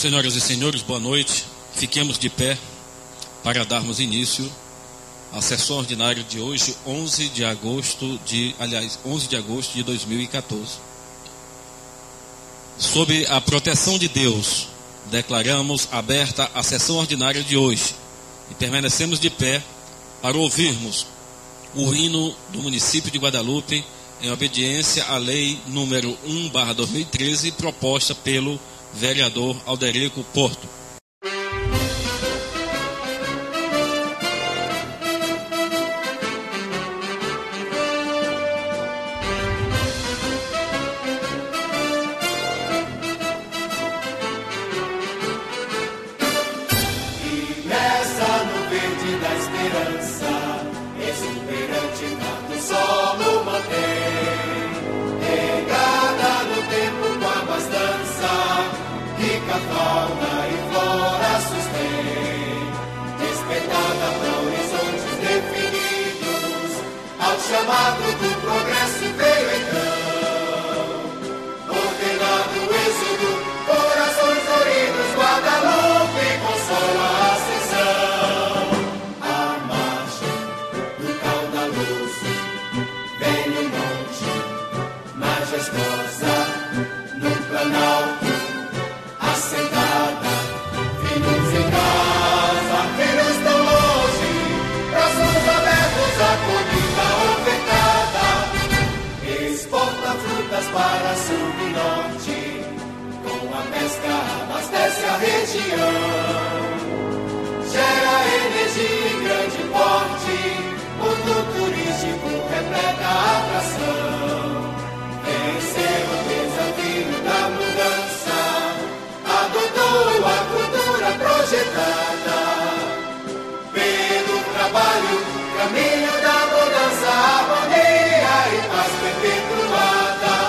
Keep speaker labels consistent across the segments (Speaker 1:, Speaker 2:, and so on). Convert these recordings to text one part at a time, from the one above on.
Speaker 1: Senhoras e senhores, boa noite. Fiquemos de pé para darmos início à sessão ordinária de hoje, 11 de agosto de 2014. Sob a proteção de Deus, declaramos aberta a sessão ordinária de hoje e permanecemos de pé para ouvirmos o hino do município de Guadalupe em obediência à lei número 1/2013, proposta pelo vereador Alderico Porto.
Speaker 2: Chamado do progresso veio então, ordenado o êxodo, corações doridos, Guadalupe consola a ascensão. A marcha do caudaloso vem no monte, majestosa, no planalto, assentada, filhos em casa, filhos tão longe, braços abertos a colher. Frutas para sul e norte, com a pesca abastece a região, gera energia em grande porte, mundo turístico repleta a atração, venceu o desafio da mudança, adotou a cultura projetada, pelo trabalho, caminho da mudança, harmonia e paz perpetuada.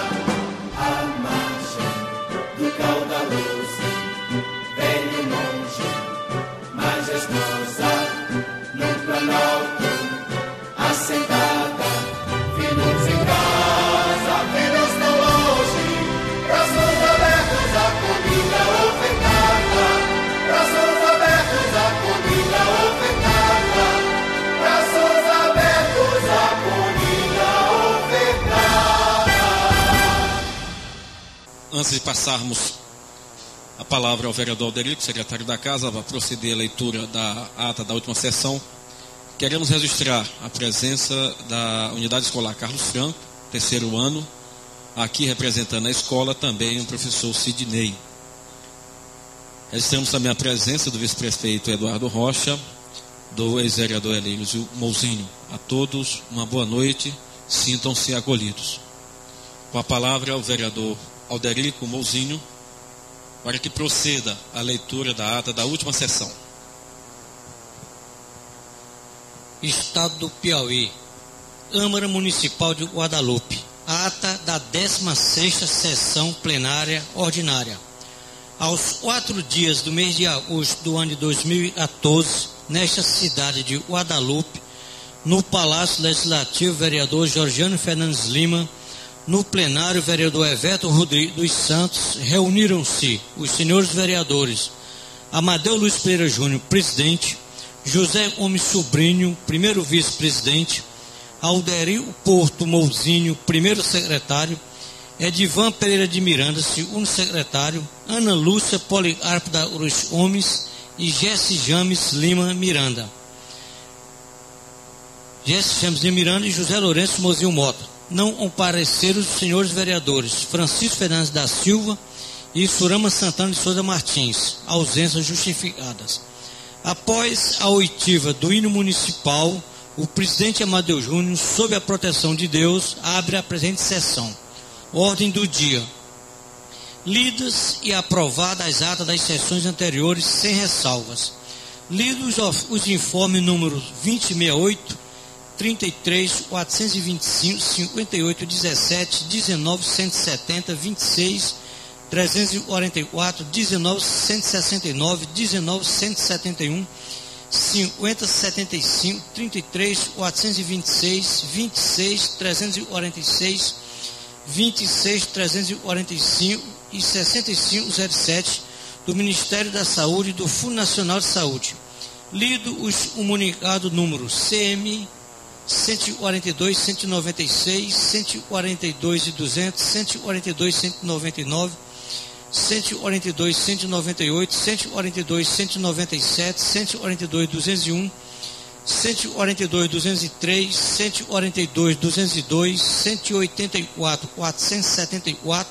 Speaker 2: Assentada, filhos em casa, filhos tão longe, braços abertos à comida ofertada, braços abertos à comida ofertada, braços abertos à comida ofertada.
Speaker 1: Antes de passarmos a palavra ao vereador Alderico, secretário da Casa, para proceder à leitura da ata da última sessão, queremos registrar a presença da Unidade Escolar Carlos Franco, terceiro ano, aqui representando a escola também o professor Sidney. Registramos também a presença do vice-prefeito Eduardo Rocha, do ex-vereador Elísio Mouzinho. A todos, uma boa noite, sintam-se acolhidos. Com a palavra ao vereador Alderico Mouzinho, para que proceda a leitura da ata da última sessão.
Speaker 3: Estado do Piauí, Câmara Municipal de Guadalupe, ata da 16ª sessão plenária ordinária. Aos 4 dias do mês de agosto do ano de 2014, nesta cidade de Guadalupe, no Palácio Legislativo, vereador Georgiano Fernandes Lima, no plenário, vereador Everton Rodrigues dos Santos, reuniram-se os senhores vereadores Amadeu Luiz Pereira Júnior, presidente, José Gomes Sobrinho, primeiro vice-presidente, Alderico Porto Mouzinho, primeiro secretário, Edivan Pereira de Miranda, segundo secretário, Ana Lúcia Policarpo da Cruz Gomes e Jesse James Lima Miranda. Jesse James Lima Miranda e José Lourenço Mozinho Mota. Não compareceram os senhores vereadores Francisco Fernandes da Silva e Surama Santana de Souza Martins, ausências justificadas. Após a oitiva do hino municipal, o presidente Amadeu Júnior, sob a proteção de Deus, abre a presente sessão. Ordem do dia. Lidas e aprovadas as atas das sessões anteriores sem ressalvas. Lidos os informes números 2068, 33, 425, 58, 17, 19, 170, 26, 344, 19, 169, 19, 171, 50, 75, 33, 426, 26, 346, 26, 345 e 6507, do Ministério da Saúde e do Fundo Nacional de Saúde. Lido o comunicado número CM 142, 196, 142 e 200, 142, 199, 142, 198, 142, 197, 142, 201, 142, 203, 142, 202, 184, 474,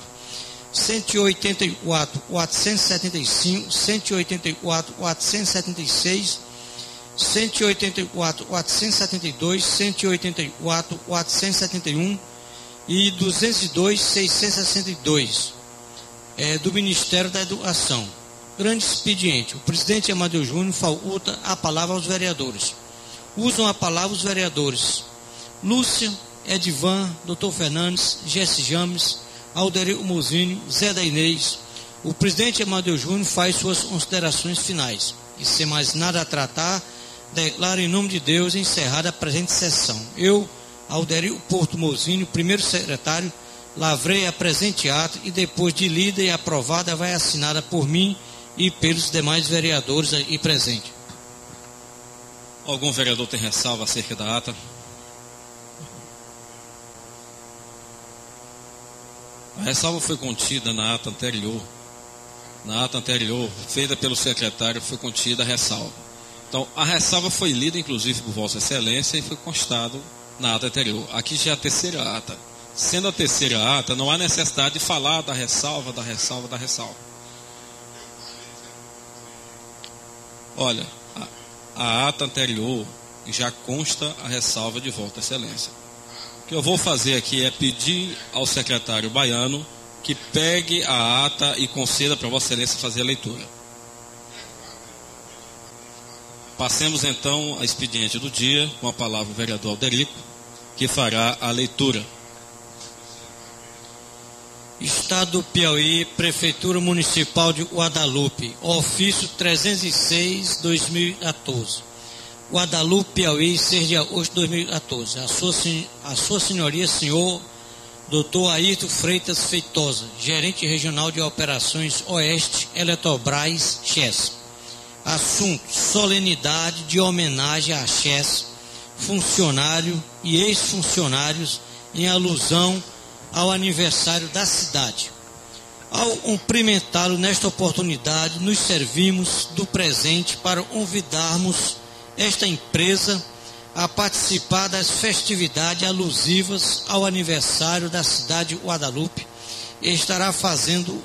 Speaker 3: 184, 475, 184, 476, 184, 472, 184, 471 e 202, 662 do Ministério da Educação. Grande expediente. O presidente Amadeu Júnior faculta a palavra aos vereadores. Usam a palavra os vereadores Lúcia, Edivan, Dr. Fernandes, Jesse James, Alderio Mozinho, Zé da Inês. O presidente Amadeu Júnior faz suas considerações finais. E sem mais nada a tratar, declaro em nome de Deus encerrada a presente sessão. Eu, Alderio Porto Mozinho, primeiro secretário, lavrei a presente ato e depois de lida e aprovada vai assinada por mim e pelos demais vereadores aí presentes.
Speaker 1: Algum vereador tem ressalva acerca da ata? A ressalva foi contida na ata anterior. Na ata anterior, feita pelo secretário, foi contida a ressalva. Então, a ressalva foi lida, inclusive, por Vossa Excelência e foi constado na ata anterior. Aqui já é a terceira ata. Sendo a terceira ata, não há necessidade de falar da ressalva, da ressalva, da ressalva. Olha, a ata anterior já consta a ressalva de Vossa Excelência. O que eu vou fazer aqui é pedir ao secretário Baiano que pegue a ata e conceda para Vossa Excelência fazer a leitura. Passemos então a expediente do dia, com a palavra o vereador Alderico, que fará a leitura.
Speaker 3: Estado do Piauí, Prefeitura Municipal de Guadalupe, ofício 306/2014. Guadalupe, Piauí, 6 de agosto de 2014. A sua senhoria, senhor Dr. Ayrton Freitas Feitosa, gerente regional de operações Oeste, Eletrobras, Chess. Assunto: solenidade de homenagem a Chess, funcionário e ex-funcionários, em alusão ao aniversário da cidade. Ao cumprimentá-lo nesta oportunidade, nos servimos do presente para convidarmos esta empresa a participar das festividades alusivas ao aniversário da cidade de Guadalupe. Estará fazendo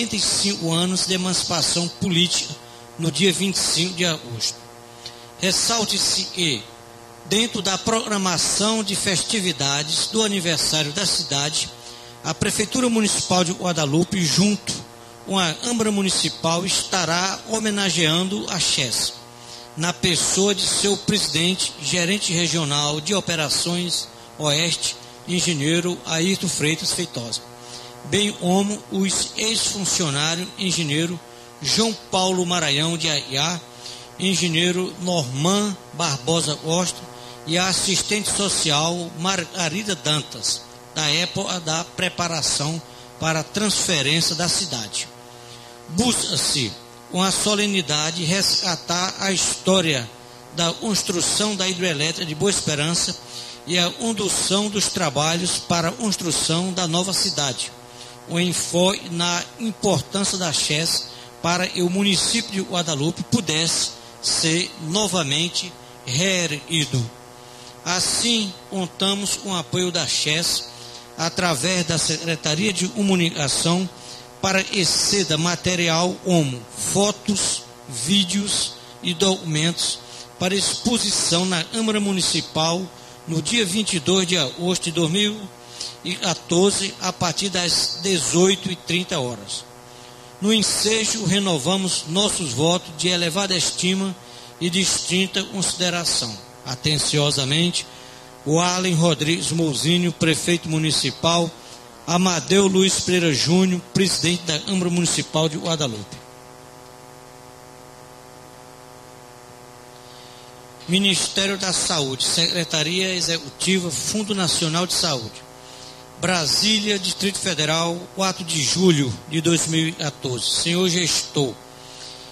Speaker 3: 85 anos de emancipação política no dia 25 de agosto. Ressalte-se que, dentro da programação de festividades do aniversário da cidade, a Prefeitura Municipal de Guadalupe, junto com a Câmara Municipal, estará homenageando a Chess, na pessoa de seu presidente, gerente regional de operações Oeste, engenheiro Ayrton Freitas Feitosa, bem como os ex-funcionários, engenheiro João Paulo Maranhão de Aiá, engenheiro Norman Barbosa Costa e a assistente social Margarida Dantas, da época da preparação para a transferência da cidade. Busca-se, com a solenidade, resgatar a história da construção da hidrelétrica de Boa Esperança e a condução dos trabalhos para a construção da nova cidade. O enfoque na importância da Chess para que o município de Guadalupe pudesse ser novamente reerguido. Assim, contamos com o apoio da Chess, através da Secretaria de Comunicação, para que ceda material como fotos, vídeos e documentos para exposição na Câmara Municipal no dia 22 de agosto de 2014, a partir das 18h30. No ensejo, renovamos nossos votos de elevada estima e distinta consideração. Atenciosamente, o Allen Rodrigues Mozinho, prefeito municipal, Amadeu Luiz Pereira Júnior, presidente da Câmara Municipal de Guadalupe. Ministério da Saúde, Secretaria Executiva, Fundo Nacional de Saúde. Brasília, Distrito Federal, 4 de julho de 2014. Senhor gestor,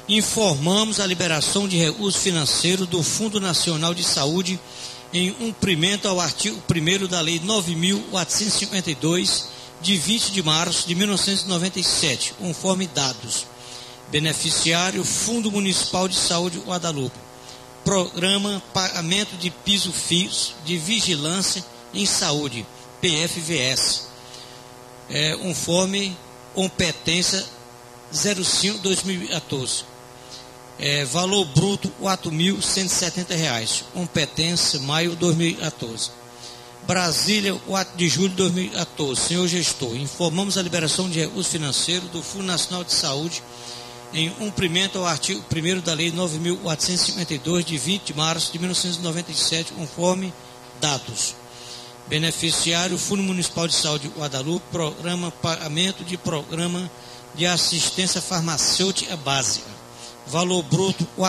Speaker 3: informamos a liberação de recursos financeiros do Fundo Nacional de Saúde em cumprimento ao artigo 1º da Lei 9.452, de 20 de março de 1997, conforme dados. Beneficiário Fundo Municipal de Saúde Guadalupe. Programa Pagamento de Piso Fios de Vigilância em Saúde, PFVS. Conforme competência 05/2014. Valor bruto R$ 4.170. Competência maio 2014. Brasília, 4 de julho de 2014. Senhor gestor, informamos a liberação de recursos financeiros do Fundo Nacional de Saúde em cumprimento ao artigo 1º da Lei 9.452, de 20 de março de 1997, conforme dados. Beneficiário Fundo Municipal de Saúde Guadalupe, Programa Pagamento de Programa de Assistência Farmacêutica Básica. Valor bruto R$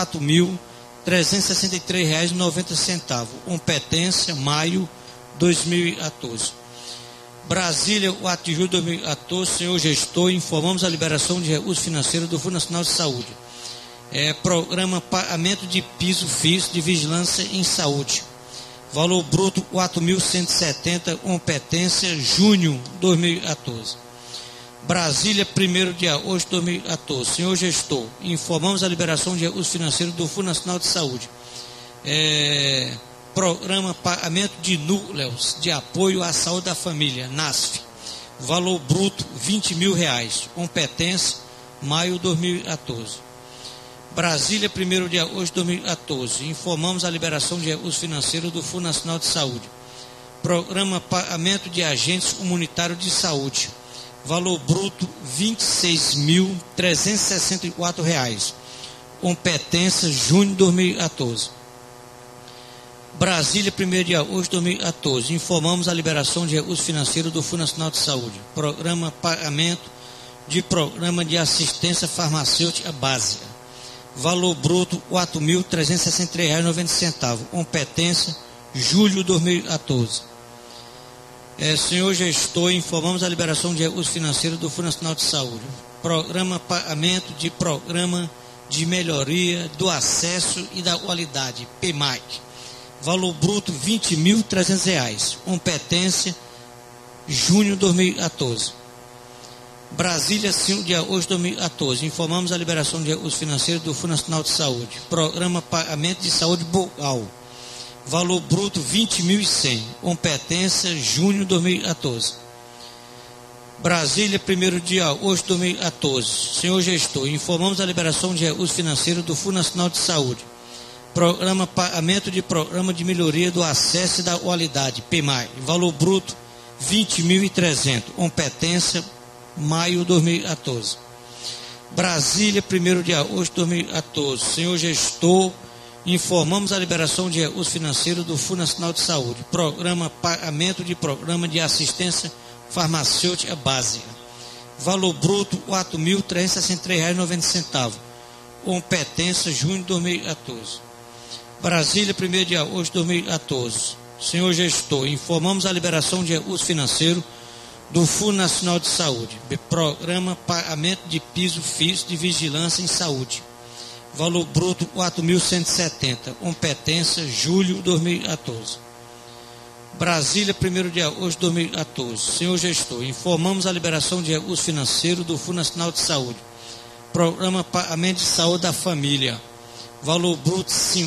Speaker 3: 4.363,90. Competência maio 2014. Brasília, 4 de julho de 2014. Senhor gestor, informamos a liberação de recursos financeiros do Fundo Nacional de Saúde. Programa Pagamento de Piso Fios de Vigilância em Saúde. Valor bruto R$ 4.170. Competência junho 2014. Brasília, 1º de agosto de 2014. Senhor gestor, informamos a liberação de recursos financeiros do Fundo Nacional de Saúde. Programa Pagamento de Núcleos de Apoio à Saúde da Família, NASF. Valor bruto R$ 20.000. Competência maio 2014. Brasília, 1º de agosto de 2014. Informamos a liberação de recursos financeiros do Fundo Nacional de Saúde. Programa Pagamento de Agentes Comunitários de Saúde. Valor bruto R$ 26.364. Competência junho de 2014. Brasília, 1º de agosto de 2014. Informamos a liberação de recursos financeiros do Fundo Nacional de Saúde. Programa Pagamento de Programa de Assistência Farmacêutica Básica. Valor bruto R$ 4.363,90. Competência julho de 2014. Senhor gestor, informamos a liberação de recursos financeiros do Fundo Nacional de Saúde. Programa Pagamento de Programa de Melhoria do Acesso e da Qualidade, PMAC. Valor bruto R$ 20.300. Competência junho de 2014. Brasília, 5 de agosto de 2014. Informamos a liberação de recursos financeiros do Fundo Nacional de Saúde. Programa Pagamento de Saúde Bucal. Valor bruto R$ 20.100. Competência junho de 2014. Brasília, 1º de agosto de 2014. Senhor gestor, informamos a liberação de recursos financeiros do Fundo Nacional de Saúde. Programa Pagamento de Programa de Melhoria do Acesso e da Qualidade, PMAI. Valor bruto R$ 20.300. Competência maio de 2014. Brasília, 1º de agosto de 2014. Senhor gestor, informamos a liberação de recursos financeiros do Fundo Nacional de Saúde. Programa Pagamento de Programa de Assistência Farmacêutica Básica. Valor bruto R$ 4.363,90. Competência junho de 2014. Brasília, 1º de agosto de 2014. Senhor gestor, informamos a liberação de recursos financeiros do Fundo Nacional de Saúde. Programa Pagamento de Piso Fios de Vigilância em Saúde. Valor bruto R$ 4.170. Competência julho de 2014. Brasília, 1º de agosto de 2014. Senhor gestor, informamos a liberação de recursos financeiros do Fundo Nacional de Saúde. Programa Pagamento de Saúde da Família. Valor bruto R$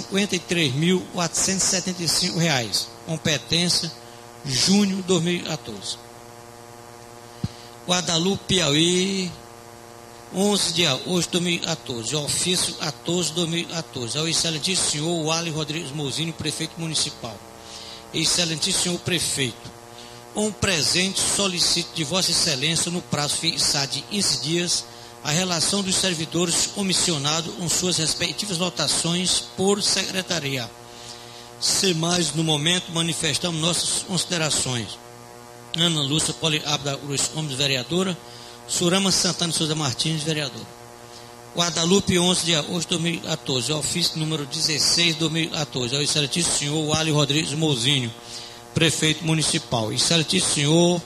Speaker 3: 53.475. Competência junho de 2014. Guadalupe, Piauí, 11 de agosto de 2014, ofício 14 de 2014, ao excelentíssimo senhor Wally Rodrigues Mozinho, prefeito municipal. Excelentíssimo senhor prefeito, um presente solicito de vossa excelência no prazo fixado de 15 dias a relação dos servidores comissionados com suas respectivas lotações por secretaria. Sem mais, no momento, manifestamos nossas considerações. Ana Lúcia Poliabda Cruz Gomes, vereadora. Surama Santana de Souza Martins, vereador. Guadalupe, 11 de agosto de 2014, ofício número 16 de 2014, ao excelentíssimo senhor Wally Rodrigues Mozinho, prefeito municipal. Excelentíssimo senhor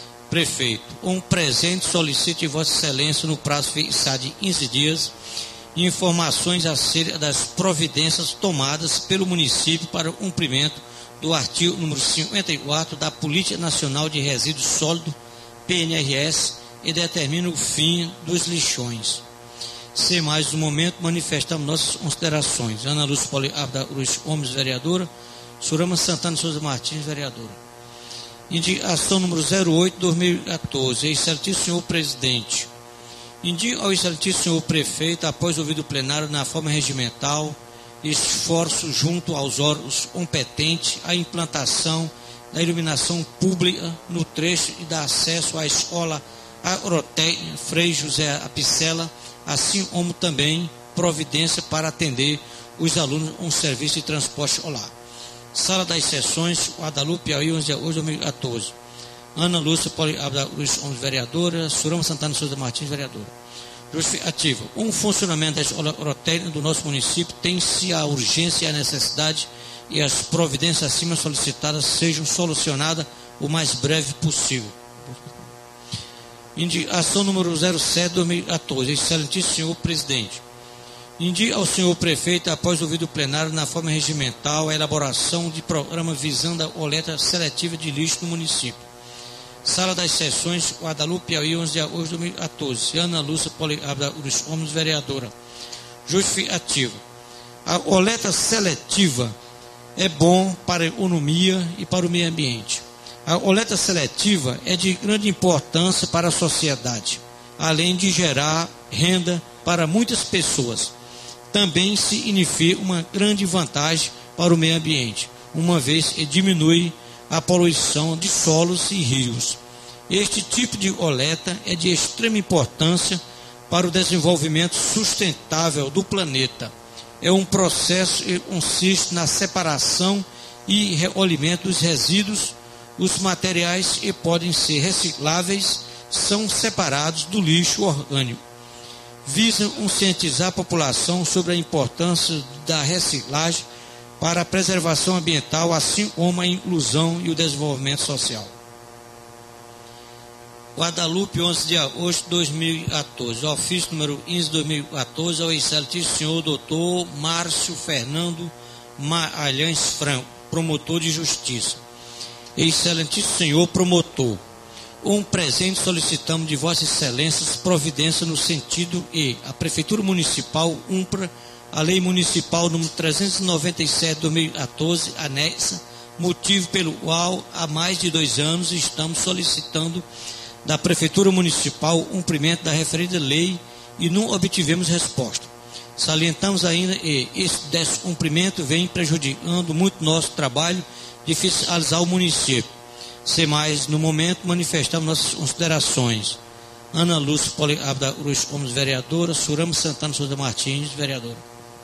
Speaker 3: prefeito, um presente solicito de vossa excelência no prazo fixado de 15 dias informações acerca das providências tomadas pelo município para o cumprimento do artigo número 54 da Política Nacional de Resíduos Sólidos, PNRS, e determina o fim dos lixões. Sem mais um momento, manifestamos nossas considerações. Ana Lúcia Poliabda Cruz Gomes, vereadora. Surama Santana de Souza Martins, vereadora. Indicação número 08/2014. Excelentíssimo senhor presidente. Indico ao excelentíssimo senhor prefeito, após ouvido o plenário na forma regimental, esforço junto aos órgãos competentes a implantação da iluminação pública no trecho e da acesso à escola agrotécnica Frei José Apicella, assim como também providência para atender os alunos com serviço de transporte escolar. Sala das Sessões, Guadalupe, Piauí, 11 de agosto de 2014. Ana Lúcia Poliabda Cruz Gomes, vereadora. Surama Santana de Souza Martins, vereadora. Justificativa. O funcionamento da escola agrotécnica do nosso município tem-se a urgência e a necessidade e as providências acima solicitadas sejam solucionadas o mais breve possível. Indicação número 07/2014. Excelentíssimo senhor presidente. Indica ao senhor prefeito, após ouvido o plenário na forma regimental, a elaboração de programa visando a coleta seletiva de lixo no município. Sala das Sessões, Guadalupe, Piauí, 11 de agosto de 2014. Ana Lúcia Poliabda Cruz Gomes, vereadora. Justificativa. A coleta seletiva é bom para a economia e para o meio ambiente. A coleta seletiva é de grande importância para a sociedade, além de gerar renda para muitas pessoas. Também significa uma grande vantagem para o meio ambiente, uma vez que diminui a poluição de solos e rios. Este tipo de coleta é de extrema importância para o desenvolvimento sustentável do planeta. É um processo que consiste na separação e recolhimento dos resíduos. Os materiais que podem ser recicláveis são separados do lixo orgânico. Visam conscientizar a população sobre a importância da reciclagem para a preservação ambiental, assim como a inclusão e o desenvolvimento social. Guadalupe, 11 de agosto de 2014. Ofício número 15 de 2014 ao excelentíssimo senhor doutor Márcio Fernando Magalhães Franco, promotor de justiça. Excelentíssimo senhor promotor, um presente solicitamos de vossas excelências providência no sentido que a Prefeitura Municipal cumpra a Lei Municipal número 397 de 2014, anexa, motivo pelo qual há mais de 2 anos estamos solicitando da Prefeitura Municipal o cumprimento da referida lei e não obtivemos resposta. Salientamos ainda que esse descumprimento vem prejudicando muito nosso trabalho de fiscalizar o município. Sem mais, no momento, manifestamos nossas considerações. Ana Lúcia Poliabda Cruz Gomes, vereadora. Surama Santana de Souza Martins, vereadora.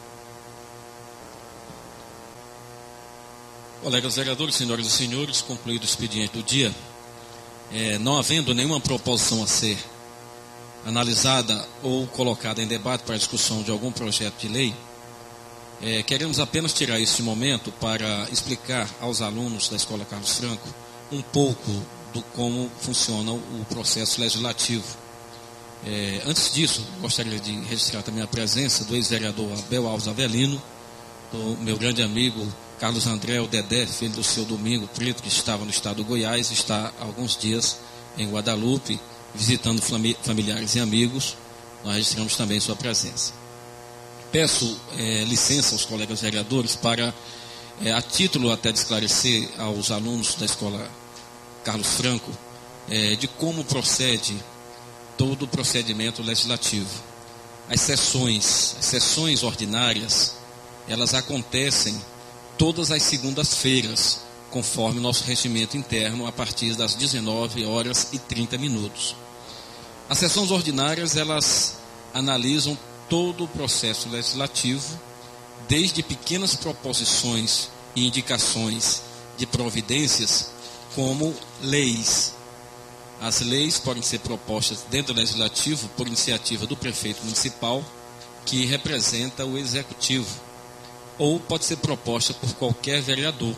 Speaker 1: Colegas vereadores, senhoras e senhores, concluído o expediente do dia, não havendo nenhuma proposição a ser analisada ou colocada em debate para a discussão de algum projeto de lei, queremos apenas tirar este momento para explicar aos alunos da Escola Carlos Franco um pouco do como funciona o processo legislativo. Antes disso, gostaria de registrar também a presença do ex-vereador Abel Alves Avelino, do meu grande amigo Carlos André, o Dedé, filho do seu Domingo Preto, que estava no estado do Goiás, está há alguns dias em Guadalupe, visitando familiares e amigos. Nós registramos também sua presença. Peço licença aos colegas vereadores para, a título até de esclarecer aos alunos da Escola Carlos Franco, de como procede todo o procedimento legislativo. As sessões ordinárias, elas acontecem todas as segundas-feiras, conforme o nosso regimento interno, a partir das 19h30. As sessões ordinárias, elas analisam todo o processo legislativo, desde pequenas proposições e indicações de providências, como leis. As leis podem ser propostas dentro do legislativo por iniciativa do prefeito municipal, que representa o executivo, ou pode ser proposta por qualquer vereador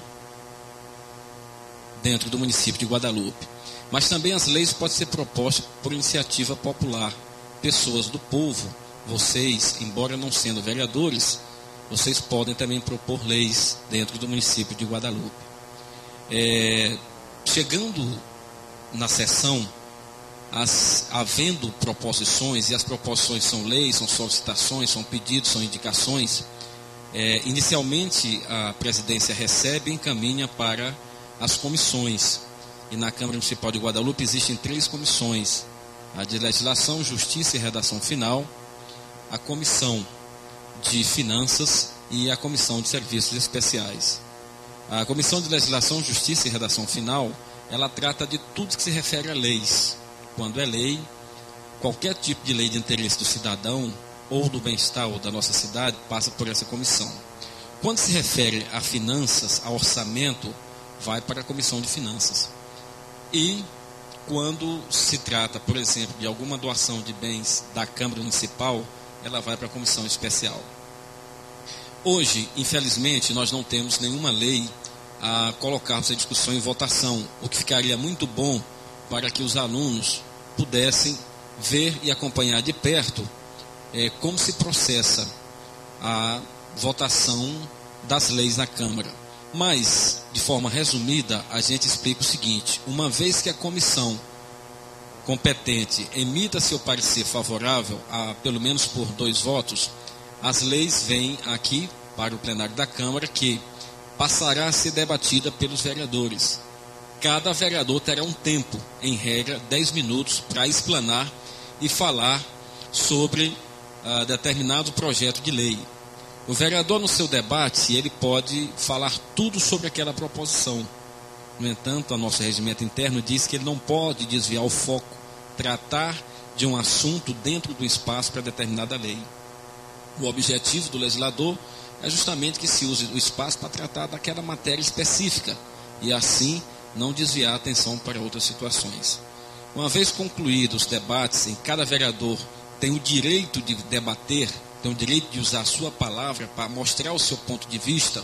Speaker 1: dentro do município de Guadalupe. Mas também as leis podem ser propostas por iniciativa popular, pessoas do povo vocês, embora não sendo vereadores, vocês podem também propor leis dentro do município de Guadalupe. Chegando na sessão, havendo proposições, e as proposições são leis, são solicitações, são pedidos, são indicações, inicialmente a presidência recebe e encaminha para as comissões. E na Câmara Municipal de Guadalupe existem 3 comissões: a de Legislação, Justiça e Redação Final, a Comissão de Finanças e a Comissão de Serviços Especiais. A Comissão de Legislação, Justiça e Redação Final, ela trata de tudo que se refere a leis. Quando é lei, qualquer tipo de lei de interesse do cidadão ou do bem-estar ou da nossa cidade passa por essa comissão. Quando se refere a finanças, a orçamento, vai para a Comissão de Finanças. E quando se trata, por exemplo, de alguma doação de bens da Câmara Municipal, ela vai para a Comissão Especial. Hoje, infelizmente, nós não temos nenhuma lei a colocarmos a discussão em votação, o que ficaria muito bom para que os alunos pudessem ver e acompanhar de perto como se processa a votação das leis na Câmara. Mas, de forma resumida, a gente explica o seguinte: uma vez que a comissão competente emita seu parecer favorável, pelo menos por 2 votos, as leis vêm aqui para o plenário da Câmara, que passará a ser debatida pelos vereadores. Cada vereador terá um tempo, em regra, 10 minutos, para explanar e falar sobre determinado projeto de lei. O vereador, no seu debate, ele pode falar tudo sobre aquela proposição. No entanto, o nosso regimento interno diz que ele não pode desviar o foco, tratar de um assunto dentro do espaço para determinada lei. O objetivo do legislador é justamente que se use o espaço para tratar daquela matéria específica e assim não desviar a atenção para outras situações. Uma vez concluídos os debates, em cada vereador tem o direito de debater, tem o direito de usar a sua palavra para mostrar o seu ponto de vista.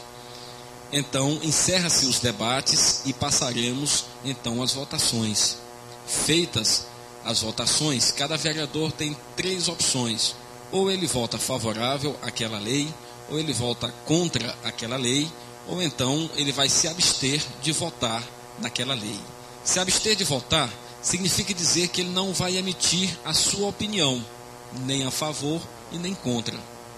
Speaker 1: Então, encerra-se os debates e passaremos, então, às votações. Feitas as votações, cada vereador tem 3 opções. Ou ele vota favorável àquela lei, ou ele vota contra aquela lei, ou então ele vai se abster de votar naquela lei. Se abster de votar, significa dizer que ele não vai emitir a sua opinião, nem a favor e nem contra,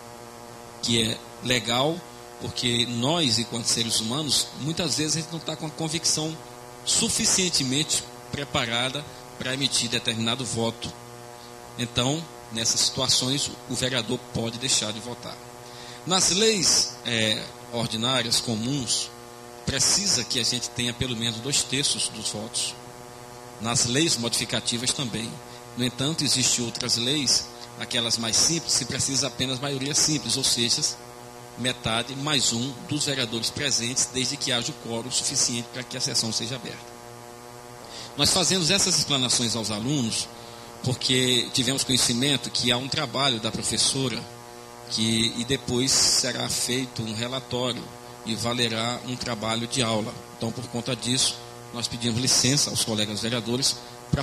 Speaker 1: que é legal, porque nós, enquanto seres humanos, muitas vezes a gente não está com a convicção suficientemente preparada para emitir determinado voto. Então, nessas situações, o vereador pode deixar de votar. Nas leis ordinárias, comuns, precisa que a gente tenha pelo menos 2/3 dos votos. Nas leis modificativas também. No entanto, existem outras leis, aquelas mais simples, se precisa apenas maioria simples, ou seja, metade mais 1 dos vereadores presentes, desde que haja o quórum suficiente para que a sessão seja aberta. Nós fazemos essas explanações aos alunos porque tivemos conhecimento que há um trabalho da professora e depois será feito um relatório e valerá um trabalho de aula. Então, por conta disso, nós pedimos licença aos colegas vereadores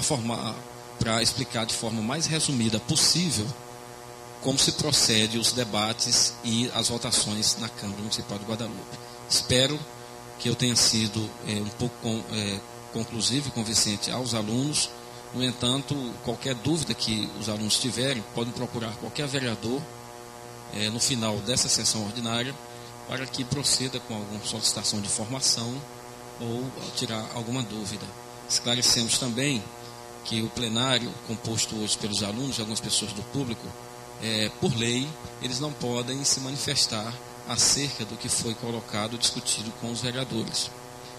Speaker 1: para explicar de forma mais resumida possível como se procede os debates e as votações na Câmara Municipal de Guadalupe. Espero que eu tenha sido um pouco conclusivo e convincente aos alunos. No entanto, qualquer dúvida que os alunos tiverem, podem procurar qualquer vereador no final dessa sessão ordinária para que proceda com alguma solicitação de informação ou tirar alguma dúvida. Esclarecemos também que o plenário, composto hoje pelos alunos e algumas pessoas do público, por lei, eles não podem se manifestar acerca do que foi colocado e discutido com os vereadores,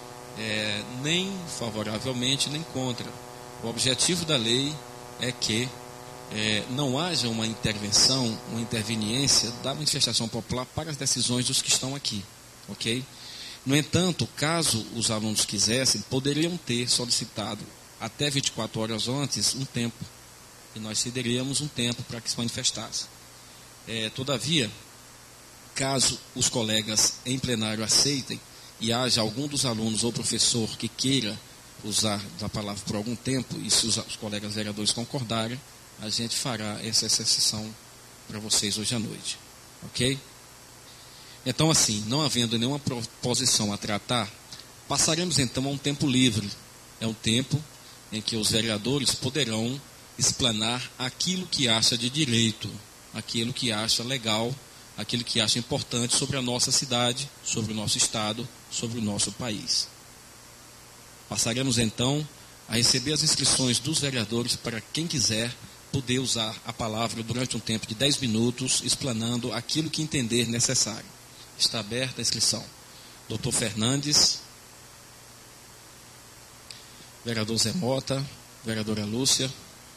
Speaker 1: nem favoravelmente nem contra. O objetivo da lei é que não haja uma intervenção, uma interveniência da manifestação popular para as decisões dos que estão aqui, ok? No entanto, caso os alunos quisessem, poderiam ter solicitado até 24 horas antes um tempo, e nós cederíamos um tempo para que se manifestasse. Todavia, caso os colegas em plenário aceitem e haja algum dos alunos ou professor que queira usar a palavra por algum tempo, e se os colegas vereadores concordarem, a gente fará essa exceção para vocês hoje à noite. Ok? Então, assim, não havendo nenhuma proposição a tratar, passaremos então a um tempo livre. É um tempo em que os vereadores poderão explanar aquilo que acha de direito, aquilo que acha legal, aquilo que acha importante sobre a nossa cidade, sobre o nosso estado, sobre o nosso país. Passaremos então a receber as inscrições dos vereadores para quem quiser poder usar a palavra durante um tempo de 10 minutos, explanando aquilo que entender necessário. Está aberta a inscrição. Dr. Fernandes, vereador Zé Mota, vereadora Lúcia.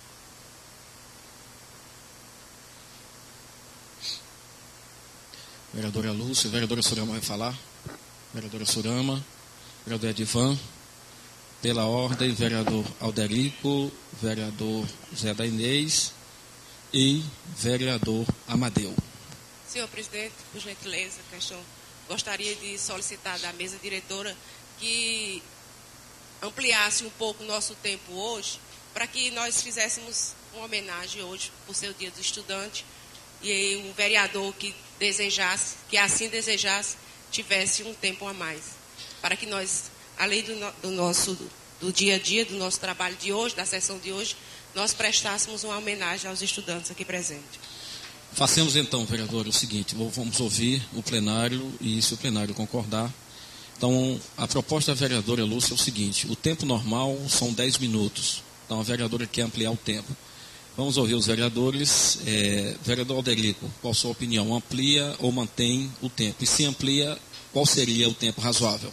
Speaker 1: Vereadora Lúcia, vereadora Surama vai falar. Vereadora Surama, vereador Edivan. Pela ordem, vereador Alderico, vereador Zé da Inês e vereador Amadeu.
Speaker 4: Senhor presidente, por gentileza, gostaria de solicitar da mesa diretora que ampliasse um pouco o nosso tempo hoje, para que nós fizéssemos uma homenagem hoje, por ser o dia do estudante, e um vereador que desejasse, que assim desejasse, tivesse um tempo a mais, para que nós, além do dia a dia, do nosso trabalho de hoje, da sessão de hoje, nós prestássemos uma homenagem aos estudantes aqui presentes.
Speaker 1: Façamos então, vereador, o seguinte, vamos ouvir o plenário e se o plenário concordar. Então, a proposta da vereadora Lúcia é o seguinte, o tempo normal são 10 minutos, então a vereadora quer ampliar o tempo. Vamos ouvir os vereadores. Vereador Alderico, qual a sua opinião? Amplia ou mantém o tempo? E se amplia, qual seria o tempo razoável?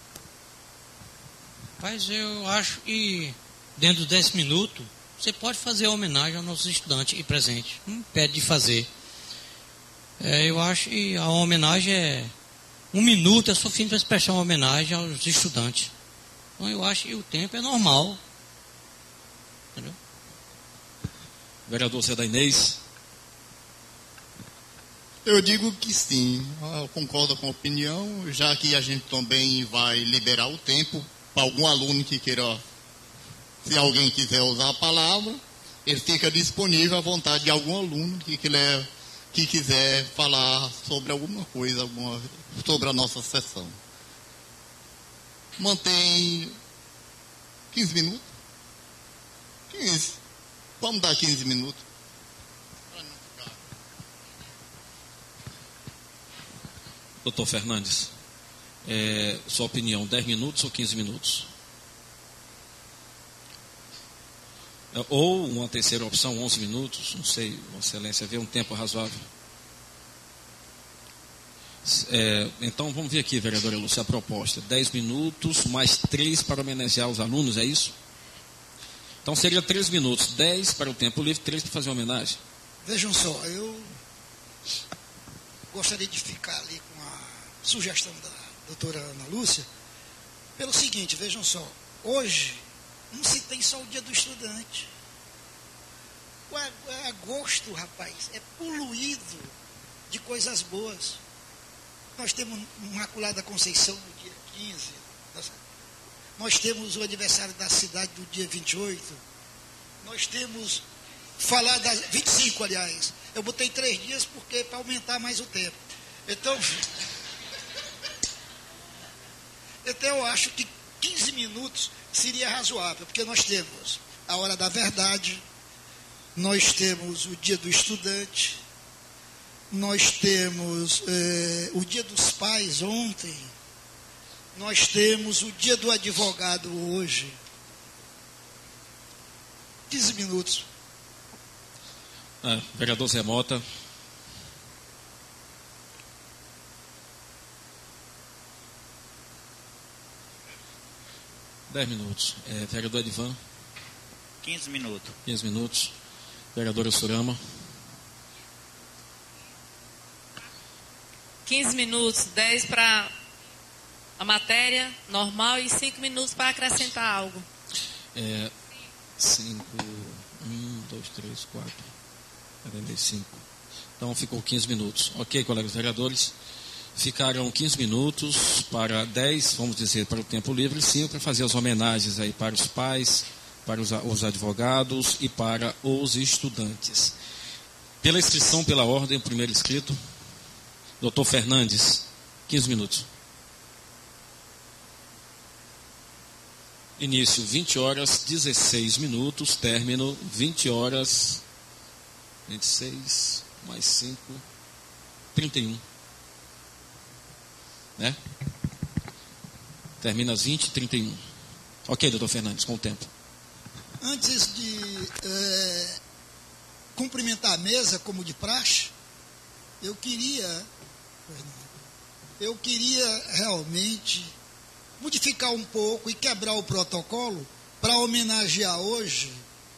Speaker 3: Mas eu acho que dentro de 10 minutos você pode fazer homenagem aos nossos estudantes e presentes. Não impede de fazer. Eu acho que a homenagem é 1 minuto, é suficiente para prestar uma homenagem aos estudantes. Então eu acho que o tempo é normal. Entendeu?
Speaker 1: Vereador Zé da Inês.
Speaker 5: Eu digo que sim, eu concordo com a opinião, já que a gente também vai liberar o tempo para algum aluno que queira, se alguém quiser usar a palavra, ele fica disponível à vontade de algum aluno que quiser falar sobre alguma coisa, sobre a nossa sessão. Mantém 15 minutos? 15. Vamos dar 15 minutos.
Speaker 1: Doutor Fernandes, sua opinião, 10 minutos ou 15 minutos? Ou uma terceira opção, 11 minutos, não sei, Vossa Excelência, vê um tempo razoável. Então vamos ver aqui, vereadora Lúcia, a proposta. 10 minutos mais 3 para homenagear os alunos, é isso? Então seria 3 minutos, 10 para o tempo livre, 3 para fazer uma homenagem.
Speaker 6: Vejam só, eu gostaria de ficar ali com a sugestão da doutora Ana Lúcia, pelo seguinte, vejam só, hoje não se tem só o dia do estudante. O agosto, rapaz, é poluído de coisas boas. Nós temos Imaculada Conceição no dia 15, nós temos o aniversário da cidade do dia 28, nós temos falar das 25, aliás. Eu botei 3 dias porque para aumentar mais o tempo. Então eu acho que 15 minutos seria razoável, porque nós temos a hora da verdade, nós temos o dia do estudante, nós temos o dia dos pais ontem, nós temos o dia do advogado hoje. 15 minutos.
Speaker 1: Vereador Zé Mota. Dez minutos. Vereador Edivan.
Speaker 7: 15 minutos.
Speaker 1: 15 minutos. Vereadora Surama.
Speaker 8: 15 minutos, 10 para a matéria normal e 5 minutos para acrescentar algo.
Speaker 1: 5, 1, 2, 3, 4, 45. Então ficou 15 minutos. Ok, colegas vereadores. Ficaram 15 minutos para 10, vamos dizer, para o tempo livre, 5 para fazer as homenagens aí para os pais, para os advogados e para os estudantes. Pela inscrição, pela ordem, o primeiro inscrito, Dr. Fernandes, 15 minutos. Início 20 horas 16 minutos, término 20 horas 26 mais 5, 31. Né? Termina às 20h31. Ok, doutor Fernandes, com o tempo.
Speaker 6: Antes de cumprimentar a mesa, como de praxe, eu queria realmente modificar um pouco e quebrar o protocolo para homenagear hoje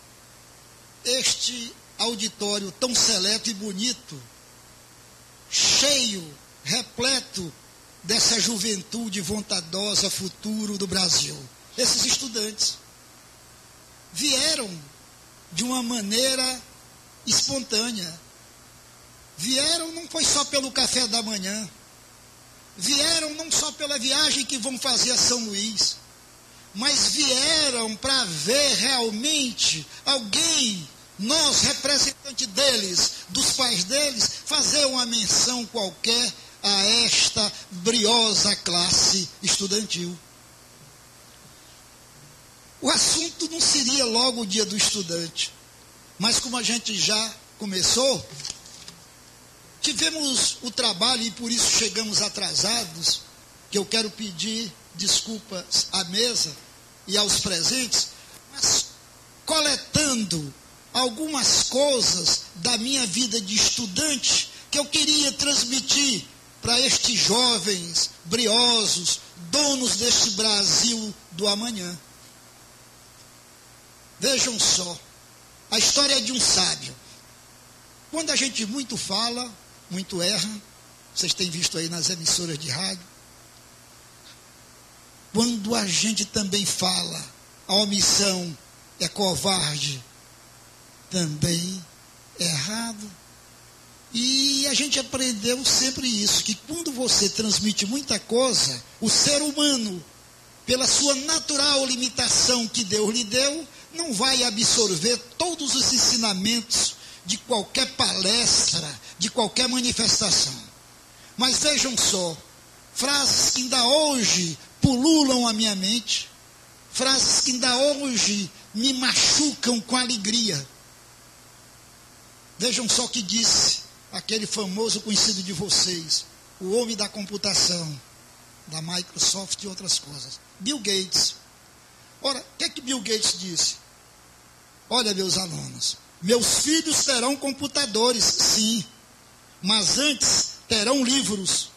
Speaker 6: este auditório tão seleto e bonito, cheio, repleto dessa juventude vontadosa, futuro do Brasil. Esses estudantes vieram de uma maneira espontânea. Vieram não foi só pelo café da manhã. Vieram não só pela viagem que vão fazer a São Luís, mas vieram para ver realmente alguém, nós, representante deles, dos pais deles, fazer uma menção qualquer a esta briosa classe estudantil. O assunto não seria logo o dia do estudante, mas como a gente já começou, tivemos o trabalho e por isso chegamos atrasados, que eu quero pedir desculpas à mesa e aos presentes, mas coletando algumas coisas da minha vida de estudante que eu queria transmitir para estes jovens briosos, donos deste Brasil do amanhã. Vejam só, a história de um sábio. Quando a gente muito fala, muito erra, vocês têm visto aí nas emissoras de rádio. Quando a gente também fala, a omissão é covarde, também é errado. E a gente aprendeu sempre isso, que quando você transmite muita coisa, o ser humano, pela sua natural limitação que Deus lhe deu, não vai absorver todos os ensinamentos de qualquer palestra, de qualquer manifestação. Mas vejam só, frases que ainda hoje pululam a minha mente, frases que ainda hoje me machucam com alegria. Vejam só o que disse aquele famoso conhecido de vocês, o homem da computação, da Microsoft e outras coisas, Bill Gates. Ora, o que é que Bill Gates disse? Olha, meus alunos, meus filhos terão computadores, sim, mas antes terão livros.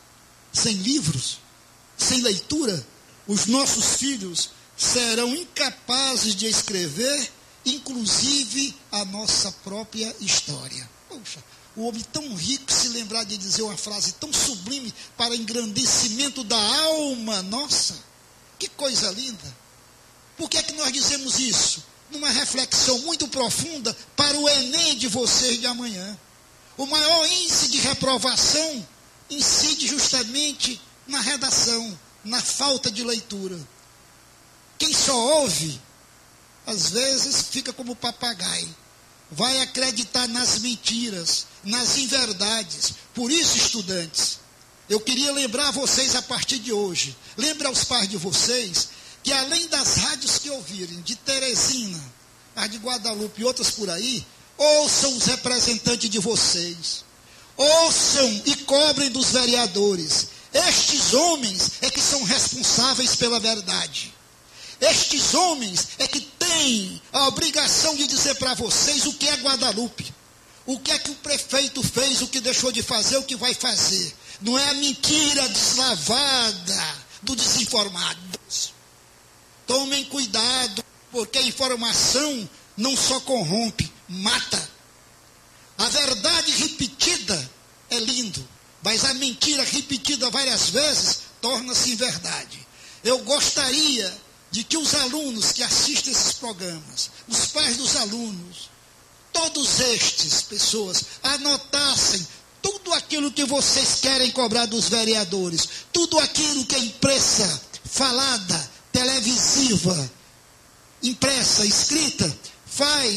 Speaker 6: Sem leitura, os nossos filhos serão incapazes de escrever, inclusive a nossa própria história. Poxa, o homem tão rico se lembrar de dizer uma frase tão sublime para engrandecimento da alma nossa. Que coisa linda. Por que é que nós dizemos isso? Numa reflexão muito profunda para o Enem de vocês de amanhã. O maior índice de reprovação incide justamente na redação, na falta de leitura. Quem só ouve, às vezes fica como papagaio. Vai acreditar nas mentiras, nas inverdades. Por isso, estudantes, eu queria lembrar vocês a partir de hoje, lembra aos pais de vocês, que além das rádios que ouvirem, de Teresina, a de Guadalupe e outras por aí, ouçam os representantes de vocês, ouçam e cobrem dos vereadores. Estes homens é que são responsáveis pela verdade. Estes homens é que têm a obrigação de dizer para vocês o que é Guadalupe, o que é que o prefeito fez, o que deixou de fazer, o que vai fazer. Não é a mentira deslavada do desinformado. Tomem cuidado, porque a informação não só corrompe, mata. A verdade repetida é lindo, mas a mentira repetida várias vezes torna-se verdade. Eu gostaria de que os alunos que assistem esses programas, os pais dos alunos, todos estes pessoas, anotassem tudo aquilo que vocês querem cobrar dos vereadores, tudo aquilo que é imprensa, falada, televisiva, impressa, escrita, faz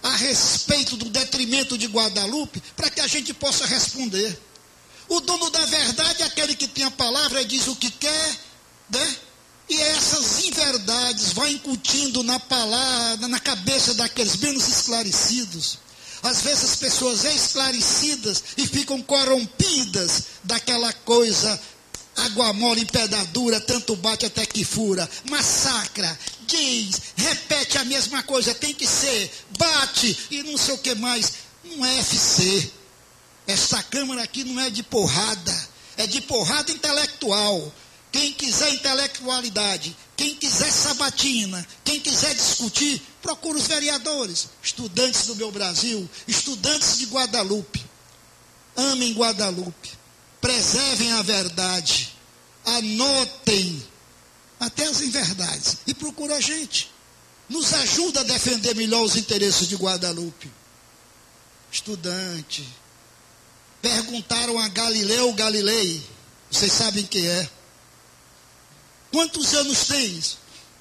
Speaker 6: a respeito do detrimento de Guadalupe, para que a gente possa responder. O dono da verdade é aquele que tem a palavra e diz o que quer, né? E essas inverdades vão incutindo na palavra, na cabeça daqueles menos esclarecidos. Às vezes as pessoas esclarecidas e ficam corrompidas daquela coisa, água mole em pedra dura, tanto bate até que fura, massacra, diz, repete a mesma coisa, tem que ser, bate e não sei o que mais. Não é FC. Essa Câmara aqui não é de porrada, é de porrada intelectual. Quem quiser intelectualidade, quem quiser sabatina, quem quiser discutir, procura os vereadores, estudantes do meu Brasil, estudantes de Guadalupe. Amem Guadalupe, preservem a verdade, anotem até as inverdades e procura a gente. Nos ajuda a defender melhor os interesses de Guadalupe. Estudante. Perguntaram a Galileu Galilei, vocês sabem quem é? Quantos anos tens?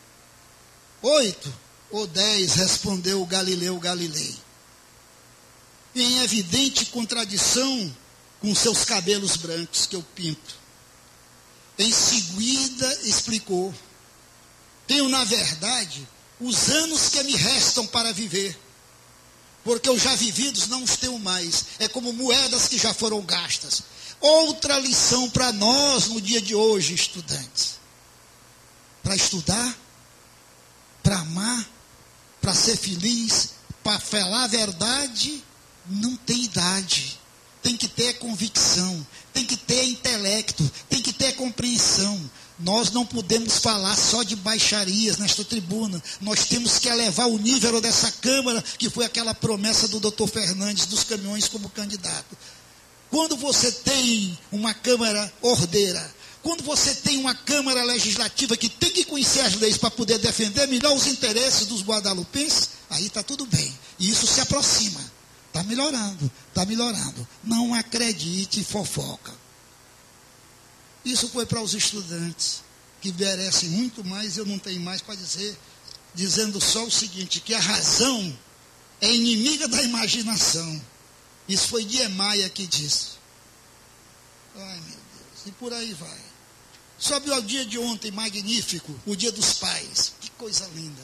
Speaker 6: 8 ou 10, respondeu Galileu Galilei. Em evidente contradição com seus cabelos brancos que eu pinto. Em seguida explicou: tenho na verdade os anos que me restam para viver, porque os já vividos não os tenho mais, é como moedas que já foram gastas. Outra lição para nós no dia de hoje, estudantes. Para estudar, para amar, para ser feliz, para falar a verdade, não tem idade. Tem que ter convicção, tem que ter intelecto, tem que ter compreensão. Nós não podemos falar só de baixarias nesta tribuna. Nós temos que elevar o nível dessa Câmara, que foi aquela promessa do Dr. Fernandes dos caminhões como candidato. Quando você tem uma Câmara ordeira, quando você tem uma Câmara Legislativa que tem que conhecer as leis para poder defender melhor os interesses dos guadalupenses, aí está tudo bem. E isso se aproxima. Está melhorando, está melhorando. Não acredite em fofoca. Isso foi para os estudantes, que merecem muito mais, eu não tenho mais para dizer, dizendo só o seguinte, que a razão é inimiga da imaginação. Isso foi Niemeyer que disse. Ai, meu Deus, e por aí vai. Sobre o dia de ontem, magnífico, o dia dos pais. Que coisa linda.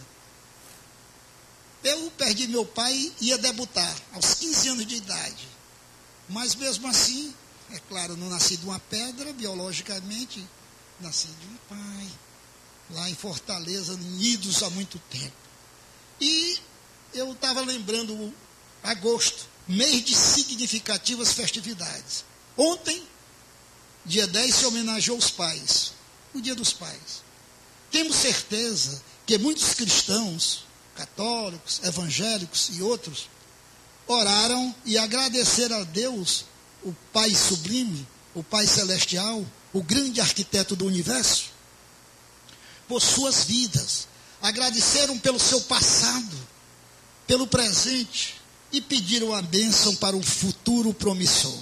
Speaker 6: Eu perdi meu pai e ia debutar, aos 15 anos de idade. Mas mesmo assim, é claro, não nasci de uma pedra, biologicamente, nasci de um pai, lá em Fortaleza, unidos há muito tempo. E eu estava lembrando agosto, mês de significativas festividades. Ontem, dia 10, se homenageou os pais, o dia dos pais. Temos certeza que muitos cristãos, católicos, evangélicos e outros, oraram e agradeceram a Deus, o Pai sublime, o Pai celestial, o grande arquiteto do universo, por suas vidas. Agradeceram pelo seu passado, pelo presente e pediram a bênção para um futuro promissor.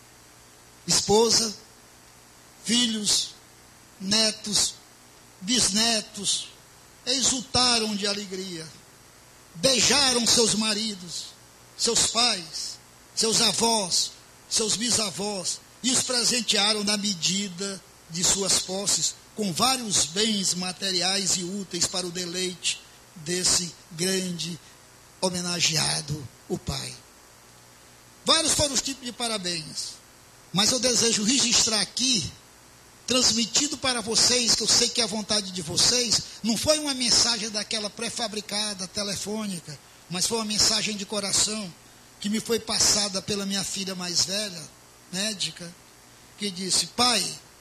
Speaker 6: Esposa, filhos, netos, bisnetos, exultaram de alegria, beijaram seus maridos, seus pais, seus avós, seus bisavós, e os presentearam na medida de suas posses, com vários bens materiais e úteis para o deleite desse grande homenageado, o pai. Vários foram os tipos de parabéns, mas eu desejo registrar aqui, transmitido para vocês, que eu sei que é a vontade de vocês, não foi uma mensagem daquela pré-fabricada, telefônica, mas foi uma mensagem de coração, que me foi passada pela minha filha mais velha, médica, que disse: pai,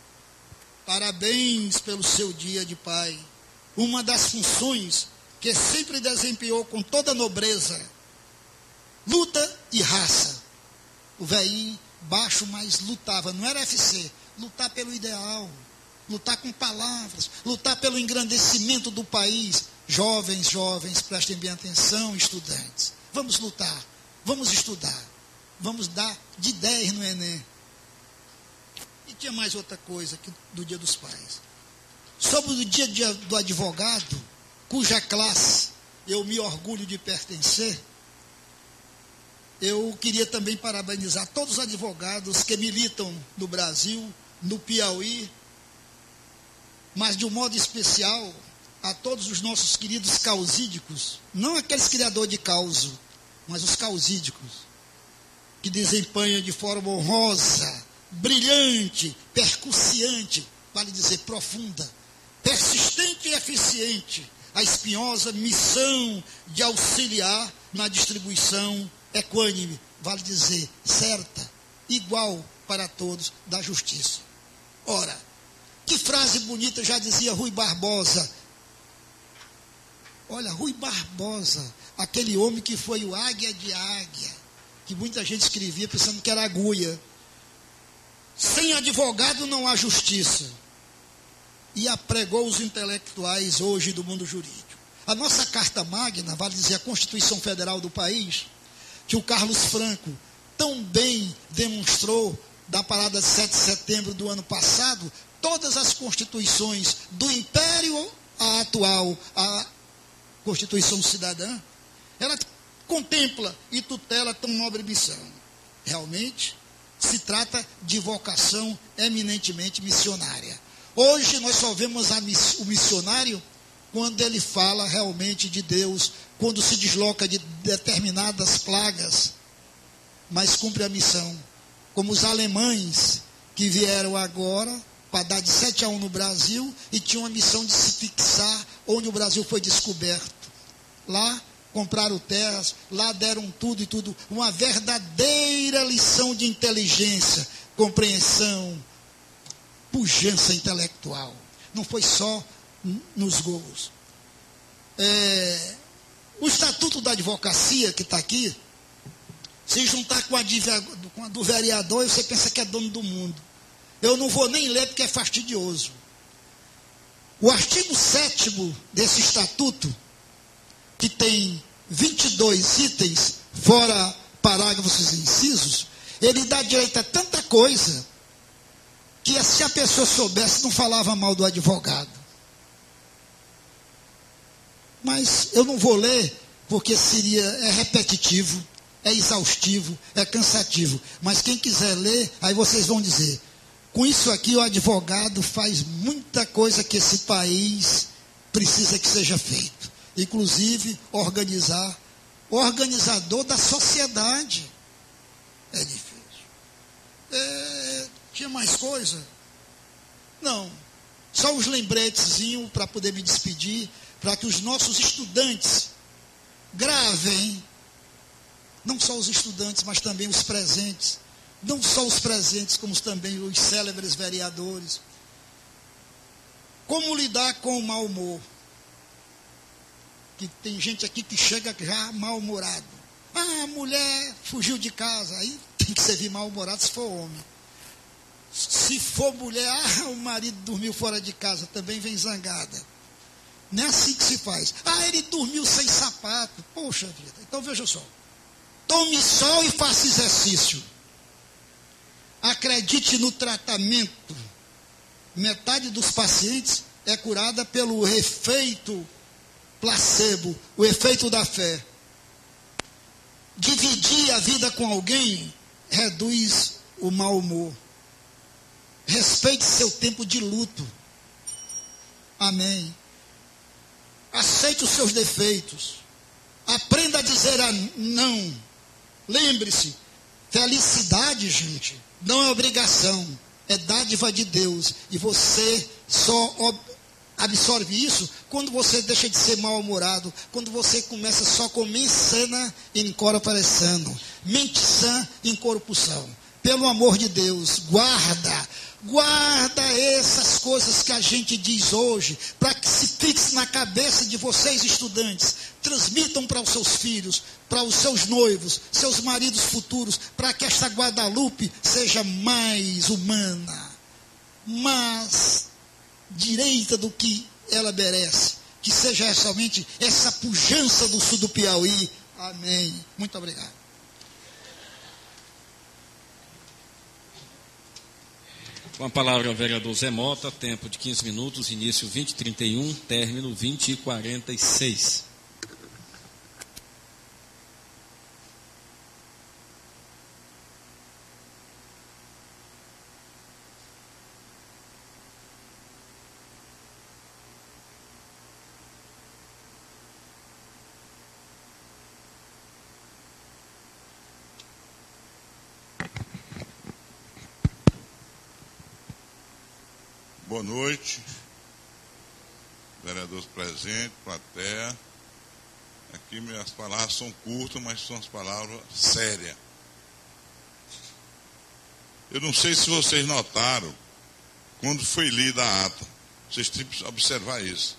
Speaker 6: parabéns pelo seu dia de pai. Uma das funções que sempre desempenhou com toda nobreza, luta e raça. O velhinho baixo, mas lutava, não era FC, lutar pelo ideal, lutar com palavras, lutar pelo engrandecimento do país. Jovens, prestem bem atenção, estudantes. Vamos lutar, vamos estudar, vamos dar de 10 no Enem. E tinha mais outra coisa que, do Dia dos Pais. Sobre o dia do advogado, cuja classe eu me orgulho de pertencer, eu queria também parabenizar todos os advogados que militam no Brasil, no Piauí, mas de um modo especial a todos os nossos queridos causídicos, não aqueles criadores de causo, mas os causídicos, que desempenham de forma honrosa, brilhante, percussiante, vale dizer profunda, persistente e eficiente, a espinhosa missão de auxiliar na distribuição equânime, vale dizer certa, igual para todos, da justiça. Ora, que frase bonita já dizia Rui Barbosa. Olha, Rui Barbosa, aquele homem que foi o águia de águia, que muita gente escrevia pensando que era agulha. Sem advogado não há justiça. E apregou os intelectuais hoje do mundo jurídico. A nossa Carta Magna, vale dizer a Constituição Federal do país, que o Carlos Franco tão bem demonstrou da parada de 7 de setembro do ano passado, todas as constituições do Império à atual, a Constituição Cidadã, ela contempla e tutela tão nobre missão. Realmente, se trata de vocação eminentemente missionária. Hoje nós só vemos o missionário quando ele fala realmente de Deus, quando se desloca de determinadas plagas, mas cumpre a missão. Como os alemães que vieram agora para dar de 7-1 no Brasil e tinham a missão de se fixar onde o Brasil foi descoberto. Lá compraram terras, lá deram tudo e tudo. Uma verdadeira lição de inteligência, compreensão, pujança intelectual. Não foi só nos gols. O Estatuto da Advocacia, que está aqui, se juntar com a do vereador, você pensa que é dono do mundo. Eu não vou nem ler porque é fastidioso. O artigo 7º desse estatuto, que tem 22 itens, fora parágrafos e incisos, ele dá direito a tanta coisa, que se a pessoa soubesse, não falava mal do advogado. Mas eu não vou ler, porque é repetitivo, é exaustivo, é cansativo. Mas quem quiser ler, aí vocês vão dizer, com isso aqui o advogado faz muita coisa que esse país precisa que seja feito. Inclusive, organizador da sociedade. É difícil. Tinha mais coisa? Não. Só os lembretezinhos para poder me despedir, para que os nossos estudantes gravem, não só os estudantes, mas também os presentes, não só os presentes, como também os célebres vereadores. Como lidar com o mau humor? Que tem gente aqui que chega já mal-humorado. A mulher fugiu de casa, aí tem que ser mal-humorado se for homem. Se for mulher, o marido dormiu fora de casa, também vem zangada. Não é assim que se faz. Ele dormiu sem sapato. Poxa vida. Então veja só. Tome sol e faça exercício. Acredite no tratamento. Metade dos pacientes é curada pelo efeito placebo, o efeito da fé. Dividir a vida com alguém reduz o mau humor. Respeite seu tempo de luto. Amém. Aceite os seus defeitos. Aprenda a dizer não. Lembre-se, felicidade, gente, não é obrigação, é dádiva de Deus. E você só absorve isso quando você deixa de ser mal-humorado, quando você começa só com mensana em corpo sano, mente sã em corpo são. Pelo amor de Deus, guarda essas coisas que a gente diz hoje, para que se fixe na cabeça de vocês, estudantes. Transmitam para os seus filhos, para os seus noivos, seus maridos futuros, para que esta Guadalupe seja mais humana, mais direita do que ela merece, que seja somente essa pujança do sul do Piauí. Amém. Muito obrigado.
Speaker 1: Com a palavra o vereador Zé Mota, tempo de 15 minutos, início 20h31, término 20h46.
Speaker 9: Boa noite, vereadores presentes, plateia. Aqui minhas palavras são curtas, mas são as palavras sérias. Eu não sei se vocês notaram, quando foi lida a ata, vocês têm que observar isso.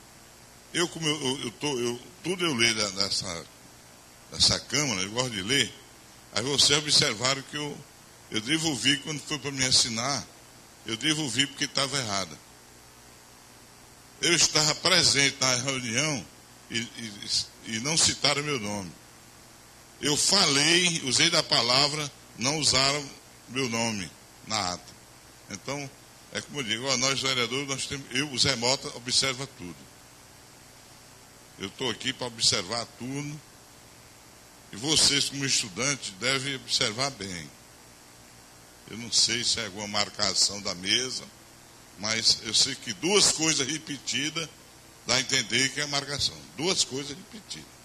Speaker 9: Tudo eu leio dessa Câmara, eu gosto de ler, aí vocês observaram que eu devolvi, quando foi para me assinar, eu devolvi porque estava errada. Eu estava presente na reunião e não citaram meu nome. Eu falei, usei da palavra, não usaram meu nome na ata. Então, é como eu digo, nós vereadores, o Zé Mota observa tudo. Eu estou aqui para observar tudo. E vocês, como estudantes, devem observar bem. Eu não sei se é alguma marcação da mesa, mas eu sei que duas coisas repetidas dá a entender que é marcação. Duas coisas repetidas.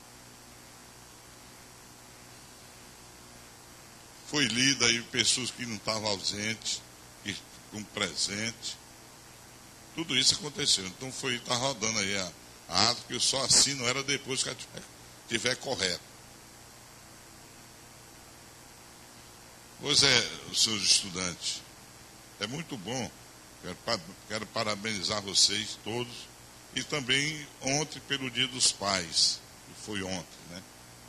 Speaker 9: Foi lida aí pessoas que não estavam ausentes, que ficam presentes. Tudo isso aconteceu. Então está rodando aí a ata, que eu só assino era depois que estiver correto. Pois é, os seus estudantes, é muito bom. Quero parabenizar vocês todos. E também ontem pelo Dia dos Pais, que foi ontem, né?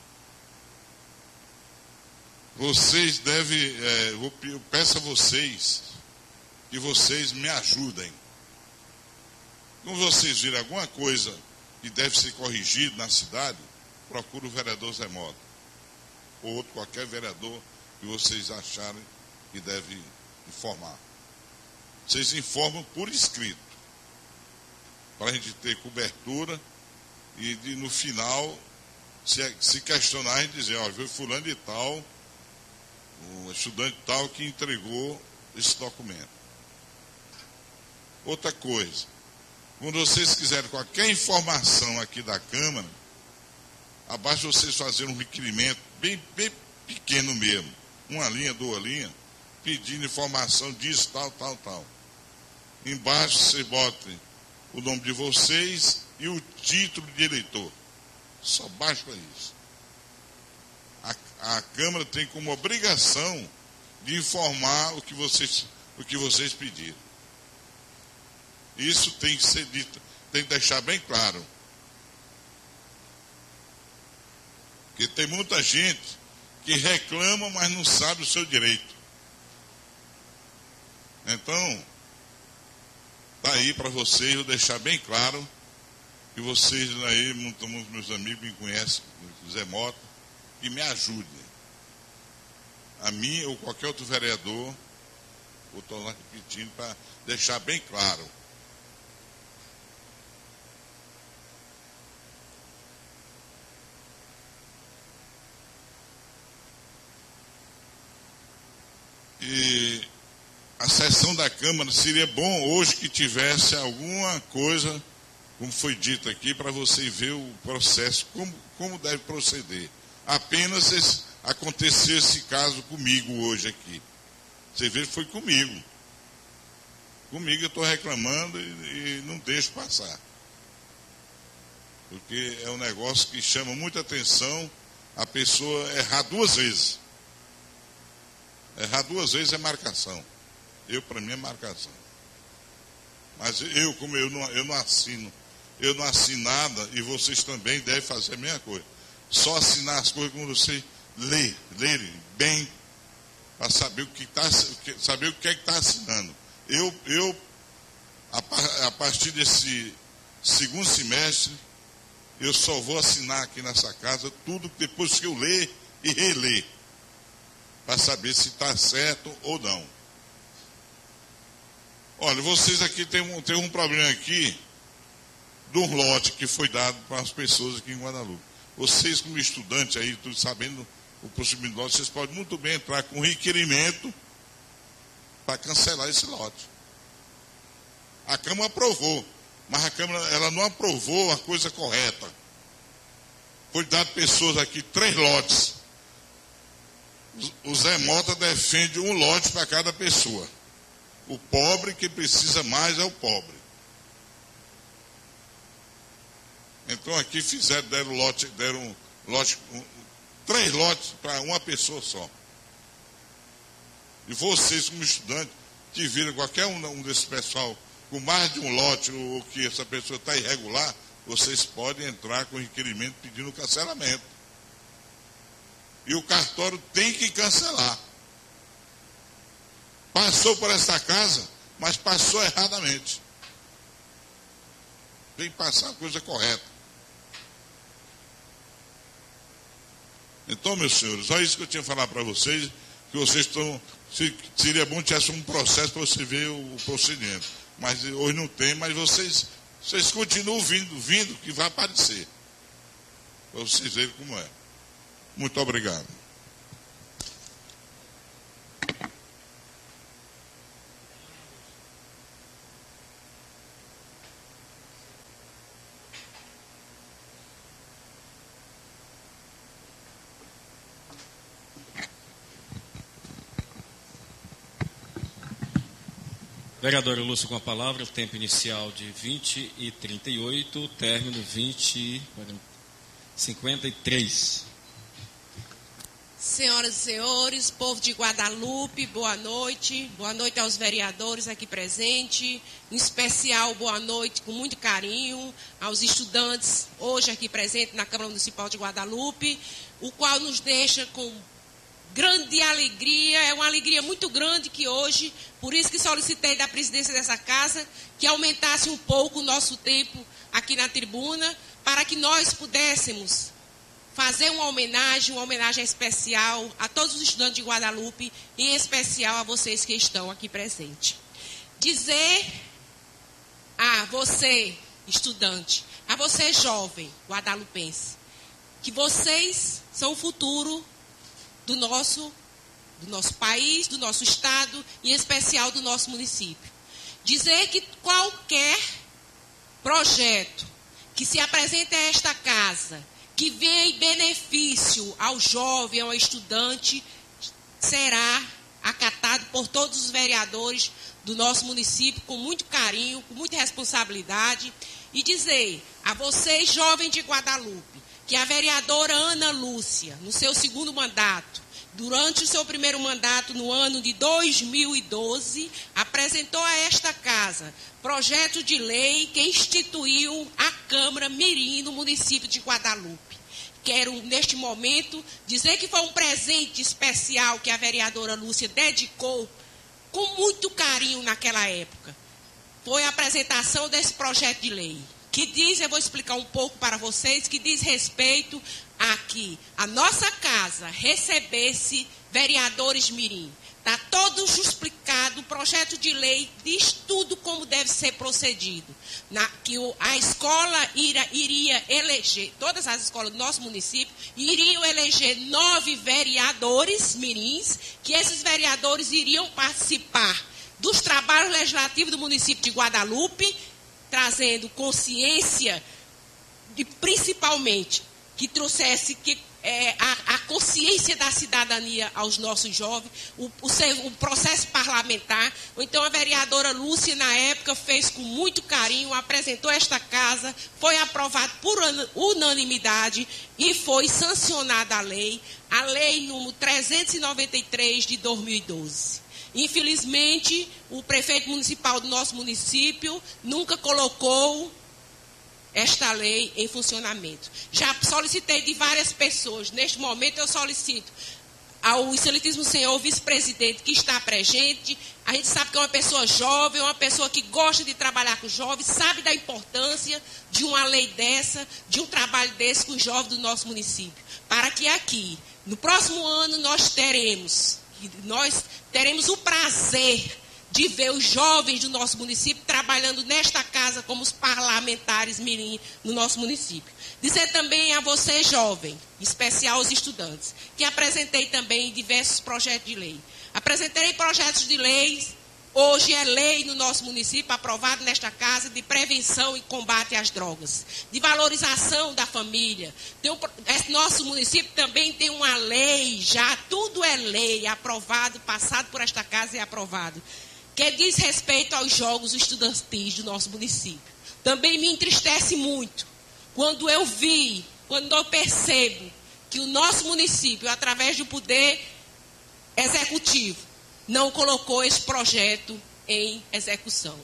Speaker 9: Vocês devem, eu peço a vocês que vocês me ajudem. Quando vocês virem alguma coisa que deve ser corrigido na cidade, procure o vereador Zé Mota, ou outro qualquer vereador que vocês acharem que deve informar. Vocês informam por escrito, para a gente ter cobertura e no final, se questionar, a gente dizer, ó, foi fulano de tal, um estudante tal que entregou esse documento. Outra coisa, quando vocês quiserem qualquer informação aqui da Câmara, abaixo vocês fazerem um requerimento bem pequeno mesmo, uma linha, duas linhas, pedindo informação disso, tal. Embaixo vocês botem o nome de vocês e o título de eleitor. Só basta isso. A Câmara tem como obrigação de informar o que vocês pediram. Isso tem que ser dito, tem que deixar bem claro. Porque tem muita gente que reclama, mas não sabe o seu direito. Então, está aí para vocês, eu deixar bem claro que vocês aí, meus amigos me conhecem, Zé Mota, que me ajudem. A mim ou qualquer outro vereador, eu estou lá repetindo para deixar bem claro. E a sessão da Câmara seria bom hoje que tivesse alguma coisa, como foi dito aqui, para você ver o processo, como deve proceder. Apenas aconteceu esse caso comigo hoje aqui. Você vê que foi comigo. Comigo eu estou reclamando e não deixo passar. Porque é um negócio que chama muita atenção a pessoa errar duas vezes. Errar duas vezes é marcação. Para mim é marcação. Mas como eu não assino nada, e vocês também devem fazer a mesma coisa. Só assinar as coisas quando você lerem bem, para saber o que é que está assinando. A partir desse segundo semestre, eu só vou assinar aqui nessa casa tudo depois que eu ler e reler, para saber se está certo ou não. Olha, vocês aqui tem um problema aqui de um lote que foi dado para as pessoas aqui em Guadalupe. Vocês, como estudantes aí, tudo sabendo o procedimento do lote, vocês podem muito bem entrar com requerimento para cancelar esse lote. A Câmara aprovou, mas a Câmara ela não aprovou a coisa correta. Foi dado pessoas aqui 3 lotes. O Zé Mota defende um lote para cada pessoa. O pobre que precisa mais é o pobre. Então aqui deram 3 lotes para uma pessoa só. E vocês, como estudantes, que viram qualquer um desse pessoal com mais de um lote, ou que essa pessoa está irregular, vocês podem entrar com requerimento pedindo cancelamento. E o cartório tem que cancelar. Passou por essa casa, mas passou erradamente. Tem que passar a coisa correta. Então, meus senhores, só isso que eu tinha que falar para vocês, que vocês estão... Seria bom que tivesse um processo para você ver o procedimento. Mas hoje não tem, mas vocês continuam vindo que vai aparecer. Para vocês verem como é. Muito obrigado.
Speaker 1: Vereadora Lúcia com a palavra, o tempo inicial de 20 e 38, término 20 e 53.
Speaker 4: Senhoras e senhores, povo de Guadalupe, boa noite. Boa noite aos vereadores aqui presentes. Em especial, boa noite com muito carinho aos estudantes hoje aqui presentes na Câmara Municipal de Guadalupe, o qual nos deixa com grande alegria, é uma alegria muito grande que hoje, por isso que solicitei da presidência dessa casa, que aumentasse um pouco o nosso tempo aqui na tribuna, para que nós pudéssemos fazer uma homenagem especial a todos os estudantes de Guadalupe, e em especial a vocês que estão aqui presentes. Dizer a você, estudante, a você, jovem guadalupense, que vocês são o futuro do nosso país, do nosso estado, e em especial do nosso município. Dizer que qualquer projeto que se apresente a esta casa, que venha em benefício ao jovem, ao estudante, será acatado por todos os vereadores do nosso município com muito carinho, com muita responsabilidade. E dizer a vocês, jovens de Guadalupe, que a vereadora Ana Lúcia, no seu segundo mandato, durante o seu primeiro mandato, no ano de 2012, apresentou a esta casa projeto de lei que instituiu a Câmara Mirim no município de Guadalupe. Quero, neste momento, dizer que foi um presente especial que a vereadora Lúcia dedicou com muito carinho naquela época. Foi a apresentação desse projeto de lei, que diz, eu vou explicar um pouco para vocês, que diz respeito a que a nossa casa recebesse vereadores mirim. Está todo justificado, o projeto de lei diz tudo como deve ser procedido. Que a escola iria eleger, todas as escolas do nosso município, iriam eleger 9 vereadores mirins, que esses vereadores iriam participar dos trabalhos legislativos do município de Guadalupe, trazendo consciência e, principalmente, que trouxesse a consciência da cidadania aos nossos jovens, o processo parlamentar. Então, a vereadora Lúcia, na época, fez com muito carinho, apresentou esta casa, foi aprovado por unanimidade e foi sancionada a lei número 393 de 2012. Infelizmente, o prefeito municipal do nosso município nunca colocou esta lei em funcionamento. Já solicitei de várias pessoas. Neste momento, eu solicito ao excelentíssimo senhor vice-presidente que está presente. A gente sabe que é uma pessoa jovem, uma pessoa que gosta de trabalhar com jovens, sabe da importância de uma lei dessa, de um trabalho desse com os jovens do nosso município. Para que aqui, no próximo ano, nós teremos o prazer de ver os jovens do nosso município trabalhando nesta casa como os parlamentares mirim no nosso município. Dizer também a você, jovem, em especial aos estudantes, que apresentei também diversos projetos de lei. Apresentei projetos de leis, hoje é lei no nosso município, aprovado nesta casa, de prevenção e combate às drogas, de valorização da família. Nosso município também tem uma lei, já tudo é lei, aprovado, passado por esta casa e aprovado, que diz respeito aos jogos estudantis do nosso município. Também me entristece muito quando eu percebo que o nosso município, através do poder executivo, não colocou esse projeto em execução.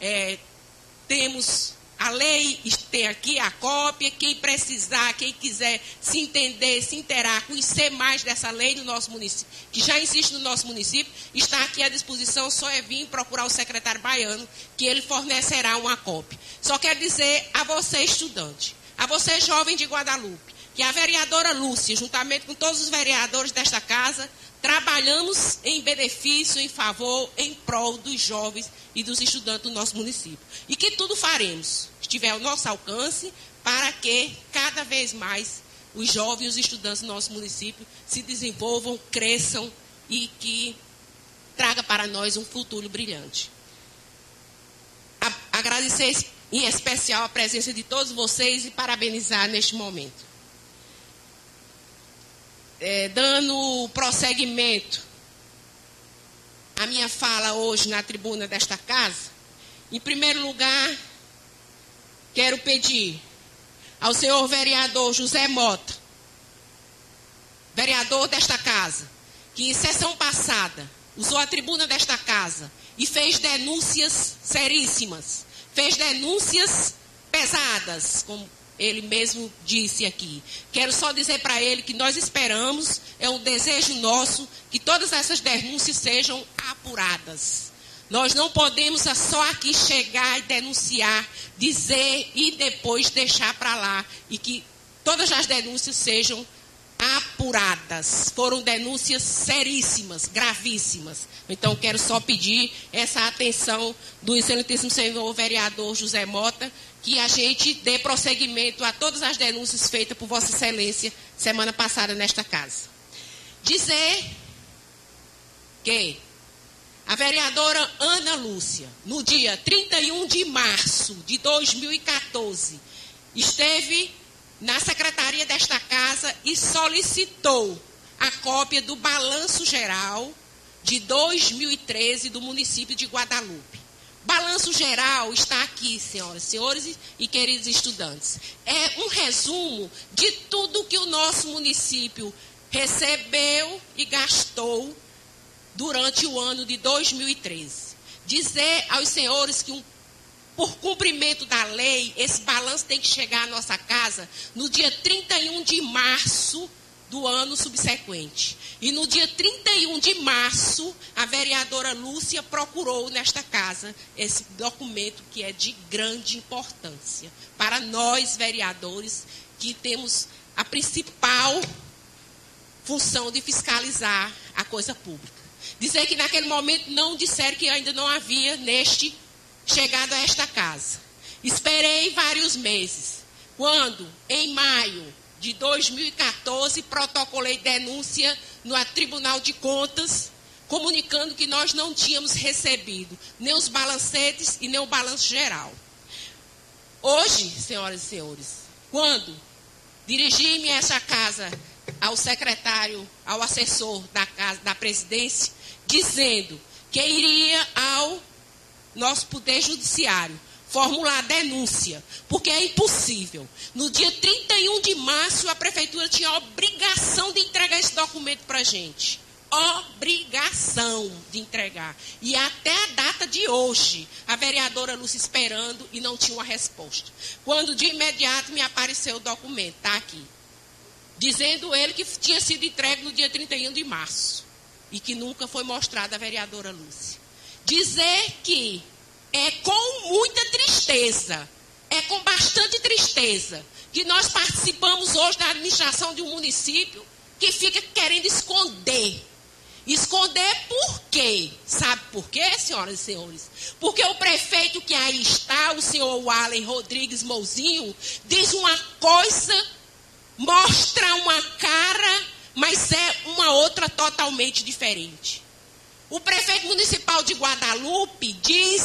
Speaker 4: Temos a lei, tem aqui a cópia, quem precisar, quem quiser se entender, se interar, conhecer mais dessa lei do nosso município, que já existe no nosso município, está aqui à disposição, só é vir procurar o secretário Baiano, que ele fornecerá uma cópia. Só quero dizer a você, estudante, a você, jovem de Guadalupe, que a vereadora Lúcia, juntamente com todos os vereadores desta casa, trabalhamos em benefício, em favor, em prol dos jovens e dos estudantes do nosso município. E que tudo faremos, estiver ao nosso alcance, para que cada vez mais os jovens e os estudantes do nosso município se desenvolvam, cresçam e que traga para nós um futuro brilhante. Agradecer em especial a presença de todos vocês e parabenizar neste momento. Dando prosseguimento à minha fala hoje na tribuna desta casa, em primeiro lugar, quero pedir ao senhor vereador José Mota, vereador desta casa, que em sessão passada usou a tribuna desta casa e fez denúncias seríssimas, fez denúncias pesadas, como ele mesmo disse aqui. Quero só dizer para ele que nós esperamos, é um desejo nosso, que todas essas denúncias sejam apuradas. Nós não podemos só aqui chegar e denunciar, dizer e depois deixar para lá. E que todas as denúncias sejam apuradas. Foram denúncias seríssimas, gravíssimas. Então, quero só pedir essa atenção do excelentíssimo senhor vereador José Mota, que a gente dê prosseguimento a todas as denúncias feitas por Vossa Excelência semana passada nesta casa. Dizer que a vereadora Ana Lúcia, no dia 31 de março de 2014, esteve na secretaria desta casa e solicitou a cópia do balanço geral de 2013 do município de Guadalupe. Balanço geral está aqui, senhoras e senhores e queridos estudantes. É um resumo de tudo que o nosso município recebeu e gastou durante o ano de 2013. Dizer aos senhores que, por cumprimento da lei, esse balanço tem que chegar à nossa casa no dia 31 de março do ano subsequente. E no dia 31 de março, a vereadora Lúcia procurou nesta casa esse documento que é de grande importância para nós, vereadores, que temos a principal função de fiscalizar a coisa pública. Dizer que naquele momento não disseram que ainda não havia chegado a esta casa. Esperei vários meses. Quando, em maio de 2014, protocolei denúncia no Tribunal de Contas, comunicando que nós não tínhamos recebido nem os balancetes e nem o balanço geral. Hoje, senhoras e senhores, quando dirigi-me a essa casa ao secretário, ao assessor da casa, da presidência, dizendo que iria ao nosso poder judiciário formular denúncia, porque é impossível. No dia 31 de março, a prefeitura tinha a obrigação de entregar esse documento para a gente. Obrigação de entregar. E até a data de hoje, a vereadora Lúcia esperando e não tinha uma resposta. Quando de imediato me apareceu o documento, está aqui, dizendo ele que tinha sido entregue no dia 31 de março e que nunca foi mostrado à vereadora Lúcia. Dizer que é com muita tristeza, é com bastante tristeza, que nós participamos hoje da administração de um município que fica querendo esconder. Esconder por quê? Sabe por quê, senhoras e senhores? Porque o prefeito que aí está, o senhor Wallen Rodrigues Mouzinho, diz uma coisa, mostra uma cara, mas é uma outra totalmente diferente. O prefeito municipal de Guadalupe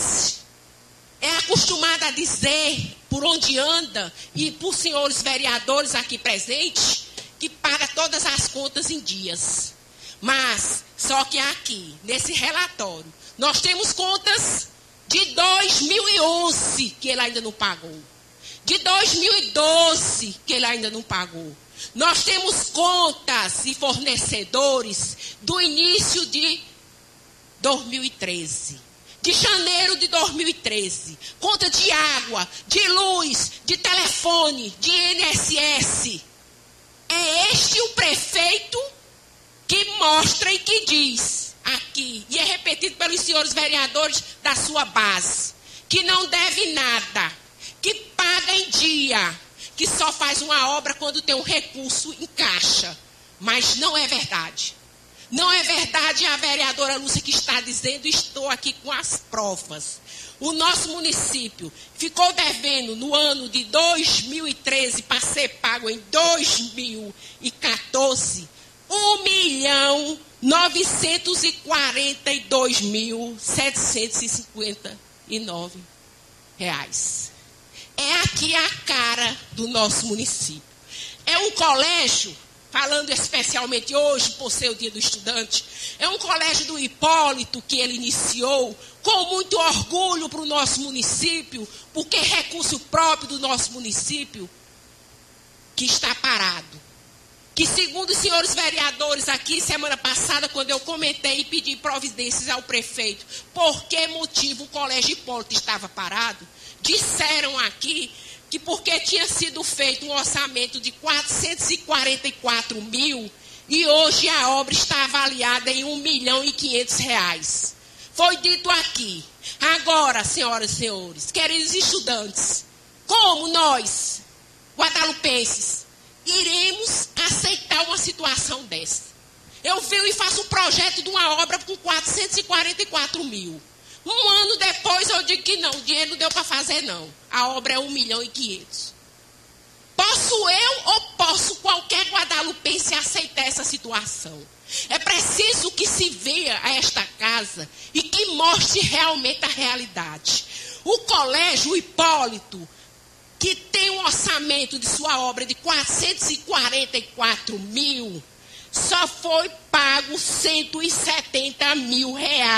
Speaker 4: é acostumado a dizer, por onde anda, e por senhores vereadores aqui presentes, que paga todas as contas em dias. Mas, só que aqui, nesse relatório, Nós temos contas de 2011 que ele ainda não pagou. De 2012 que ele ainda não pagou. Nós temos contas e fornecedores do início de 2013. De janeiro de 2013. Conta de água, de luz, de telefone, de INSS. É este o prefeito que mostra e que diz aqui, e é repetido pelos senhores vereadores da sua base, que não deve nada, que paga em dia, que só faz uma obra quando tem um recurso em caixa. Mas não é verdade. Não é verdade a vereadora Lúcia que está dizendo, estou aqui com as provas. O nosso município ficou devendo no ano de 2013 para ser pago em 2014 R$1.942.759. É aqui a cara do nosso município. É um colégio, falando especialmente hoje, por ser o dia do estudante, é um colégio do Hipólito que ele iniciou com muito orgulho para o nosso município, porque é recurso próprio do nosso município, que está parado. Que segundo os senhores vereadores aqui, semana passada, quando eu comentei e pedi providências ao prefeito, por que motivo o colégio Hipólito estava parado, disseram aqui que porque tinha sido feito um orçamento de 444 mil e hoje a obra está avaliada em R$1.500.000. Foi dito aqui. Agora, senhoras e senhores, queridos estudantes, como nós, guadalupenses, iremos aceitar uma situação dessa? Eu venho e faço um projeto de uma obra com 444 mil. Um ano depois eu digo que não, o dinheiro não deu para fazer não. A obra é 1.500.000. Posso eu ou posso qualquer guadalupense aceitar essa situação? É preciso que se veja a esta casa e que mostre realmente a realidade. O colégio Hipólito, que tem um orçamento de sua obra de 444 mil, só foi pago R$170 mil.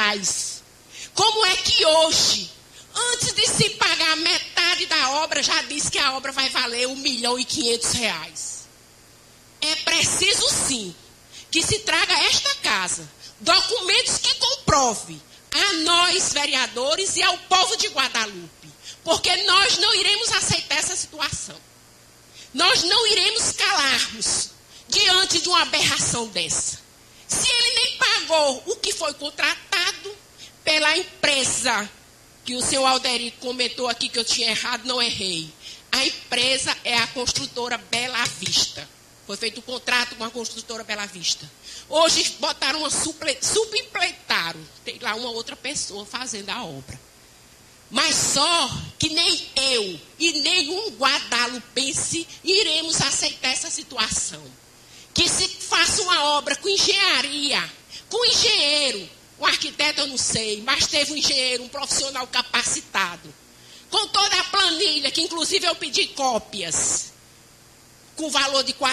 Speaker 4: Como é que hoje, antes de se pagar metade da obra, já disse que a obra vai valer R$1.500.000? É preciso sim que se traga a esta casa documentos que comprovem a nós, vereadores, e ao povo de Guadalupe. Porque nós não iremos aceitar essa situação. Nós não iremos calarmos diante de uma aberração dessa. Se ele nem pagou o que foi contratado pela empresa, que o senhor Alderico comentou aqui que eu tinha errado, não errei. A empresa é a construtora Bela Vista. Foi feito um contrato com a construtora Bela Vista. Hoje botaram uma subimpleitaram. Tem lá uma outra pessoa fazendo a obra. Mas só que nem eu e nenhum guadalupense iremos aceitar essa situação. Que se faça uma obra com engenharia, com engenheiro, um arquiteto eu não sei, mas teve um engenheiro, um profissional capacitado, com toda a planilha, que inclusive eu pedi cópias, com valor de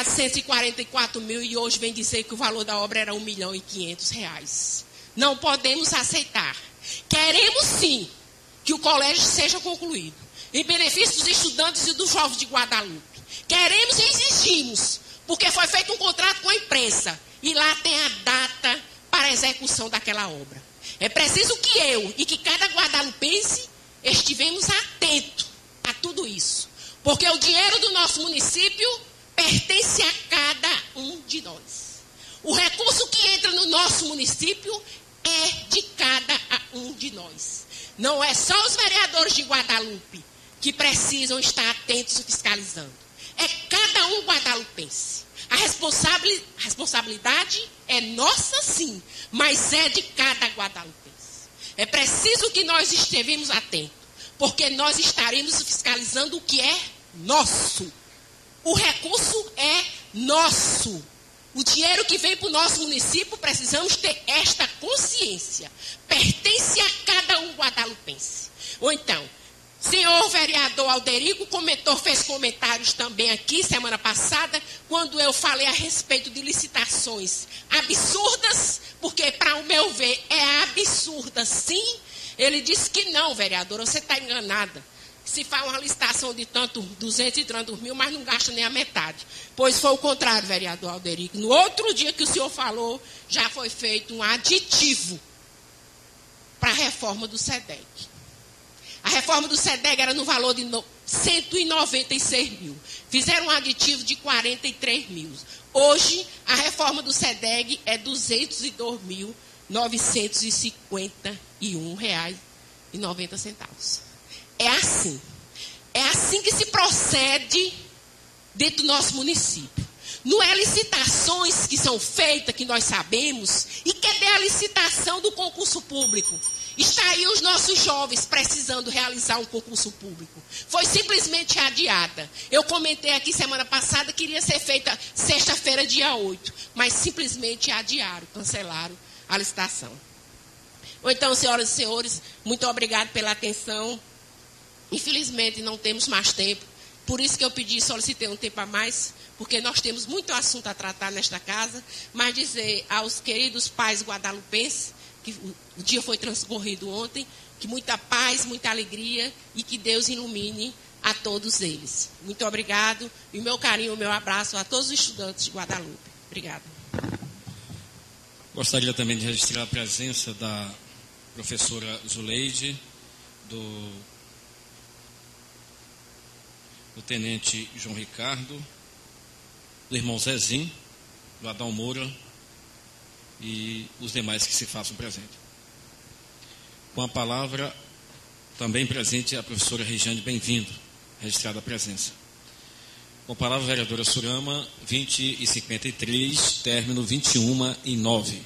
Speaker 4: 444 mil, e hoje vem dizer que o valor da obra era R$1.500.000. Não podemos aceitar. Queremos sim que o colégio seja concluído, em benefício dos estudantes e dos jovens de Guadalupe. Queremos e exigimos, porque foi feito um contrato com a empresa, e lá tem a data para a execução daquela obra. É preciso que eu e que cada guadalupense estivemos atentos a tudo isso, porque o dinheiro do nosso município pertence a cada um de nós. O recurso que entra no nosso município é de cada um de nós. Não é só os vereadores de Guadalupe que precisam estar atentos e fiscalizando. É cada um guadalupense. A responsabilidade é nossa, sim, mas é de cada guadalupense. É preciso que nós estejamos atentos, porque nós estaremos fiscalizando o que é nosso. O recurso é nosso. O dinheiro que vem para o nosso município, precisamos ter esta consciência. Pertence a cada um guadalupense. Ou então,
Speaker 10: Senhor vereador Alderico fez comentários também aqui semana passada, quando eu falei a respeito de licitações absurdas, porque para o meu ver é absurda sim. Ele disse que não, vereadora, você está enganada. Se faz uma licitação de tanto 200 e tantos mil, mas não gasta nem a metade. Pois foi o contrário, vereador Alderico. No outro dia que o senhor falou, já foi feito um aditivo para a reforma do SEDEG. A reforma do SEDEG era no valor de 196 mil. Fizeram um aditivo de 43 mil. Hoje, a reforma do SEDEG é R$ 202.951,90. É assim. É assim que se procede dentro do nosso município. Não é licitações que são feitas, que nós sabemos, e cadê a licitação do concurso público? Está aí os nossos jovens precisando realizar um concurso público. Foi simplesmente adiada. Eu comentei aqui semana passada que iria ser feita sexta-feira, dia 8, mas simplesmente adiaram, cancelaram a licitação. Ou então, senhoras e senhores, muito obrigado pela atenção. Infelizmente, não temos mais tempo. Por isso que eu solicitei um tempo a mais, porque nós temos muito assunto a tratar nesta casa, mas dizer aos queridos pais guadalupenses, que o dia foi transcorrido ontem, que muita paz, muita alegria e que Deus ilumine a todos eles. Muito obrigado e o meu carinho, o meu abraço a todos os estudantes de Guadalupe. Obrigada.
Speaker 1: Gostaria também de registrar a presença da professora Zuleide, do tenente João Ricardo, do irmão Zezinho, do Adão Moura e os demais que se façam presente. Com a palavra, também presente a professora Regiane, bem-vindo, registrada a presença. Com a palavra, a vereadora Surama, 20h53, término 21h09.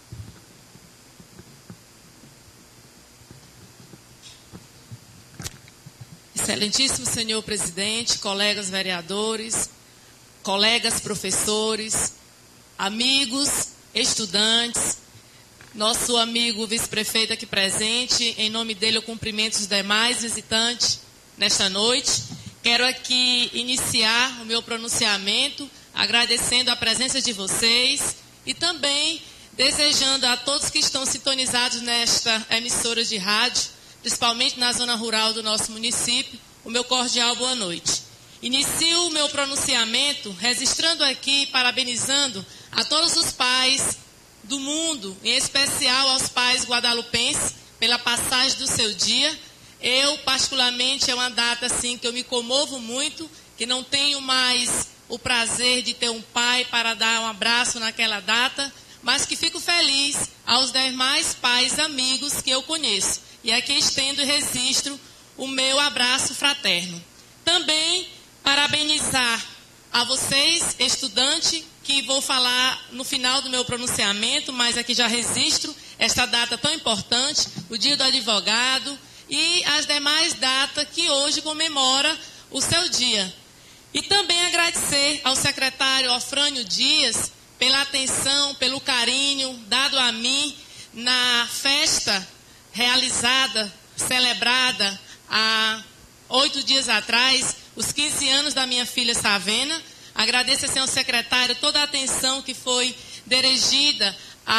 Speaker 8: Excelentíssimo senhor presidente, colegas vereadores, colegas professores, amigos, estudantes, nosso amigo vice-prefeito aqui presente, em nome dele eu cumprimento os demais visitantes nesta noite. Quero aqui iniciar o meu pronunciamento agradecendo a presença de vocês e também desejando a todos que estão sintonizados nesta emissora de rádio, principalmente na zona rural do nosso município, o meu cordial boa noite. Inicio o meu pronunciamento registrando aqui, parabenizando a todos os pais do mundo, em especial aos pais guadalupenses, pela passagem do seu dia. Eu, particularmente, é uma data assim que eu me comovo muito, que não tenho mais o prazer de ter um pai para dar um abraço naquela data, mas que fico feliz aos demais pais amigos que eu conheço. E aqui estendo e registro o meu abraço fraterno. Também parabenizar a vocês, estudante, que vou falar no final do meu pronunciamento, mas aqui já registro esta data tão importante, o Dia do Advogado e as demais datas que hoje comemora o seu dia. E também agradecer ao secretário Ofrânio Dias pela atenção, pelo carinho dado a mim na festa realizada, celebrada há 8 dias atrás, os 15 anos da minha filha Savena. Agradeço ao secretário toda a atenção que foi dirigida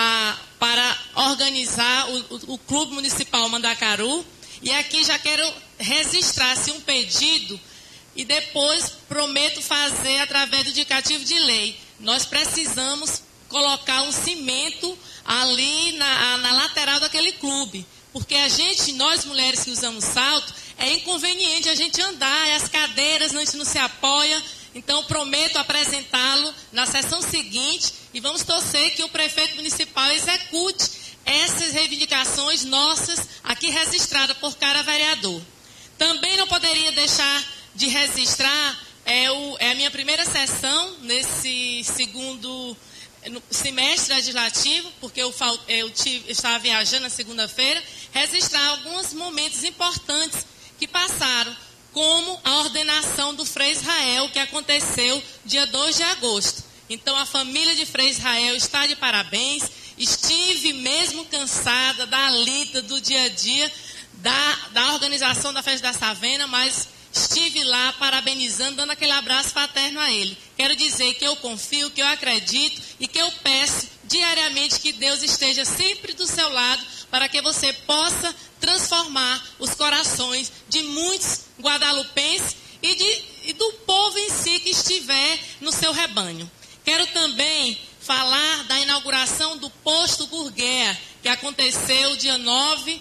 Speaker 8: para organizar o Clube Municipal Mandacaru. E aqui já quero registrar um pedido e depois prometo fazer através do indicativo de lei. Nós precisamos colocar um cimento ali na lateral daquele clube. Porque nós mulheres que usamos salto, é inconveniente a gente andar, as cadeiras, a gente não se apoia. Então, prometo apresentá-lo na sessão seguinte e vamos torcer que o prefeito municipal execute essas reivindicações nossas aqui registradas por cada vereador. Também não poderia deixar de registrar, é a minha primeira sessão nesse segundo semestre legislativo, porque eu estava viajando na segunda-feira, registrar alguns momentos importantes que passaram, como a ordenação do Frei Israel, que aconteceu dia 2 de agosto. Então, a família de Frei Israel está de parabéns. Estive mesmo cansada da lida do dia a dia da organização da Festa da Savena, mas estive lá parabenizando, dando aquele abraço fraterno a ele. Quero dizer que eu confio, que eu acredito e que eu peço diariamente que Deus esteja sempre do seu lado para que você possa transformar os corações de muitos guadalupenses e do povo em si que estiver no seu rebanho. Quero também falar da inauguração do posto Gurgueia, que aconteceu dia 9,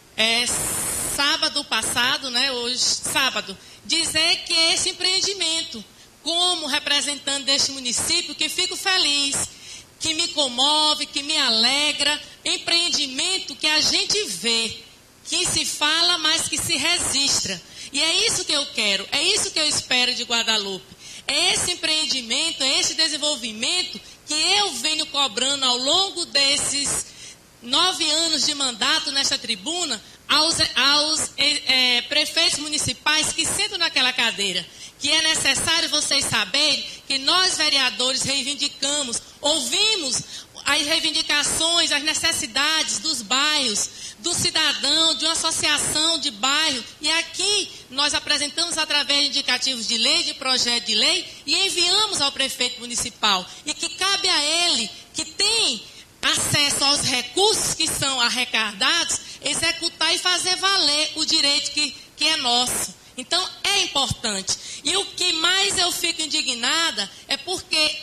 Speaker 8: sábado passado, né? Hoje, sábado. Dizer que esse empreendimento, como representante deste município, que fico feliz, que me comove, que me alegra, empreendimento que a gente vê, que se fala, mas que se registra. E é isso que eu quero, é isso que eu espero de Guadalupe. É esse empreendimento, é esse desenvolvimento que eu venho cobrando ao longo desses 9 anos de mandato nesta tribuna, aos prefeitos municipais que sentam naquela cadeira, que é necessário vocês saberem que nós vereadores reivindicamos, ouvimos as reivindicações, as necessidades dos bairros, do cidadão, de uma associação de bairro, e aqui nós apresentamos através de indicativos de lei, de projeto de lei, e enviamos ao prefeito municipal, e que cabe a ele, que tem acesso aos recursos que são arrecadados, executar e fazer valer o direito que é nosso. Então, é importante. E o que mais eu fico indignada é porque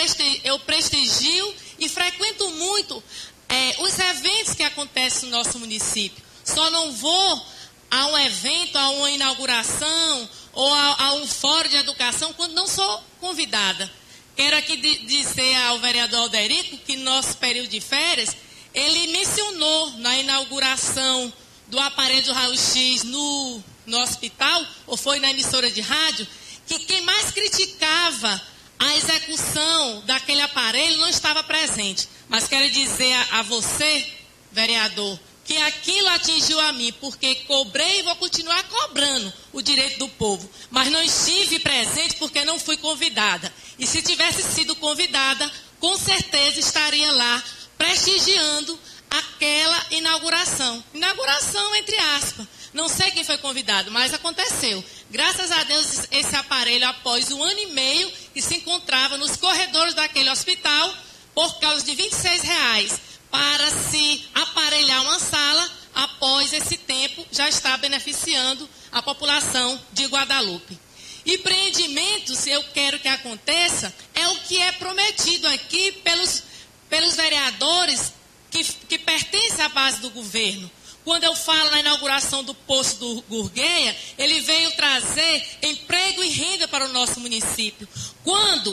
Speaker 8: eu prestigio e frequento muito os eventos que acontecem no nosso município. Só não vou a um evento, a uma inauguração ou a um fórum de educação quando não sou convidada. Quero aqui dizer ao vereador Alderico que no nosso período de férias, ele mencionou na inauguração do aparelho de raio-x no hospital, ou foi na emissora de rádio, que quem mais criticava a execução daquele aparelho não estava presente. Mas quero dizer a você, vereador, que aquilo atingiu a mim, porque cobrei e vou continuar cobrando o direito do povo. Mas não estive presente porque não fui convidada. E se tivesse sido convidada, com certeza estaria lá prestigiando aquela inauguração. Inauguração entre aspas. Não sei quem foi convidado, mas aconteceu. Graças a Deus, esse aparelho, após 1 ano e meio, que se encontrava nos corredores daquele hospital, por causa de R$26, para se aparelhar uma sala, após esse tempo, já está beneficiando a população de Guadalupe. Empreendimentos, eu quero que aconteça, é o que é prometido aqui pelos vereadores que pertencem à base do governo. Quando eu falo na inauguração do posto do Gurgueia, ele veio trazer emprego e renda para o nosso município. Quando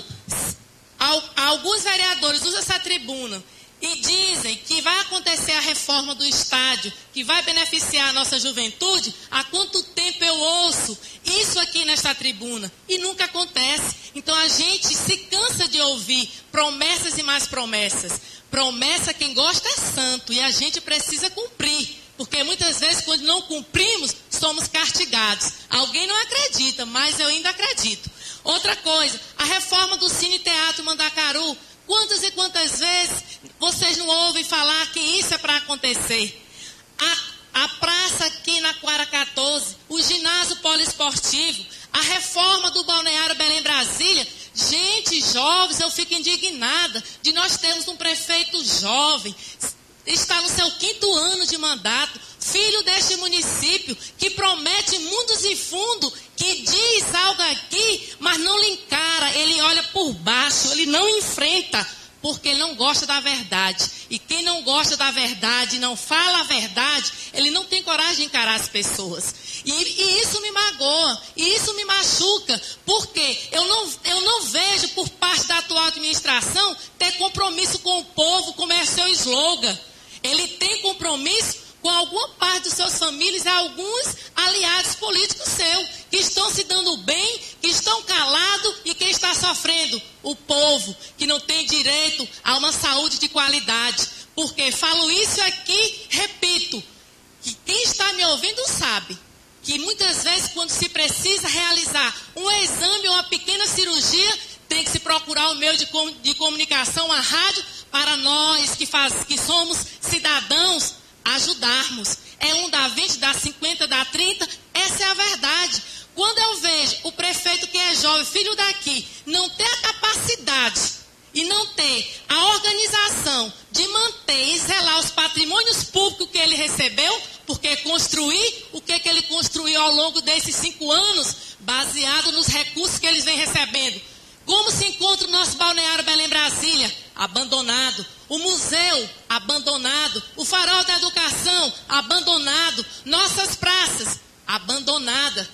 Speaker 8: alguns vereadores usam essa tribuna e dizem que vai acontecer a reforma do estádio, que vai beneficiar a nossa juventude, há quanto tempo eu ouço isso aqui nesta tribuna? E nunca acontece. Então a gente se cansa de ouvir promessas e mais promessas. Promessa, quem gosta é santo, e a gente precisa cumprir. Porque muitas vezes, quando não cumprimos, somos castigados. Alguém não acredita, mas eu ainda acredito. Outra coisa, a reforma do Cine Teatro Mandacaru. Quantas e quantas vezes vocês não ouvem falar que isso é para acontecer? A praça aqui na Quara 14, o ginásio poliesportivo, a reforma do balneário Belém Brasília. Gente, jovens, eu fico indignada de nós termos um prefeito jovem, está no seu 5º ano de mandato, filho deste município, que promete mundos e fundos, que diz algo aqui, mas não lhe encara, ele olha por baixo, ele não enfrenta, porque ele não gosta da verdade. E quem não gosta da verdade, não fala a verdade, ele não tem coragem de encarar as pessoas. E isso me magoa, e isso me machuca, porque eu não vejo por parte da atual administração ter compromisso com o povo, como é seu slogan. Ele tem compromisso com alguma parte dos seus famílias e alguns aliados políticos seus, que estão se dando bem, que estão calados e quem está sofrendo? O povo, que não tem direito a uma saúde de qualidade. Porque falo isso aqui, repito, que quem está me ouvindo sabe, que muitas vezes quando se precisa realizar um exame ou uma pequena cirurgia, tem que se procurar o meio de comunicação, a rádio, para nós que somos cidadãos, ajudarmos. É um dá 20, dá 50, dá 30. Essa é a verdade. Quando eu vejo o prefeito que é jovem, filho daqui, não ter a capacidade e não ter a organização de manter e zelar os patrimônios públicos que ele recebeu, porque construir, o que ele construiu ao longo desses 5 anos, baseado nos recursos que eles vêm recebendo. Como se encontra o nosso balneário Belém Brasília? Abandonado. O museu, abandonado. O farol da educação, abandonado. Nossas praças, abandonadas.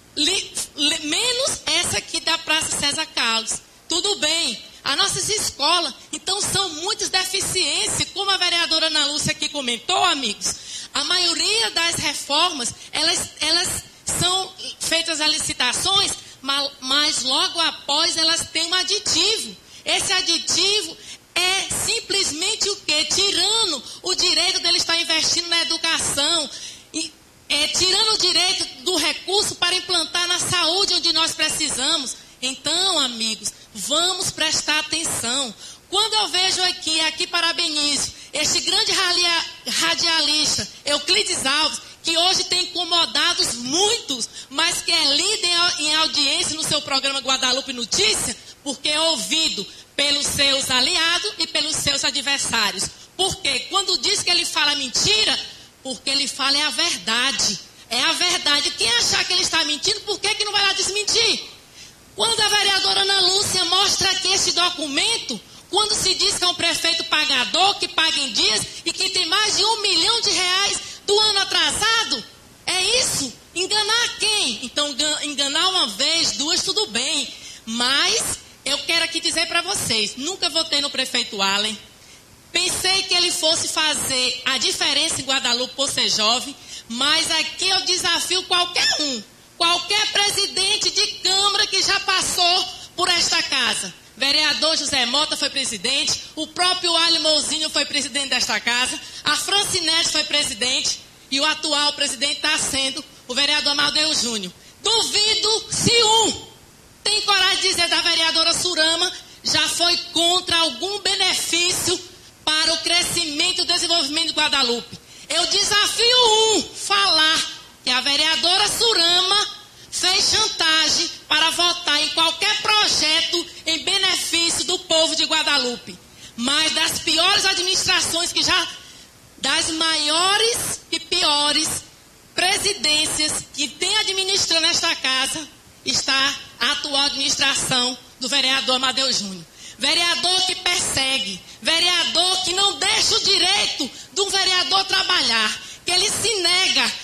Speaker 8: Menos essa aqui da Praça César Carlos. Tudo bem. As nossas escolas, então, são muitas deficiências, como a vereadora Ana Lúcia aqui comentou, amigos. A maioria das reformas, elas são feitas as licitações, mas logo após elas têm um aditivo. Esse aditivo é simplesmente o quê? Tirando o direito dele estar investindo na educação, tirando o direito do recurso para implantar na saúde onde nós precisamos. Então, amigos, vamos prestar atenção. Quando eu vejo aqui parabenizo este grande radialista, Euclides Alves, que hoje tem incomodado muitos, mas que é líder em audiência no seu programa Guadalupe Notícia, porque é ouvido pelos seus aliados e pelos seus adversários. Porque quando diz que ele fala mentira, porque ele fala é a verdade. É a verdade. Quem achar que ele está mentindo, por que não vai lá desmentir? Quando a vereadora Ana Lúcia mostra aqui esse documento, quando se diz que é um prefeito pagador, que paga em dias e que tem mais de R$1 milhão do ano atrasado, é isso? Enganar quem? Então, enganar uma vez, 2, tudo bem. Mas eu quero aqui dizer para vocês, nunca votei no prefeito Allen. Pensei que ele fosse fazer a diferença em Guadalupe por ser jovem, mas aqui eu desafio qualquer presidente de Câmara que já passou por esta casa. Vereador José Mota foi presidente, o próprio Alho Mouzinho foi presidente desta casa, a Francinete foi presidente e o atual presidente está sendo o vereador Amadeu Júnior. Duvido se tem coragem de dizer da vereadora Surama já foi contra algum benefício para o crescimento e o desenvolvimento de Guadalupe. Eu desafio falar que a vereadora Surama fez chantagem para votar em qualquer projeto em benefício do povo de Guadalupe. Mas das piores administrações das maiores e piores presidências que tem administrando esta casa, está a atual administração do vereador Amadeu Júnior. Vereador que persegue, vereador que não deixa o direito do vereador trabalhar, que ele se nega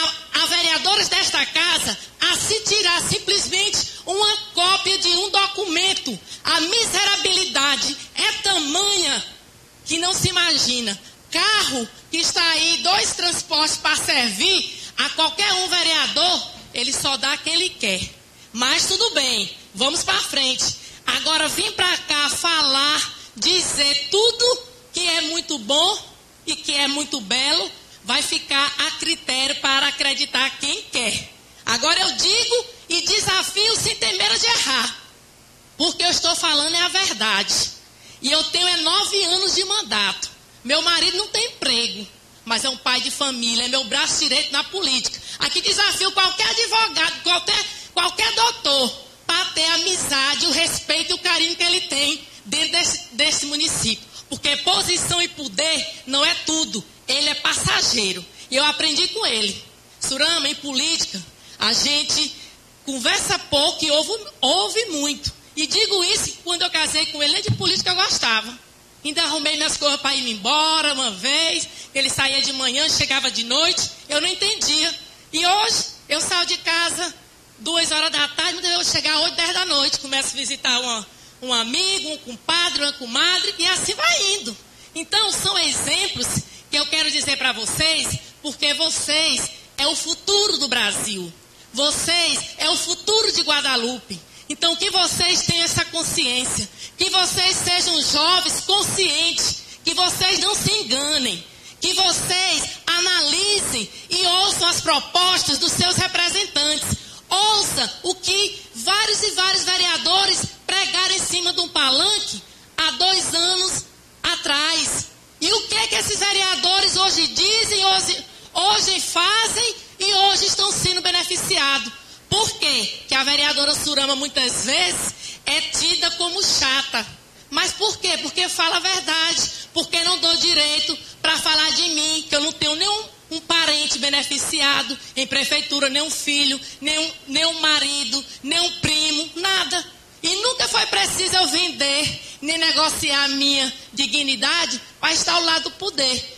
Speaker 8: a vereadores desta casa a se tirar simplesmente uma cópia de um documento. A miserabilidade é tamanha que não se imagina. Carro que está aí, 2 transportes para servir a qualquer vereador, ele só dá quem ele quer. Mas tudo bem, vamos para frente. Agora vim para cá falar, dizer tudo que é muito bom e que é muito belo, vai ficar a critério para acreditar quem quer. Agora eu digo e desafio sem ter medo de errar, porque eu estou falando é a verdade. E eu tenho 9 anos de mandato. Meu marido não tem emprego, mas é um pai de família, é meu braço direito na política. Aqui desafio qualquer advogado, qualquer doutor, para ter a amizade, o respeito e o carinho que ele tem dentro desse município. Porque posição e poder não é tudo. Ele é passageiro. E eu aprendi com ele. Surama, em política, a gente conversa pouco e ouve muito. E digo isso, quando eu casei com ele, nem de política eu gostava. Ainda arrumei minhas coisas para ir embora uma vez. Ele saía de manhã, chegava de noite. Eu não entendia. E hoje, eu saio de casa 2 horas da tarde, mas eu vou chegar 8, 10 da noite. Começo a visitar um amigo, um compadre, uma comadre, e assim vai indo. Então, são exemplos que eu quero dizer para vocês, porque vocês é o futuro do Brasil. Vocês é o futuro de Guadalupe. Então, que vocês tenham essa consciência. Que vocês sejam jovens conscientes. Que vocês não se enganem. Que vocês analisem e ouçam as propostas dos seus representantes. Ouça o que vários e vários vereadores pregaram em cima de um palanque há 2 anos atrás. E o que esses vereadores hoje dizem, hoje fazem e hoje estão sendo beneficiados. Por quê? Que a vereadora Surama muitas vezes é tida como chata. Mas por quê? Porque fala a verdade. Porque não dou direito para falar de mim, que eu não tenho nenhum parente beneficiado em prefeitura, nem um filho, nem um marido, nem um primo, nada. E nunca foi preciso eu vender, nem negociar a minha dignidade para estar ao lado do poder.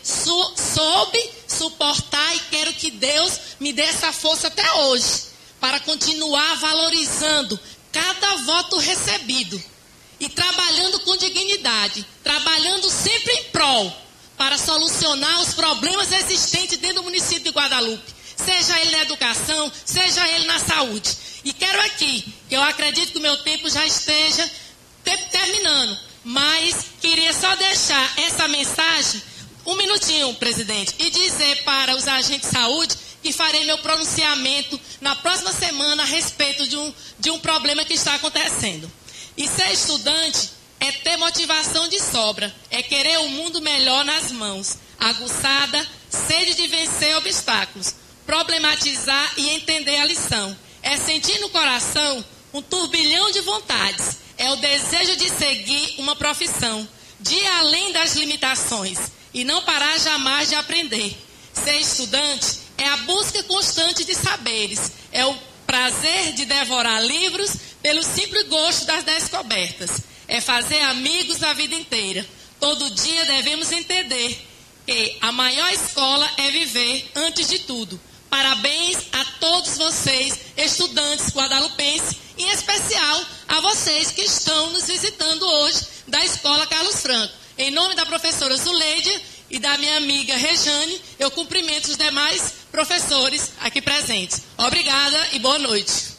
Speaker 8: Soube suportar e quero que Deus me dê essa força até hoje, para continuar valorizando cada voto recebido e trabalhando com dignidade, trabalhando sempre em prol para solucionar os problemas existentes dentro do município de Guadalupe, seja ele na educação, seja ele na saúde. E quero aqui, que eu acredito que o meu tempo já esteja terminando, mas queria só deixar essa mensagem, um minutinho, presidente, e dizer para os agentes de saúde que farei meu pronunciamento na próxima semana a respeito de um problema que está acontecendo. E ser estudante é ter motivação de sobra, é querer um mundo melhor nas mãos, aguçada, sede de vencer obstáculos, problematizar e entender a lição. É sentir no coração um turbilhão de vontades, é o desejo de seguir uma profissão, de ir além das limitações e não parar jamais de aprender. Ser estudante é a busca constante de saberes, é o prazer de devorar livros pelo simples gosto das descobertas. É fazer amigos a vida inteira. Todo dia devemos entender que a maior escola é viver antes de tudo. Parabéns a todos vocês, estudantes guadalupenses, em especial a vocês que estão nos visitando hoje da Escola Carlos Franco. Em nome da professora Zuleide e da minha amiga Rejane, eu cumprimento os demais professores aqui presentes. Obrigada e boa noite.